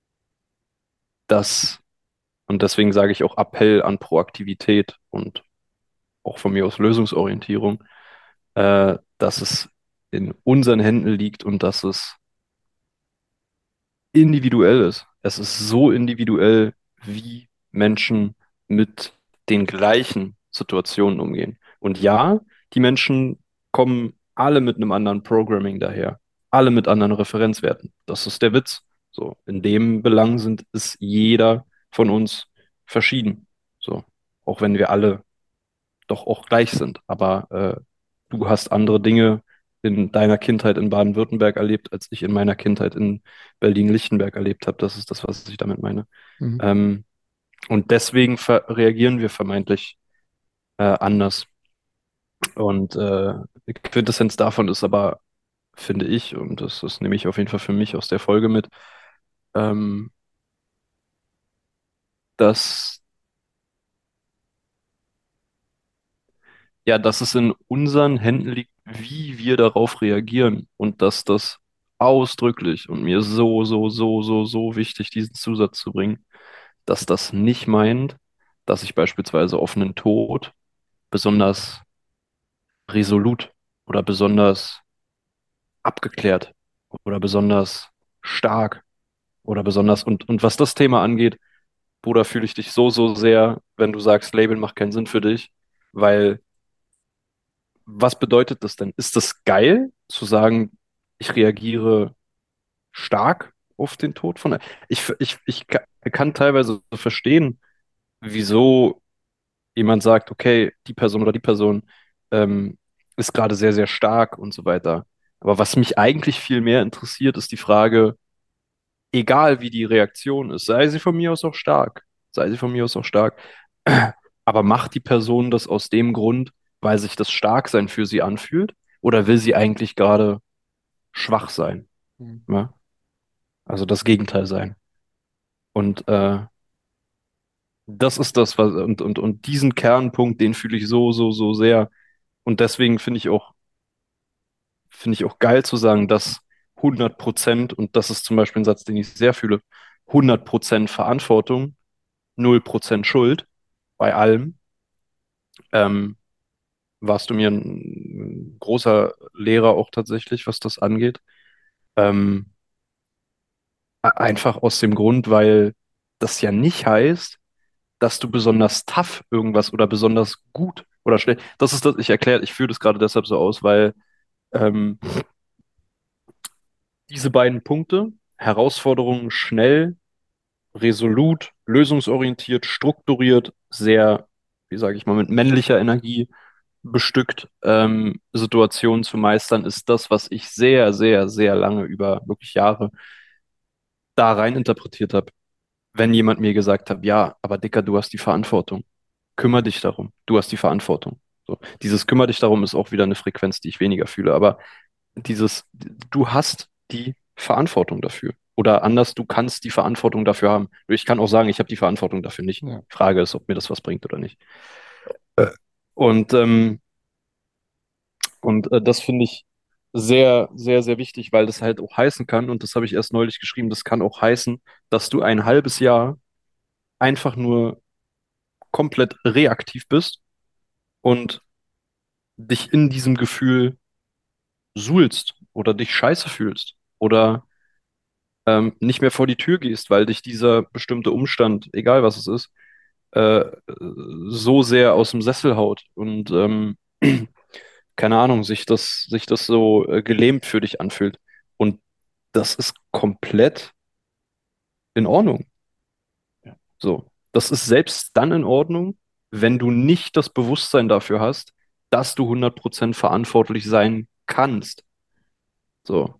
dass, und deswegen sage ich auch Appell an Proaktivität und auch von mir aus Lösungsorientierung, äh, dass es in unseren Händen liegt und dass es individuell ist. Es ist so individuell, wie Menschen mit den gleichen Situationen umgehen. Und ja, die Menschen kommen alle mit einem anderen Programming daher, alle mit anderen Referenzwerten. Das ist der Witz. So, in dem Belang sind, ist jeder von uns verschieden. So, auch wenn wir alle doch auch gleich sind. Aber äh, du hast andere Dinge in deiner Kindheit in Baden-Württemberg erlebt, als ich in meiner Kindheit in Berlin-Lichtenberg erlebt habe. Das ist das, was ich damit meine. mhm, Ähm, und deswegen ver reagieren wir vermeintlich äh, anders. Und äh, die Quintessenz davon ist aber, finde ich, und das, das nehme ich auf jeden Fall für mich aus der Folge mit, ähm, dass ja, dass es in unseren Händen liegt, wie wir darauf reagieren und dass das ausdrücklich und mir so, so, so, so, so wichtig, diesen Zusatz zu bringen, dass das nicht meint, dass ich beispielsweise offenen Tod besonders resolut oder besonders abgeklärt oder besonders stark oder besonders und, und was das Thema angeht, Bruder, fühle ich dich so, so sehr, wenn du sagst, Label macht keinen Sinn für dich, weil was bedeutet das denn? Ist das geil, zu sagen, ich reagiere stark auf den Tod von... Ich, ich, ich ka- kann teilweise verstehen, wieso jemand sagt, okay, die Person oder die Person ähm, ist gerade sehr, sehr stark und so weiter. Aber was mich eigentlich viel mehr interessiert, ist die Frage, egal wie die Reaktion ist, sei sie von mir aus auch stark, sei sie von mir aus auch stark, aber macht die Person das aus dem Grund, weil sich das Starksein für sie anfühlt, oder will sie eigentlich gerade schwach sein? Mhm. Ne? Also das Gegenteil sein. Und äh, das ist das, was, und, und, und diesen Kernpunkt, den fühle ich so, so, so sehr. Und deswegen finde ich auch, finde ich auch geil zu sagen, dass hundert Prozent, und das ist zum Beispiel ein Satz, den ich sehr fühle, hundert Prozent Verantwortung, null Prozent Schuld bei allem. Ähm, warst du mir ein großer Lehrer auch tatsächlich, was das angeht. Ähm, einfach aus dem Grund, weil das ja nicht heißt, dass du besonders tough irgendwas oder besonders gut oder schnell. Das ist das, ich erkläre, ich führe das gerade deshalb so aus, weil ähm, diese beiden Punkte, Herausforderungen schnell, resolut, lösungsorientiert, strukturiert, sehr, wie sage ich mal, mit männlicher Energie bestückt, ähm, Situationen zu meistern, ist das, was ich sehr, sehr, sehr lange über wirklich Jahre da rein interpretiert habe. Wenn jemand mir gesagt hat, ja, aber Dicker, du hast die Verantwortung. Kümmer dich darum. Du hast die Verantwortung. So. Dieses Kümmer dich darum ist auch wieder eine Frequenz, die ich weniger fühle. Aber dieses, du hast die Verantwortung dafür. Oder anders, du kannst die Verantwortung dafür haben. Ich kann auch sagen, ich habe die Verantwortung dafür nicht. Ja. Frage ist, ob mir das was bringt oder nicht. Äh. Und, ähm, und äh, das finde ich sehr, sehr, sehr wichtig, weil das halt auch heißen kann, und das habe ich erst neulich geschrieben, das kann auch heißen, dass du ein halbes Jahr einfach nur komplett reaktiv bist und dich in diesem Gefühl suhlst oder dich scheiße fühlst oder ähm, nicht mehr vor die Tür gehst, weil dich dieser bestimmte Umstand, egal was es ist, äh, so sehr aus dem Sessel haut und ähm, keine Ahnung, sich das, sich das so äh, gelähmt für dich anfühlt. Und das ist komplett in Ordnung. Ja. So. Das ist selbst dann in Ordnung, wenn du nicht das Bewusstsein dafür hast, dass du hundert Prozent verantwortlich sein kannst. So.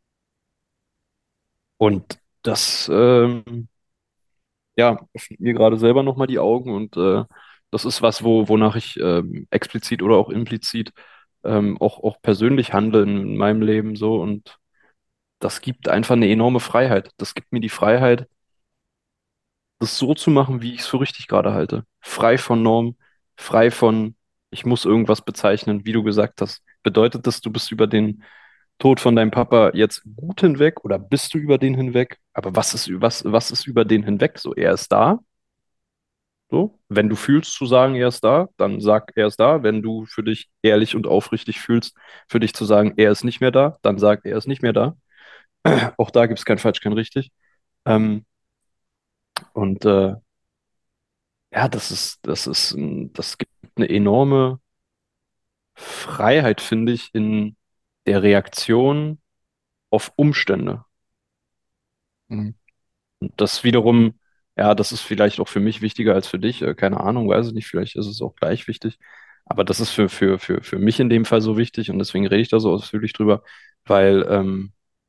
Und das, ähm, ja, öffnet mir gerade selber nochmal die Augen, und äh, das ist was, wo, wonach ich ähm, explizit oder auch implizit ähm, auch, auch persönlich handle in meinem Leben so, und das gibt einfach eine enorme Freiheit. Das gibt mir die Freiheit, das so zu machen, wie ich es für richtig gerade halte. Frei von Norm, frei von, ich muss irgendwas bezeichnen, wie du gesagt hast. Bedeutet das, du bist über den Tod von deinem Papa jetzt gut hinweg oder bist du über den hinweg? Aber was ist, was, was ist über den hinweg? So, er ist da. So, wenn du fühlst zu sagen, er ist da, dann sag, er ist da. Wenn du für dich ehrlich und aufrichtig fühlst, für dich zu sagen, er ist nicht mehr da, dann sag, er ist nicht mehr da. Auch da gibt es kein falsch, kein richtig. Ähm, und äh, ja, das ist, das ist, ein- das gibt eine enorme Freiheit, finde ich, in der Reaktion auf Umstände. Mhm. Und das wiederum, ja, das ist vielleicht auch für mich wichtiger als für dich. Äh, Keine Ahnung, weiß ich nicht, vielleicht ist es auch gleich wichtig. Aber das ist für, für, für, für mich in dem Fall so wichtig, und deswegen rede ich da so ausführlich drüber, weil ähm,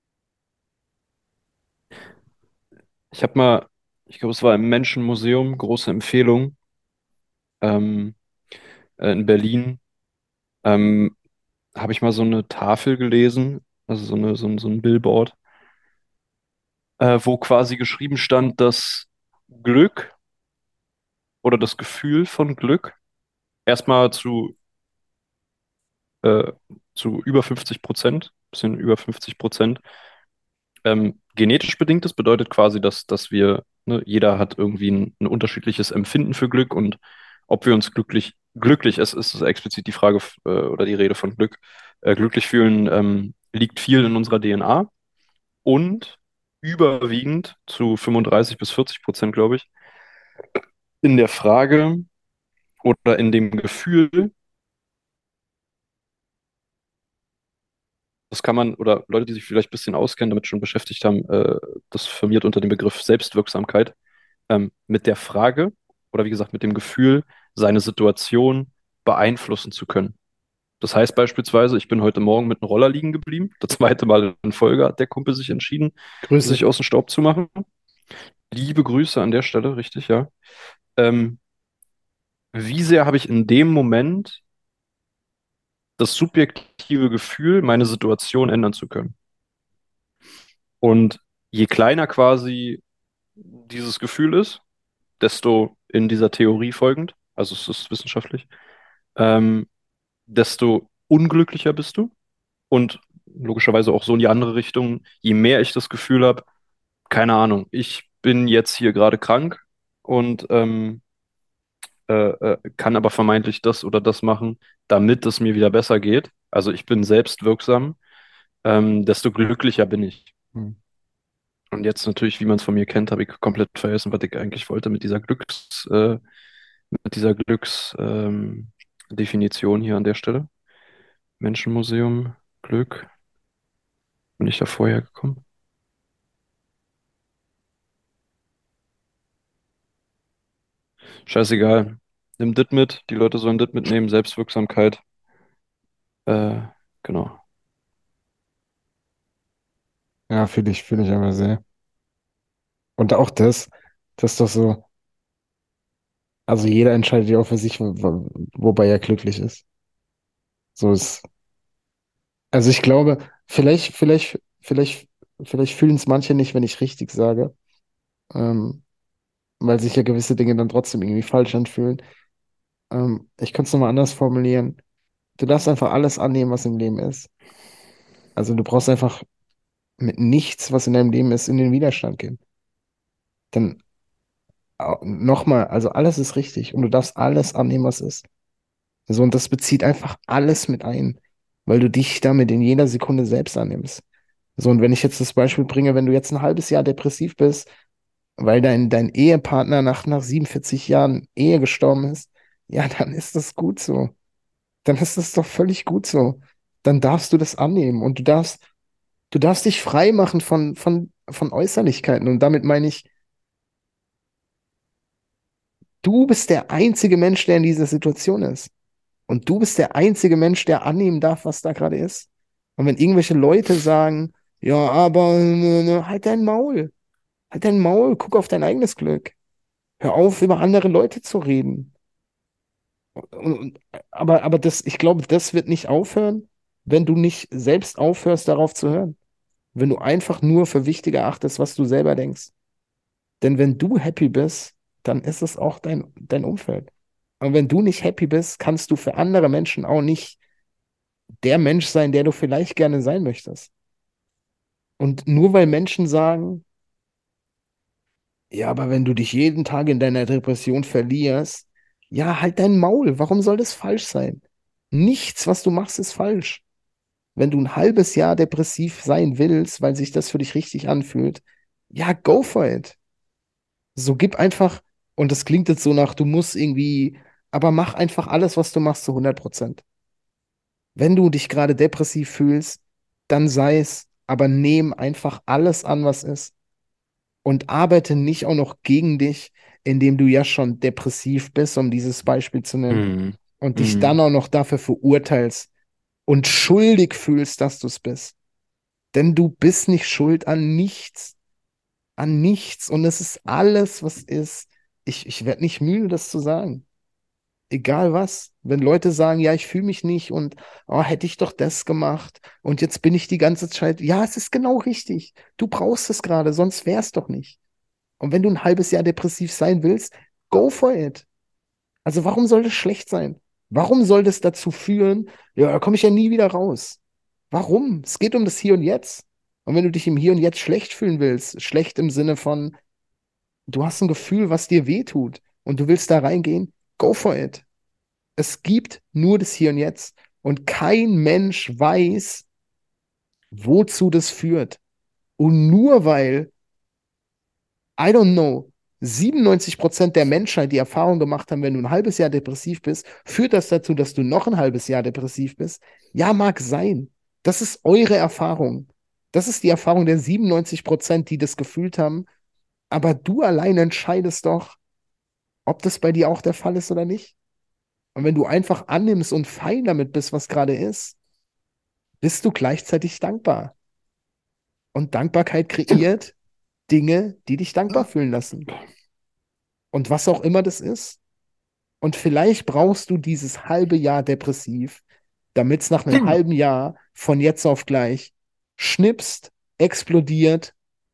ich habe mal, ich glaube, es war im Menschenmuseum, große Empfehlung, ähm, äh, in Berlin, ähm, habe ich mal so eine Tafel gelesen, also so eine, so ein, so ein Billboard, äh, wo quasi geschrieben stand, dass Glück oder das Gefühl von Glück erstmal zu, äh, zu über fünfzig Prozent, bisschen über fünfzig Prozent, ähm, genetisch bedingt ist. Bedeutet quasi, dass, dass wir, ne, jeder hat irgendwie ein, ein unterschiedliches Empfinden für Glück, und ob wir uns glücklich, glücklich, es ist explizit die Frage äh, oder die Rede von Glück, äh, glücklich fühlen, ähm, liegt viel in unserer D N A, und überwiegend zu fünfunddreißig bis vierzig Prozent, glaube ich, in der Frage oder in dem Gefühl, das kann man, oder Leute, die sich vielleicht ein bisschen auskennen, damit schon beschäftigt haben, äh, das firmiert unter dem Begriff Selbstwirksamkeit, ähm, mit der Frage oder wie gesagt mit dem Gefühl, seine Situation beeinflussen zu können. Das heißt beispielsweise, ich bin heute Morgen mit einem Roller liegen geblieben. Das zweite Mal in Folge hat der Kumpel sich entschieden, Grüße. sich aus dem Staub zu machen. Liebe Grüße an der Stelle, richtig, ja. Ähm, wie sehr habe ich in dem Moment das subjektive Gefühl, meine Situation ändern zu können? Und je kleiner quasi dieses Gefühl ist, desto in dieser Theorie folgend, also es ist wissenschaftlich, ähm, desto unglücklicher bist du. Und logischerweise auch so in die andere Richtung, je mehr ich das Gefühl habe, keine Ahnung, ich bin jetzt hier gerade krank und ähm, äh, äh, kann aber vermeintlich das oder das machen, damit es mir wieder besser geht. Also ich bin selbst wirksam, ähm, desto glücklicher bin ich. Hm. Und jetzt natürlich, wie man es von mir kennt, habe ich komplett vergessen, was ich eigentlich wollte mit dieser Glücks, äh, mit dieser Glücks, ähm, Definition hier an der Stelle. Menschenmuseum, Glück, bin ich da vorher gekommen? Scheißegal. Nimm das mit, die Leute sollen das mitnehmen, Selbstwirksamkeit. Äh, genau. Ja, fühle ich, fühle ich aber sehr. Und auch das, das ist doch so, also jeder entscheidet ja auch für sich, wo, wo, wobei er glücklich ist. So ist, also ich glaube, vielleicht, vielleicht, vielleicht, vielleicht fühlen es manche nicht, wenn ich richtig sage, ähm, weil sich ja gewisse Dinge dann trotzdem irgendwie falsch anfühlen. Ähm, ich könnte es nochmal anders formulieren. Du darfst einfach alles annehmen, was im Leben ist. Also du brauchst einfach mit nichts, was in deinem Leben ist, in den Widerstand gehen. Denn nochmal, also alles ist richtig und du darfst alles annehmen, was ist. So, und das bezieht einfach alles mit ein, weil du dich damit in jeder Sekunde selbst annimmst. So, und wenn ich jetzt das Beispiel bringe, wenn du jetzt ein halbes Jahr depressiv bist, weil dein, dein Ehepartner nach, nach siebenundvierzig Jahren Ehe gestorben ist, ja, dann ist das gut so. Dann ist das doch völlig gut so. Dann darfst du das annehmen und du darfst, du darfst dich frei machen von, von, von Äußerlichkeiten. Und damit meine ich, du bist der einzige Mensch, der in dieser Situation ist. Und du bist der einzige Mensch, der annehmen darf, was da gerade ist. Und wenn irgendwelche Leute sagen, ja, aber äh, halt dein Maul, halt dein Maul, guck auf dein eigenes Glück. Hör auf, über andere Leute zu reden. Und, und, aber, aber das, ich glaube, das wird nicht aufhören, wenn du nicht selbst aufhörst, darauf zu hören. Wenn du einfach nur für wichtig erachtest, was du selber denkst. Denn wenn du happy bist, dann ist es auch dein, dein Umfeld. Und wenn du nicht happy bist, kannst du für andere Menschen auch nicht der Mensch sein, der du vielleicht gerne sein möchtest. Und nur weil Menschen sagen, ja, aber wenn du dich jeden Tag in deiner Depression verlierst, ja, halt dein Maul. Warum soll das falsch sein? Nichts, was du machst, ist falsch. Wenn du ein halbes Jahr depressiv sein willst, weil sich das für dich richtig anfühlt, ja, go for it. So gib einfach, und das klingt jetzt so nach, du musst irgendwie, aber mach einfach alles, was du machst, zu hundert Prozent. Wenn du dich gerade depressiv fühlst, dann sei es, aber nehm einfach alles an, was ist. Und arbeite nicht auch noch gegen dich, indem du ja schon depressiv bist, um dieses Beispiel zu nennen, Mhm. und dich dann Mhm. auch noch dafür verurteilst und schuldig fühlst, dass du es bist. Denn du bist nicht schuld an nichts, an nichts. Und es ist alles, was ist. Ich, ich werde nicht müde, das zu sagen. Egal was. Wenn Leute sagen, ja, ich fühle mich nicht und oh, hätte ich doch das gemacht und jetzt bin ich die ganze Zeit, ja, es ist genau richtig. Du brauchst es gerade, sonst wär's doch nicht. Und wenn du ein halbes Jahr depressiv sein willst, go for it. Also warum soll das schlecht sein? Warum soll das dazu führen, ja, da komme ich ja nie wieder raus? Warum? Es geht um das Hier und Jetzt. Und wenn du dich im Hier und Jetzt schlecht fühlen willst, schlecht im Sinne von, du hast ein Gefühl, was dir weh tut und du willst da reingehen, go for it. Es gibt nur das Hier und Jetzt. Und kein Mensch weiß, wozu das führt. Und nur weil, I don't know, siebenundneunzig Prozent der Menschheit die Erfahrung gemacht haben, wenn du ein halbes Jahr depressiv bist, führt das dazu, dass du noch ein halbes Jahr depressiv bist. Ja, mag sein. Das ist eure Erfahrung. Das ist die Erfahrung der siebenundneunzig Prozent, die das gefühlt haben. Aber du allein entscheidest doch, ob das bei dir auch der Fall ist oder nicht. Und wenn du einfach annimmst und fein damit bist, was gerade ist, bist du gleichzeitig dankbar. Und Dankbarkeit kreiert Dinge, die dich dankbar fühlen lassen. Und was auch immer das ist. Und vielleicht brauchst du dieses halbe Jahr depressiv, damit es nach einem halben Jahr von jetzt auf gleich schnipst, explodiert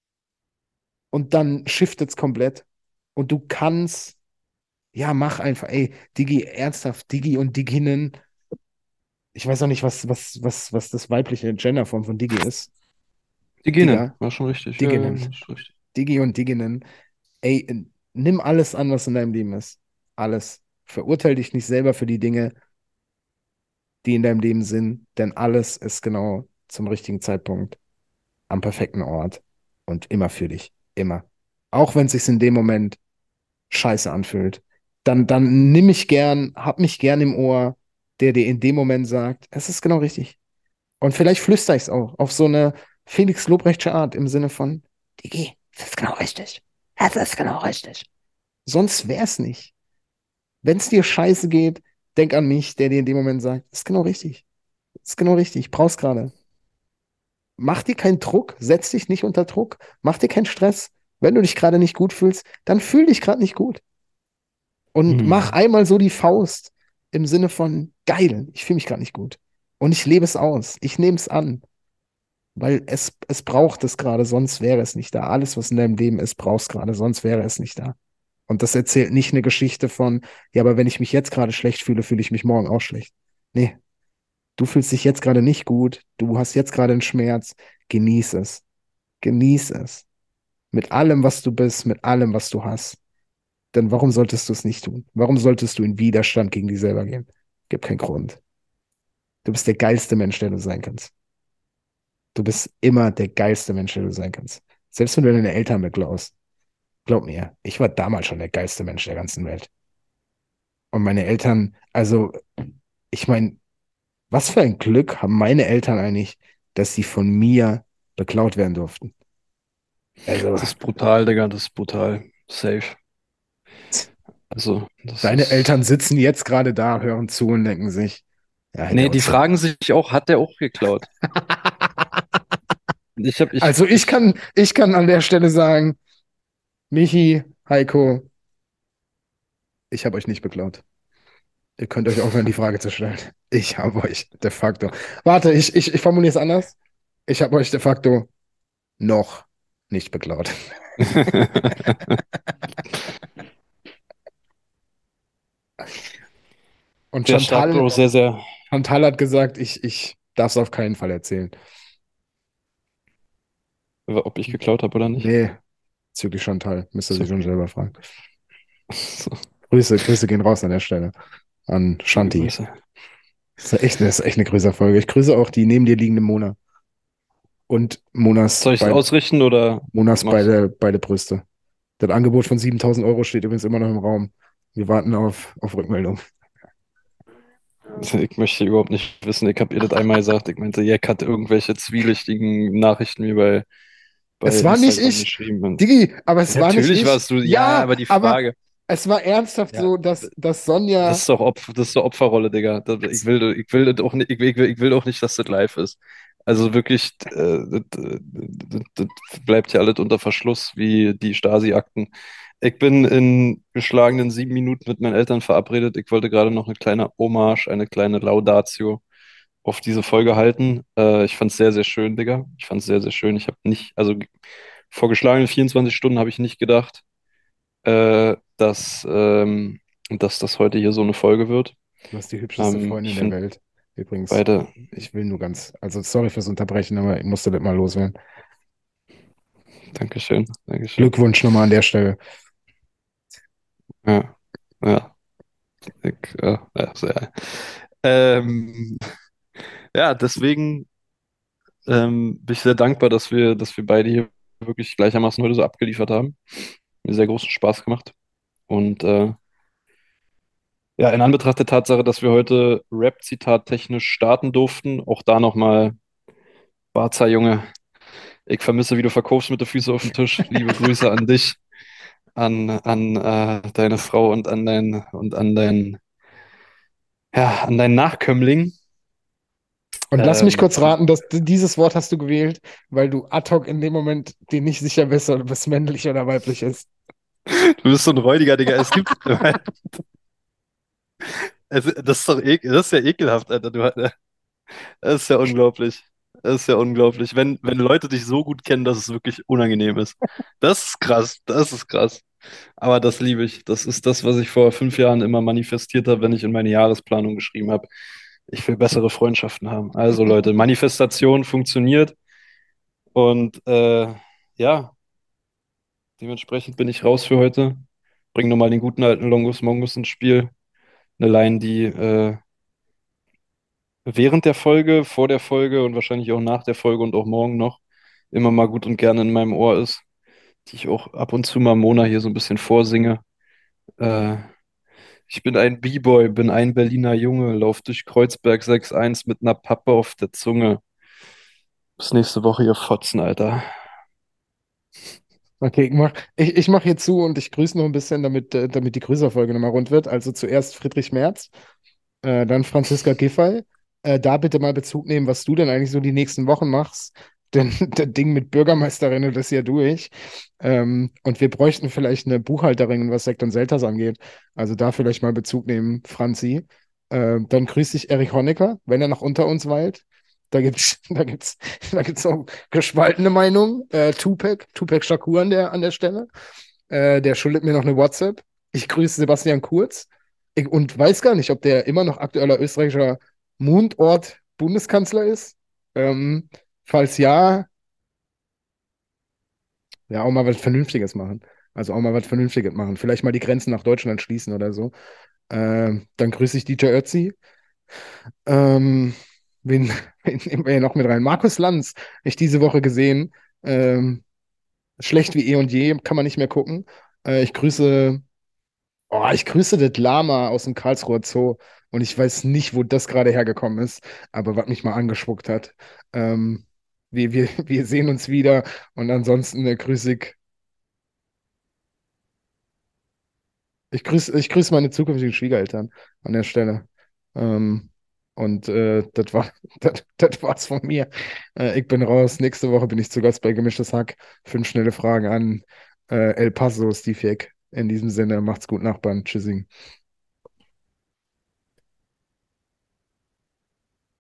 und dann shiftet es komplett. Und du kannst, ja, mach einfach, ey, Digi, ernsthaft, Digi und Diginnen. Ich weiß auch nicht, was, was, was, was das weibliche Genderform von Digi ist. Die Genen, Digga, war schon richtig. Ja, ja, Diginnen. ist schon richtig. Digi und Diginnen. Ey, nimm alles an, was in deinem Leben ist. Alles. Verurteil dich nicht selber für die Dinge, die in deinem Leben sind, denn alles ist genau zum richtigen Zeitpunkt am perfekten Ort und immer für dich. Immer. Auch wenn es sich in dem Moment scheiße anfühlt. Dann, dann nimm mich gern, hab mich gern im Ohr, der dir in dem Moment sagt, es ist genau richtig. Und vielleicht flüstere ich es auch auf so eine Felix Lobrechtsche Art im Sinne von, Digi, das ist genau richtig. Das ist genau richtig. Sonst wär's nicht. Wenn es dir scheiße geht, denk an mich, der dir in dem Moment sagt, das ist genau richtig. Das ist genau richtig. Ich brauch's gerade. Mach dir keinen Druck, setz dich nicht unter Druck, mach dir keinen Stress. Wenn du dich gerade nicht gut fühlst, dann fühl dich gerade nicht gut. Und mach Hm. einmal so die Faust im Sinne von, geil, ich fühle mich gerade nicht gut. Und ich lebe es aus. Ich nehme es an, weil es, es braucht es gerade, sonst wäre es nicht da. Alles, was in deinem Leben ist, brauchst gerade, sonst wäre es nicht da. Und das erzählt nicht eine Geschichte von, ja, aber wenn ich mich jetzt gerade schlecht fühle, fühle ich mich morgen auch schlecht. Nee, du fühlst dich jetzt gerade nicht gut, du hast jetzt gerade einen Schmerz, genieß es. Genieß es. Mit allem, was du bist, mit allem, was du hast. Denn warum solltest du es nicht tun? Warum solltest du in Widerstand gegen dich selber gehen? Gibt keinen Grund. Du bist der geilste Mensch, der du sein kannst. Du bist immer der geilste Mensch, der du sein kannst. Selbst wenn du deine Eltern beklaust. Glaub mir, ich war damals schon der geilste Mensch der ganzen Welt. Und meine Eltern, also, ich meine, was für ein Glück haben meine Eltern eigentlich, dass sie von mir beklaut werden durften. Also, Das ist brutal, Digga, das ist brutal. Safe. Also, das deine ist. Eltern sitzen jetzt gerade da, hören zu und denken sich, ja, hätte Nee, er die uns doch. fragen sich auch, hat der auch geklaut? Ich hab, ich, Also ich ich, kann, ich kann an der Stelle sagen, Michi, Heiko, ich habe euch nicht beklaut. Ihr könnt euch aufhören, die Frage zu stellen. Ich habe euch de facto. Warte, ich, ich, ich formuliere es anders. Ich habe euch de facto noch nicht beklaut. Und Sehr stark, Chantal, Bro, sehr, sehr. Chantal hat gesagt, ich, ich darf es auf keinen Fall erzählen. Ob ich geklaut habe oder nicht. Nee, züglich Chantal. Müsst ihr sie So. schon selber fragen. So. Grüße, Grüße gehen raus an der Stelle. An Liebe Shanti. Grüße. Das ist echt, das ist echt eine größere Folge. Ich grüße auch die neben dir liegende Mona. Und Monas, Soll ich es bei, ausrichten oder Monas machst beide, beide Brüste. Das Angebot von siebentausend Euro steht übrigens immer noch im Raum. Wir warten auf, auf Rückmeldung. du? Ich möchte überhaupt nicht wissen. Ich habe ihr das einmal gesagt. Ich meinte, Jack hat irgendwelche zwielichtigen Nachrichten mir bei, bei Es war nicht Instagram ich, geschrieben. Und Digi, aber es war nicht natürlich ich. warst du, ja, Ja, aber die aber Frage. es war ernsthaft Ja, so, dass, dass das Sonja. ist doch Opfer, das ist doch Opferrolle, Digga. Das- Ich Es, will, ich will das auch nicht, ich will, ich will, ich will auch nicht, dass das live ist. Also wirklich, äh, das, das, das bleibt ja alles unter Verschluss, wie die Stasi-Akten. Ich bin in geschlagenen sieben Minuten mit meinen Eltern verabredet. Ich wollte gerade noch eine kleine Hommage, eine kleine Laudatio auf diese Folge halten. Äh, ich fand es sehr, sehr schön, Digga. Ich fand es sehr, sehr schön. Ich habe nicht, also vor geschlagenen vierundzwanzig Stunden habe ich nicht gedacht, äh, dass, ähm, dass das heute hier so eine Folge wird. du hast die hübscheste Ähm, Freundin ich der finde Welt. Übrigens, beide, ich will nur ganz, also sorry fürs Unterbrechen, aber ich musste das mal loswerden. Dankeschön, Dankeschön. Glückwunsch nochmal an der Stelle. Ja, ja, ich, äh, ja, sehr. Ähm, ja, deswegen ähm, bin ich sehr dankbar, dass wir, dass wir beide hier wirklich gleichermaßen heute so abgeliefert haben. Mir sehr großen Spaß gemacht. Und äh, ja, in Anbetracht der Tatsache, dass wir heute Rap-Zitat technisch starten durften, auch da nochmal, Barca Junge, ich vermisse, wie du verkaufst mit den Füßen auf dem Tisch. Liebe Grüße an dich, an, an äh, deine Frau und an dein, und an dein, ja, an deinen Nachkömmling. Und lass mich Ähm, kurz raten, dass dieses Wort hast du gewählt, weil du ad hoc in dem Moment dir nicht sicher bist, ob es männlich oder weiblich ist. du bist so ein räudiger Digga. Es gibt, es, das ist doch ekel, das ist ja ekelhaft, Alter. Du, das ist ja unglaublich. Das ist ja unglaublich. Wenn, wenn Leute dich so gut kennen, dass es wirklich unangenehm ist. Das ist krass. Das ist krass. Aber das liebe ich. Das ist das, was ich vor fünf Jahren immer manifestiert habe, wenn ich in meine Jahresplanung geschrieben habe. Ich will bessere Freundschaften haben. Also Leute, Manifestation funktioniert. Und äh, ja, dementsprechend bin ich raus für heute. Bring nochmal den guten alten Longus Mongus ins Spiel. Eine Line, die äh, während der Folge, vor der Folge und wahrscheinlich auch nach der Folge und auch morgen noch immer mal gut und gerne in meinem Ohr ist, die ich auch ab und zu mal Mona hier so ein bisschen vorsinge. Äh, Ich bin ein B-Boy, bin ein Berliner Junge, lauf durch Kreuzberg sechs eins mit ner Pappe auf der Zunge. Bis nächste Woche, ihr Fotzen, Alter. Okay, ich mach, ich, ich mach hier zu und ich grüße noch ein bisschen, damit, äh, damit die Grüßerfolge nochmal rund wird. Also zuerst Friedrich Merz, äh, dann Franziska Giffey. Äh, da bitte mal Bezug nehmen, was du denn eigentlich so die nächsten Wochen machst. Denn das Ding mit Bürgermeisterinnen, das ist ja durch. Ähm, und wir bräuchten vielleicht eine Buchhalterin, was Sekt und Selters angeht. Also da vielleicht mal Bezug nehmen, Franzi. Äh, dann grüße ich Erich Honecker, wenn er noch unter uns weilt. Da gibt's, da gibt's, da gibt's auch gespaltene Meinungen. Äh, Tupac, Tupac Shakur an der, an der Stelle. Äh, der schuldet mir noch eine WhatsApp. Ich grüße Sebastian Kurz. Ich, und weiß gar nicht, ob der immer noch aktueller österreichischer Mundort-Bundeskanzler ist. Ähm, falls ja, ja, auch mal was Vernünftiges machen. Also auch mal was Vernünftiges machen. Vielleicht mal die Grenzen nach Deutschland schließen oder so. Ähm, dann grüße ich D J Ötzi. Ähm, wen, wen nehmen wir hier noch mit rein? Markus Lanz, habe ich diese Woche gesehen. Ähm, schlecht wie eh und je, kann man nicht mehr gucken. Äh, ich grüße, oh, ich grüße das Lama aus dem Karlsruher Zoo. Und ich weiß nicht, wo das gerade hergekommen ist, aber was mich mal angespuckt hat. Ähm, wir, wir, wir sehen uns wieder und ansonsten äh, grüße ich Ich grüße ich grüß meine zukünftigen Schwiegereltern an der Stelle. Ähm, und äh, das war, das, das war's von mir. Äh, ich bin raus. Nächste Woche bin ich zu Gast bei Gemischtes Hack. Fünf schnelle Fragen an äh, El Paso, Steve Jeck. In diesem Sinne, macht's gut, Nachbarn. Tschüssing.